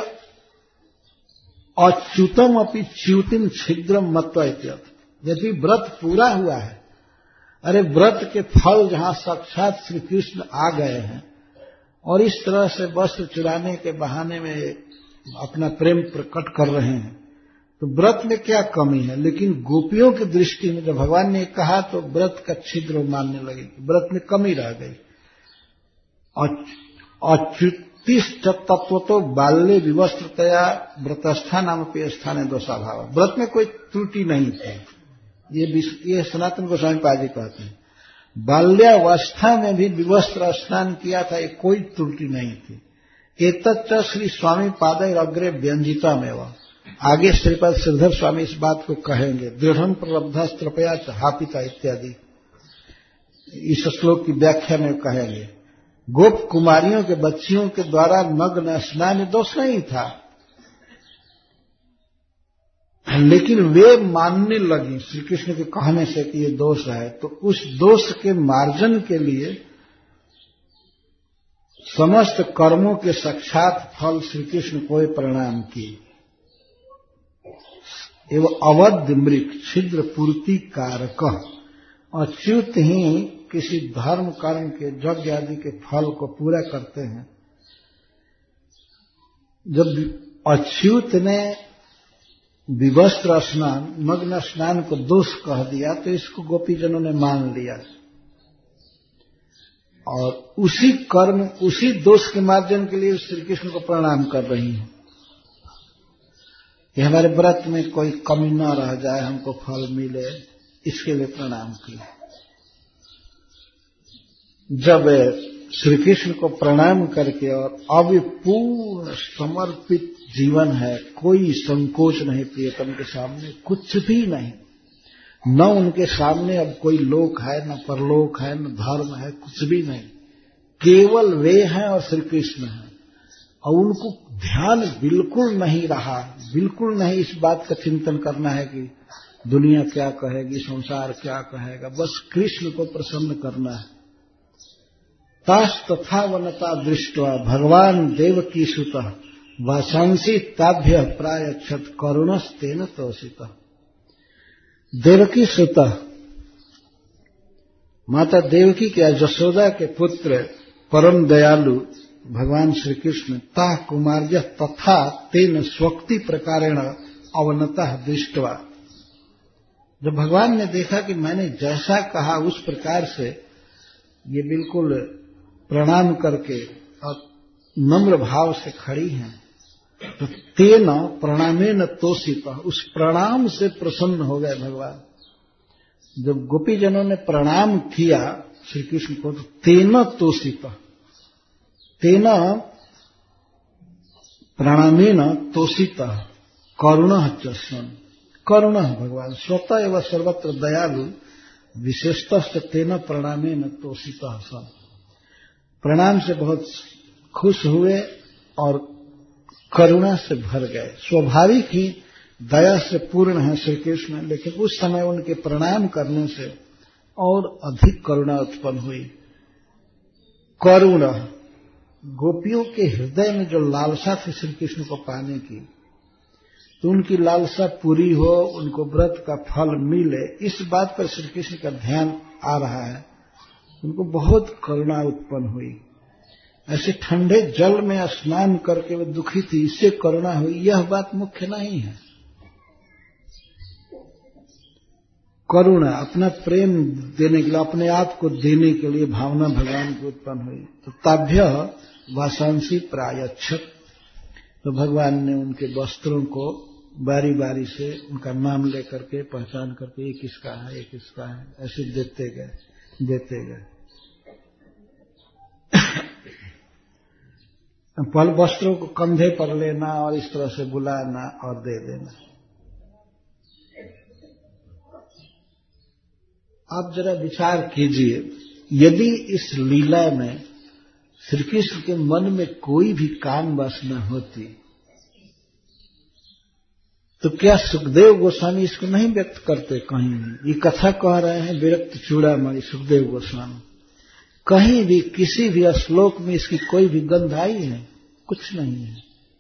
अच्युतम अपि च्युतिम छिद्रम मत्वा इत्यर्थ। यदि व्रत पूरा हुआ है, अरे व्रत के फल जहां साक्षात श्री कृष्ण आ गए हैं और इस तरह से वस्त्र चुराने के बहाने में अपना प्रेम प्रकट कर रहे हैं, तो व्रत में क्या कमी है। लेकिन गोपियों की दृष्टि में जब भगवान ने कहा तो व्रत का छिद्र मानने लगे, व्रत में कमी रह गई। अच्युतिष्ठ तत्व तो बाल्य विवस्त्रतया व्रतस्था नाम पे स्थान दोषाभाव। व्रत में कोई त्रुटि नहीं थी, ये सनातन गोस्वामी पादी कहते हैं। बाल्यावस्था में भी विवस्त्र स्नान किया था, ये कोई त्रुटि नहीं थी। एतच्च श्री स्वामी पादय अग्रे व्यंजिता में वह आगे श्रीपाद श्रीधर स्वामी इस बात को कहेंगे। दृढ़ प्रलब्धा स्त्रपया हापिता इत्यादि इस श्लोक की व्याख्या में कहेंगे। गोप कुमारियों के बच्चियों के द्वारा नग्न स्नान दोष नहीं था, लेकिन वे मानने लगी श्री कृष्ण के कहने से कि ये दोष है, तो उस दोष के मार्जन के लिए समस्त कर्मों के साक्षात फल श्री कृष्ण को प्रणाम किए। एवं अवध मृग छिद्र पूर्ति कारक, अच्युत ही किसी धर्म कर्म के यज्ञ आदि के फल को पूरा करते हैं। जब अच्युत ने विवस्त्र स्नान मग्न स्नान को दोष कह दिया तो इसको गोपीजनों ने मान लिया और उसी कर्म उसी दोष के मार्जन के लिए श्री कृष्ण को प्रणाम कर रही हैं कि हमारे व्रत में कोई कमी न रह जाए, हमको फल मिले, इसके लिए प्रणाम किया। जब श्री कृष्ण को प्रणाम करके और अब पूर्ण समर्पित जीवन है, कोई संकोच नहीं प्रियतम के सामने, कुछ भी नहीं, न उनके सामने अब कोई लोक है, न परलोक है, न धर्म है, कुछ भी नहीं, केवल वे हैं और श्री कृष्ण हैं। और उनको ध्यान बिल्कुल नहीं रहा, बिल्कुल नहीं इस बात का चिंतन करना है कि दुनिया क्या कहेगी, संसार क्या कहेगा, बस कृष्ण को प्रसन्न करना है। तास तथा वनता दृष्टवा भगवान देवकी सुतः वासांसी ताभ्य प्रायच्छत करुणस्तेन तोषितः। देवकी सुतः माता देवकी के यशोदा के पुत्र परम दयालु भगवान श्री कृष्ण ता कुमार्य तथा तेन स्वक्ति प्रकारेण अवनतः दृष्टवा। जब भगवान ने देखा कि मैंने जैसा कहा उस प्रकार से ये बिल्कुल प्रणाम करके और नम्र भाव से खड़ी हैं, तो तेन प्रणामेन तोषित, उस प्रणाम से प्रसन्न हो गए भगवान। जब गोपीजनों ने प्रणाम किया श्री कृष्ण को, तो तेन तोषित, तेन प्रणामेन तोषित करुणः च सन्। करुणः भगवान स्वतः एवं सर्वत्र दयालु, विशेषतः तेन प्रणामेन तोषितः सन्। प्रणाम से बहुत खुश हुए और करुणा से भर गए। स्वाभाविक ही दया से पूर्ण है श्री कृष्ण, लेकिन उस समय उनके प्रणाम करने से और अधिक करुणा उत्पन्न हुई। करुणा, गोपियों के हृदय में जो लालसा थी श्री कृष्ण को पाने की, तो उनकी लालसा पूरी हो, उनको व्रत का फल मिले, इस बात पर श्री कृष्ण का ध्यान आ रहा है। उनको बहुत करुणा उत्पन्न हुई। ऐसे ठंडे जल में स्नान करके वे दुखी थी, इससे करुणा हुई, यह बात मुख्य नहीं है। करुणा, अपना प्रेम देने के लिए, अपने आप को देने के लिए भावना भगवान की उत्पन्न हुई। तो ताभ्य वासांसी प्रायच्छत, तो भगवान ने उनके वस्त्रों को बारी बारी से उनका नाम लेकर के पहचान करके ये किसका है, ये किसका है, ऐसे देते गए। पल वस्त्रों को कंधे पर लेना और इस तरह से बुलाना और दे देना। आप जरा विचार कीजिए, यदि इस लीला में श्री कृष्ण के मन में कोई भी काम वासना होती तो क्या सुखदेव गोस्वामी इसको नहीं व्यक्त करते कहीं भी? ये कथा कह रहे हैं विरक्त चूड़ामणि सुखदेव गोस्वामी, कहीं भी किसी भी श्लोक में इसकी कोई भी गंध आई है? कुछ नहीं है।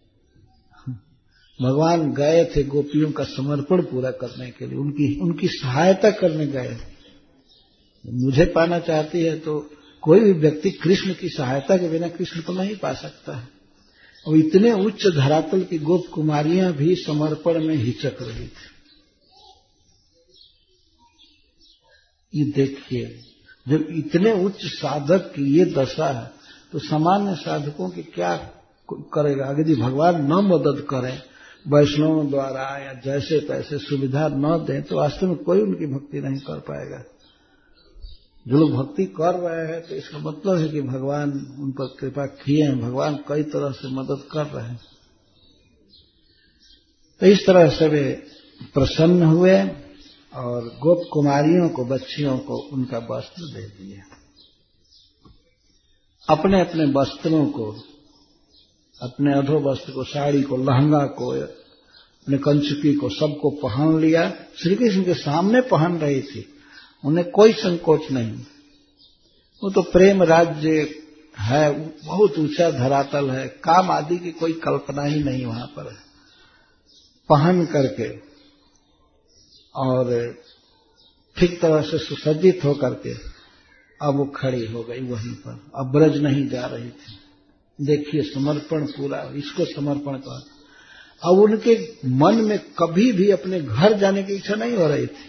भगवान गए थे गोपियों का समर्पण पूरा करने के लिए, उनकी सहायता करने गए। मुझे पाना चाहती है तो कोई भी व्यक्ति कृष्ण की सहायता के बिना कृष्ण को नहीं पा सकता है। और इतने उच्च धरातल की गोप कुमारियां भी समर्पण में हिचक रही थी। ये देखिए, जब इतने उच्च साधक की ये दशा है तो सामान्य साधकों की क्या करेगा? यदि भगवान न मदद करें, वैष्णवों द्वारा या जैसे तैसे सुविधा न दें तो वास्तव में कोई उनकी भक्ति नहीं कर पाएगा। जो लोग भक्ति कर रहे हैं तो इसका मतलब है कि भगवान उन पर कृपा किए हैं, भगवान कई तरह से मदद कर रहे हैं। तो इस तरह से वे प्रसन्न हुए और गोप कुमारियों को, बच्चियों को उनका वस्त्र दे दिए। अपने अपने वस्त्रों को, अपने अधो वस्त्र को, साड़ी को, लहंगा को, अपने कंचुकी को, सबको पहन लिया। श्री कृष्ण के सामने पहन रही थी, उन्हें कोई संकोच नहीं। वो तो प्रेम राज्य है, बहुत ऊंचा धरातल है, काम आदि की कोई कल्पना ही नहीं वहां पर है। पहन करके और ठीक तरह से सुसज्जित होकर के अब वो खड़ी हो गई वहीं पर, अब ब्रज नहीं जा रही थी। देखिए समर्पण पूरा, इसको समर्पण कर। अब उनके मन में कभी भी अपने घर जाने की इच्छा नहीं हो रही थी।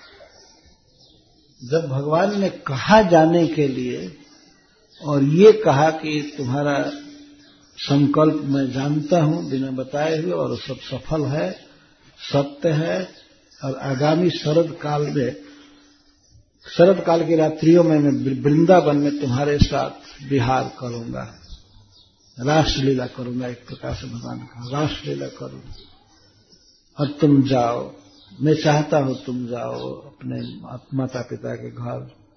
जब भगवान ने कहा जाने के लिए और ये कहा कि तुम्हारा संकल्प मैं जानता हूं बिना बताए हुए और सब सफल है, सत्य है, और आगामी शरद काल में, शरद काल की रात्रियों में मैं वृंदावन में तुम्हारे साथ विहार करूंगा, रासलीला करूंगा। एक प्रकार से भगवान का रासलीला करूंगा और तुम जाओ, मैं चाहता हूं तुम जाओ अपने माता पिता के घर।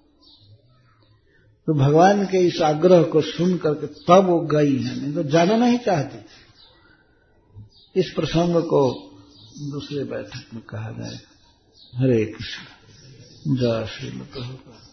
तो भगवान के इस आग्रह को सुन करके तब वो गई है, नहीं तो जाना नहीं चाहती। इस प्रसंग को दूसरे बैठक में कहा जाए। हरे कृष्ण, जय श्री प्रभुपाद।